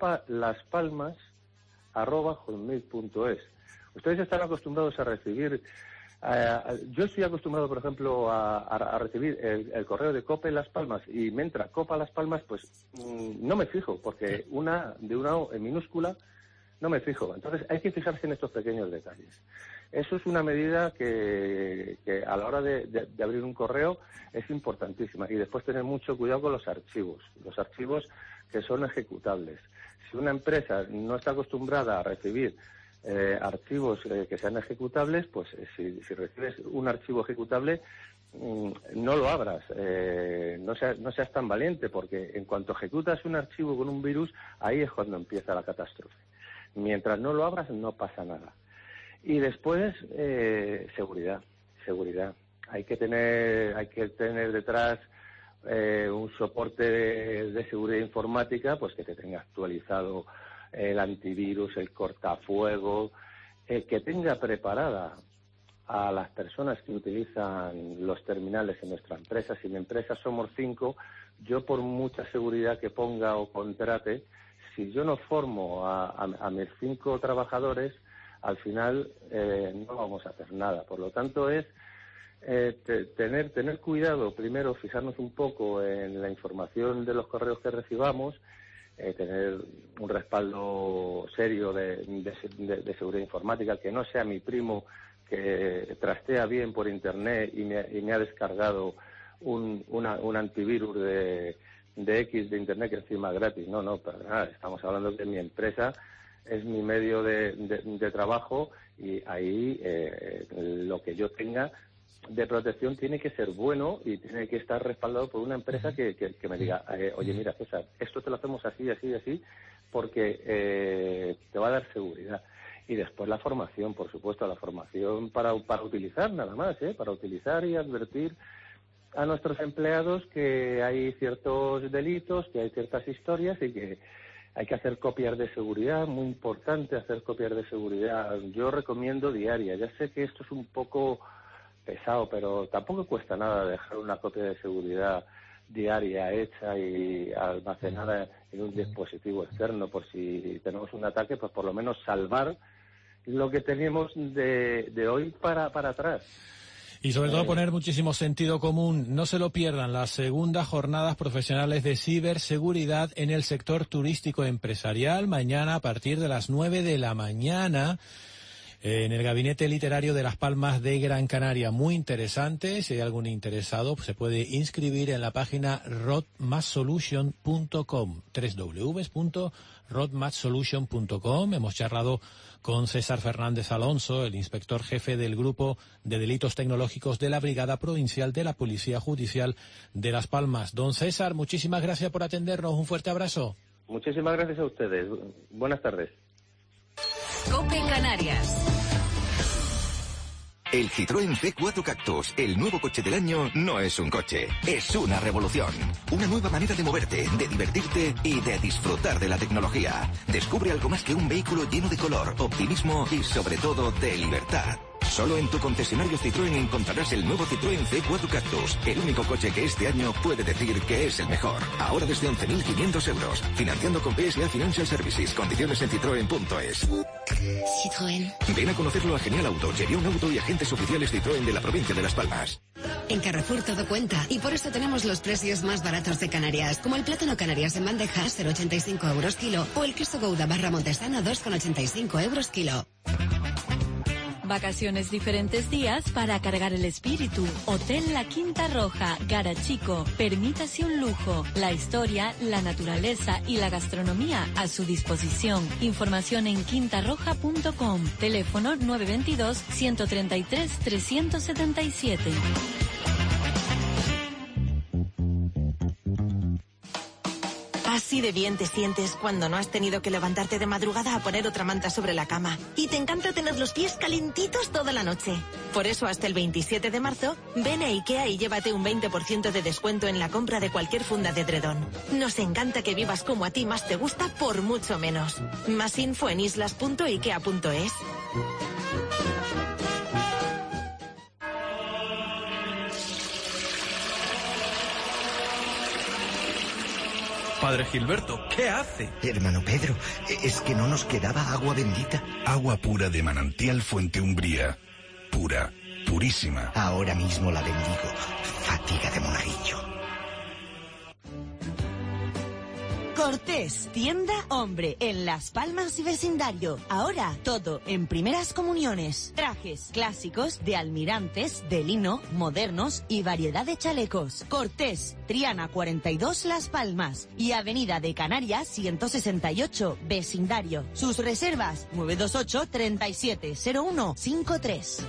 copalaspalmas@hotmail.es. Ustedes están acostumbrados a recibir. Yo estoy acostumbrado, por ejemplo, a recibir el correo de Cope Las Palmas y me entra Copa Las Palmas, pues no me fijo, porque de una O en minúscula no me fijo. Entonces hay que fijarse en estos pequeños detalles. Eso es una medida que a la hora de abrir un correo es importantísima. Y después tener mucho cuidado con los archivos que son ejecutables. Si una empresa no está acostumbrada a recibir archivos que sean ejecutables, pues si recibes un archivo ejecutable, no lo abras, no seas tan valiente, porque en cuanto ejecutas un archivo con un virus, ahí es cuando empieza la catástrofe. Mientras no lo abras, no pasa nada. Y después, seguridad. Hay que tener detrás un soporte de seguridad informática, pues que te tenga actualizado el antivirus, el cortafuegos, que tenga preparada a las personas que utilizan los terminales en nuestra empresa. Si en mi empresa somos 5, yo por mucha seguridad que ponga o contrate, si yo no formo a mis 5 trabajadores, al final no vamos a hacer nada. Por lo tanto es tener cuidado, primero fijarnos un poco en la información de los correos que recibamos, tener un respaldo serio de seguridad informática, que no sea mi primo que trastea bien por internet y me ha descargado un antivirus de X de internet que encima es gratis. No, para nada. Estamos hablando de mi empresa, es mi medio de trabajo y ahí lo que yo tenga de protección tiene que ser bueno y tiene que estar respaldado por una empresa que me diga, oye, mira, César, esto te lo hacemos así, porque te va a dar seguridad. Y después la formación, por supuesto, la formación para utilizar nada más, para utilizar y advertir a nuestros empleados que hay ciertos delitos, que hay ciertas historias y que hay que hacer copias de seguridad, muy importante hacer copias de seguridad. Yo recomiendo diarias. Ya sé que esto es un poco pesado, pero tampoco cuesta nada dejar una copia de seguridad diaria hecha y almacenada en un dispositivo externo por si tenemos un ataque, pues por lo menos salvar lo que tenemos de hoy para atrás. Y sobre todo poner muchísimo sentido común. No se lo pierdan, las segundas jornadas profesionales de ciberseguridad en el sector turístico empresarial, mañana a partir de las 9 de la mañana. En el Gabinete Literario de Las Palmas de Gran Canaria. Muy interesante. Si hay algún interesado, pues se puede inscribir en la página roadmatchsolution.com, www.roadmatchsolution.com. Hemos charlado con César Fernández Alonso, el inspector jefe del Grupo de Delitos Tecnológicos de la Brigada Provincial de la Policía Judicial de Las Palmas. Don César, muchísimas gracias por atendernos. Un fuerte abrazo. Muchísimas gracias a ustedes. Buenas tardes. COPE Canarias. El Citroën C4 Cactus, el nuevo coche del año, no es un coche, es una revolución. Una nueva manera de moverte, de divertirte y de disfrutar de la tecnología. Descubre algo más que un vehículo lleno de color, optimismo y sobre todo de libertad. Solo en tu concesionario Citroën encontrarás el nuevo Citroën C4 Cactus, el único coche que este año puede decir que es el mejor. Ahora desde 11.500 euros, financiando con PSA Financial Services, condiciones en citroen.es. Citroën. Ven a conocerlo a Genial Auto, Gerion Auto y agentes oficiales Citroën de la provincia de Las Palmas. En Carrefour todo cuenta y por eso tenemos los precios más baratos de Canarias, como el plátano Canarias en bandeja 0,85 euros kilo o el queso Gouda barra Montesano 2,85 euros kilo. Vacaciones diferentes días para cargar el espíritu. Hotel La Quinta Roja, Garachico. Permítase un lujo. La historia, la naturaleza y la gastronomía a su disposición. Información en quintarroja.com. Teléfono 922-133-377. Así de bien te sientes cuando no has tenido que levantarte de madrugada a poner otra manta sobre la cama. Y te encanta tener los pies calentitos toda la noche. Por eso hasta el 27 de marzo, ven a IKEA y llévate un 20% de descuento en la compra de cualquier funda de edredón. Nos encanta que vivas como a ti más te gusta por mucho menos. Más info en islas.ikea.es. Padre Gilberto, ¿qué hace? Hermano Pedro, es que no nos quedaba agua bendita. Agua pura de manantial Fuente Umbría. Pura, purísima. Ahora mismo la bendigo. Fatiga de monaguillo. Cortés, tienda hombre, en Las Palmas y vecindario. Ahora, todo en primeras comuniones. Trajes clásicos de almirantes, de lino, modernos y variedad de chalecos. Cortés, Triana 42 Las Palmas y Avenida de Canarias 168, vecindario. Sus reservas 928 370153.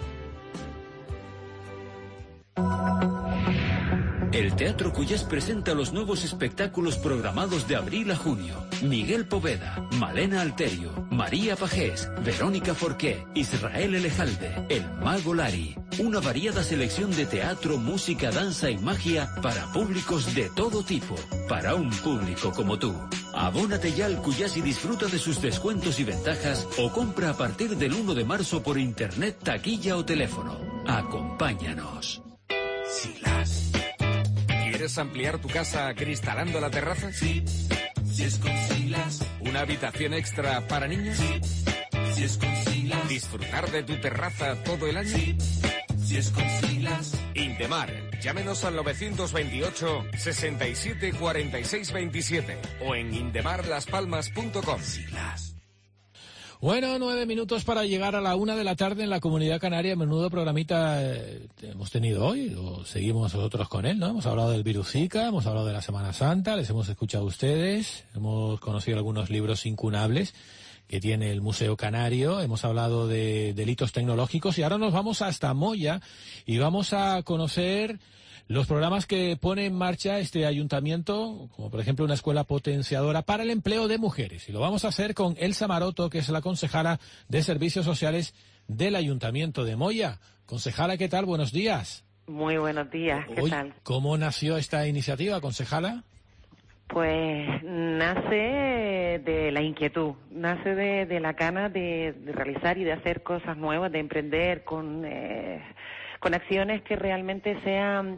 El Teatro Cuyés presenta los nuevos espectáculos programados de abril a junio. Miguel Poveda, Malena Alterio, María Pajés, Verónica Forqué, Israel Elejalde, El Mago Lari. Una variada selección de teatro, música, danza y magia para públicos de todo tipo. Para un público como tú. Abónate ya al Cuyás y disfruta de sus descuentos y ventajas o compra a partir del 1 de marzo por internet, taquilla o teléfono. Acompáñanos. Silas. ¿Quieres ampliar tu casa acristalando la terraza? Sí, si es con Silas. ¿Una habitación extra para niños? Sí, si es con Silas. ¿Disfrutar de tu terraza todo el año? Sí, si es con Silas. Indemar. Llámenos al 928 67 46 27 o en indemarlaspalmas.com. Silas. Bueno, 9 minutos para llegar a la 1 de la tarde en la Comunidad Canaria. Menudo programita hemos tenido hoy, o seguimos nosotros con él, ¿no? Hemos hablado del virus Zika, hemos hablado de la Semana Santa, les hemos escuchado a ustedes, hemos conocido algunos libros incunables que tiene el Museo Canario, hemos hablado de delitos tecnológicos y ahora nos vamos hasta Moya y vamos a conocer los programas que pone en marcha este ayuntamiento, como por ejemplo una escuela potenciadora para el empleo de mujeres. Y lo vamos a hacer con Elsa Maroto, que es la concejala de Servicios Sociales del Ayuntamiento de Moya. Concejala, ¿qué tal? Buenos días. Muy buenos días, ¿qué tal? ¿Cómo nació esta iniciativa, concejala? Pues nace de la inquietud, nace de la gana de realizar y de hacer cosas nuevas, de emprender con acciones que realmente sean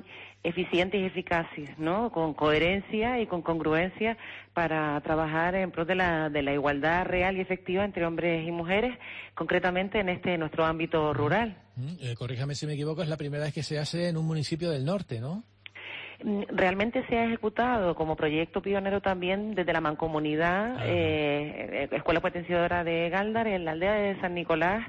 eficientes y eficaces, ¿no? Con coherencia y con congruencia para trabajar en pro de la igualdad real y efectiva entre hombres y mujeres, concretamente en nuestro ámbito rural. Corríjame si me equivoco, es la primera vez que se hace en un municipio del norte, ¿no? Realmente se ha ejecutado como proyecto pionero también desde la Mancomunidad, Escuela Potenciadora de Gáldar, en la aldea de San Nicolás,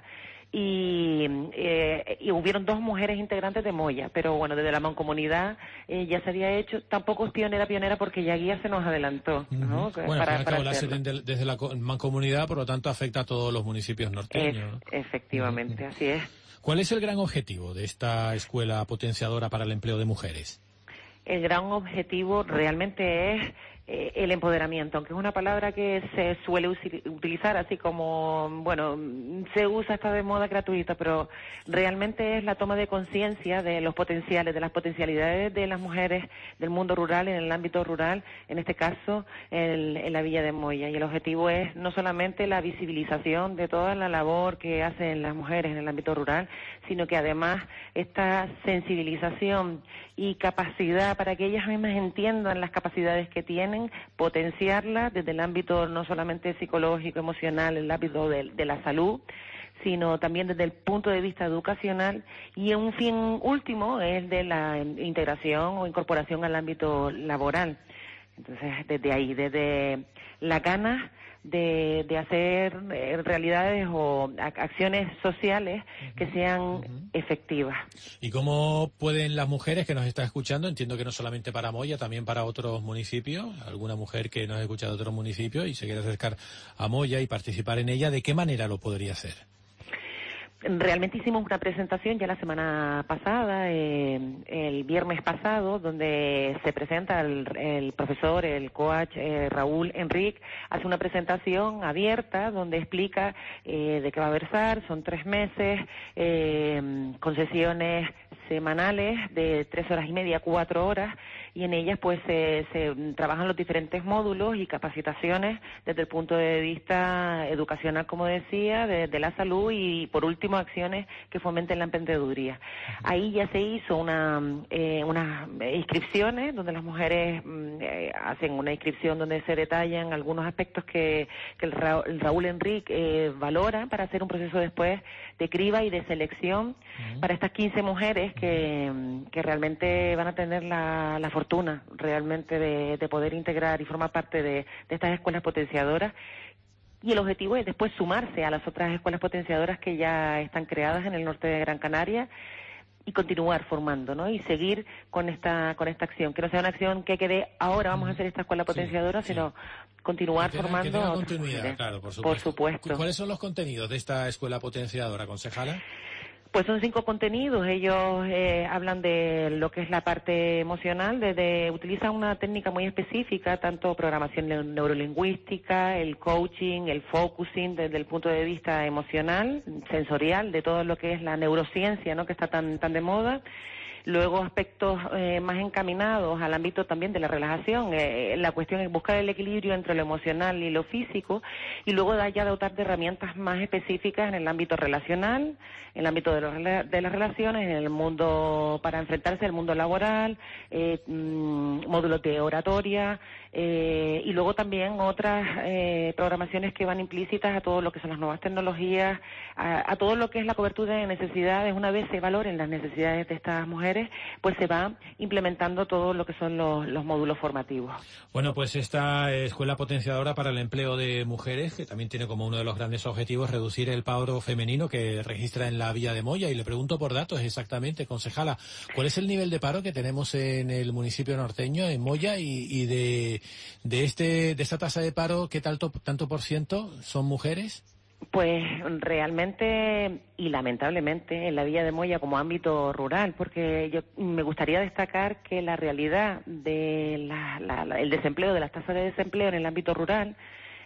y hubieron 2 mujeres integrantes de Moya, pero bueno, desde la Mancomunidad ya se había hecho, tampoco es pionera porque ya Guía se nos adelantó, ¿no? Bueno, desde la Mancomunidad, por lo tanto afecta a todos los municipios norteños, ¿no? Efectivamente, así es. ¿Cuál es el gran objetivo de esta escuela potenciadora para el empleo de mujeres? El gran objetivo realmente es el empoderamiento, aunque es una palabra que se suele utilizar así como, bueno, se usa, está de moda gratuita, pero realmente es la toma de conciencia de los potenciales, de las potencialidades de las mujeres del mundo rural, en el ámbito rural, en este caso en la Villa de Moya. Y el objetivo es no solamente la visibilización de toda la labor que hacen las mujeres en el ámbito rural, sino que además esta sensibilización y capacidad para que ellas mismas entiendan las capacidades que tienen, potenciarlas desde el ámbito no solamente psicológico, emocional, el ámbito de la salud, sino también desde el punto de vista educacional, y un fin último es de la integración o incorporación al ámbito laboral. Entonces, desde ahí, desde la ganas de hacer realidades o acciones sociales que sean efectivas. ¿Y cómo pueden las mujeres que nos están escuchando, entiendo que no solamente para Moya, también para otros municipios, alguna mujer que nos escucha de otros municipios y se quiere acercar a Moya y participar en ella, ¿de qué manera lo podría hacer? Realmente hicimos una presentación ya la semana pasada, el viernes pasado, donde se presenta el profesor, el coach Raúl Enrique, hace una presentación abierta donde explica de qué va a versar. Son 3 meses, con sesiones semanales de 3 horas y media, 4 horas, y en ellas pues se trabajan los diferentes módulos y capacitaciones desde el punto de vista educacional, como decía, de la salud, y por último acciones que fomenten la emprendeduría. Ahí ya se hizo unas inscripciones donde las mujeres hacen una inscripción donde se detallan algunos aspectos que el Raúl Enrique valora para hacer un proceso después de criba y de selección para estas 15 mujeres que realmente van a tener la fortuna realmente de poder integrar y formar parte de estas escuelas potenciadoras. Y el objetivo es después sumarse a las otras escuelas potenciadoras que ya están creadas en el norte de Gran Canaria y continuar formando, ¿no? Y seguir con esta acción, que no sea una acción que quede ahora vamos a hacer esta escuela potenciadora, sino continuar formando. Que tenga continuidad, claro, por supuesto. ¿Cuáles son los contenidos de esta escuela potenciadora, concejala? Pues son 5 contenidos. Ellos hablan de lo que es la parte emocional, utilizan una técnica muy específica, tanto programación neurolingüística, el coaching, el focusing, desde el punto de vista emocional, sensorial, de todo lo que es la neurociencia, ¿no?, que está tan de moda. Luego aspectos más encaminados al ámbito también de la relajación. La cuestión es buscar el equilibrio entre lo emocional y lo físico, y luego dotar de herramientas más específicas en el ámbito relacional, en el ámbito de las relaciones, en el mundo para enfrentarse al mundo laboral, módulos de oratoria, y luego también otras programaciones que van implícitas a todo lo que son las nuevas tecnologías, a todo lo que es la cobertura de necesidades. Una vez se valoren las necesidades de estas mujeres, pues se va implementando todo lo que son los módulos formativos. Bueno, pues esta escuela potenciadora para el empleo de mujeres, que también tiene como uno de los grandes objetivos reducir el paro femenino que registra en la Villa de Moya. Y le pregunto por datos exactamente, concejala, ¿cuál es el nivel de paro que tenemos en el municipio norteño, en Moya, y de esta tasa de paro, qué tanto por ciento son mujeres? Pues realmente y lamentablemente en la Villa de Moya como ámbito rural, porque yo me gustaría destacar que la realidad de el desempleo, de las tasas de desempleo en el ámbito rural,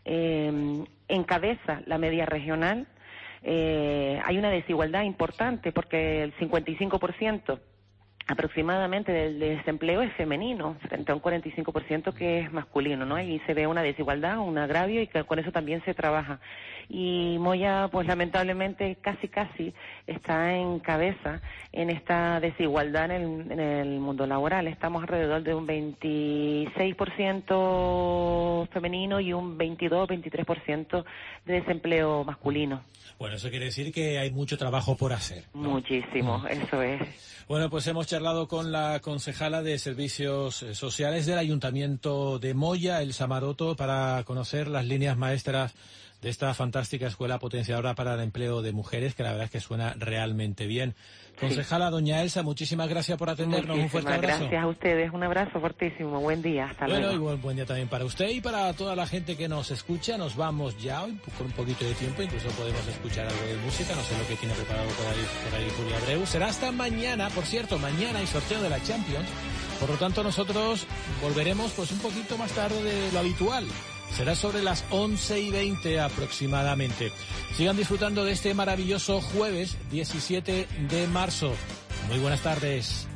encabeza la media regional. Hay una desigualdad importante porque el 55% aproximadamente del desempleo es femenino, frente a un 45% que es masculino, ¿no? Y se ve una desigualdad, un agravio, y que con eso también se trabaja. Y Moya, pues lamentablemente, casi está en cabeza en esta desigualdad en el mundo laboral. Estamos alrededor de un 26% femenino y un 22-23% de desempleo masculino. Bueno, eso quiere decir que hay mucho trabajo por hacer, ¿no? Muchísimo, eso es. Bueno, pues hemos charlado con la concejala de Servicios Sociales del Ayuntamiento de Moya, Elsa Maroto, para conocer las líneas maestras de esta fantástica escuela potenciadora para el empleo de mujeres, que la verdad es que suena realmente bien. Concejala, doña Elsa, muchísimas gracias por atendernos. Un fuerte abrazo. Gracias a ustedes, un abrazo fortísimo. Buen día, hasta luego. Y buen día también para usted y para toda la gente que nos escucha. Nos vamos ya hoy con un poquito de tiempo, incluso podemos escuchar algo de música. No sé lo que tiene preparado por ahí Julia Abreu. Será hasta mañana, por cierto, mañana hay sorteo de la Champions. Por lo tanto, nosotros volveremos pues un poquito más tarde de lo habitual. Será sobre las 11:20 aproximadamente. Sigan disfrutando de este maravilloso jueves 17 de marzo. Muy buenas tardes.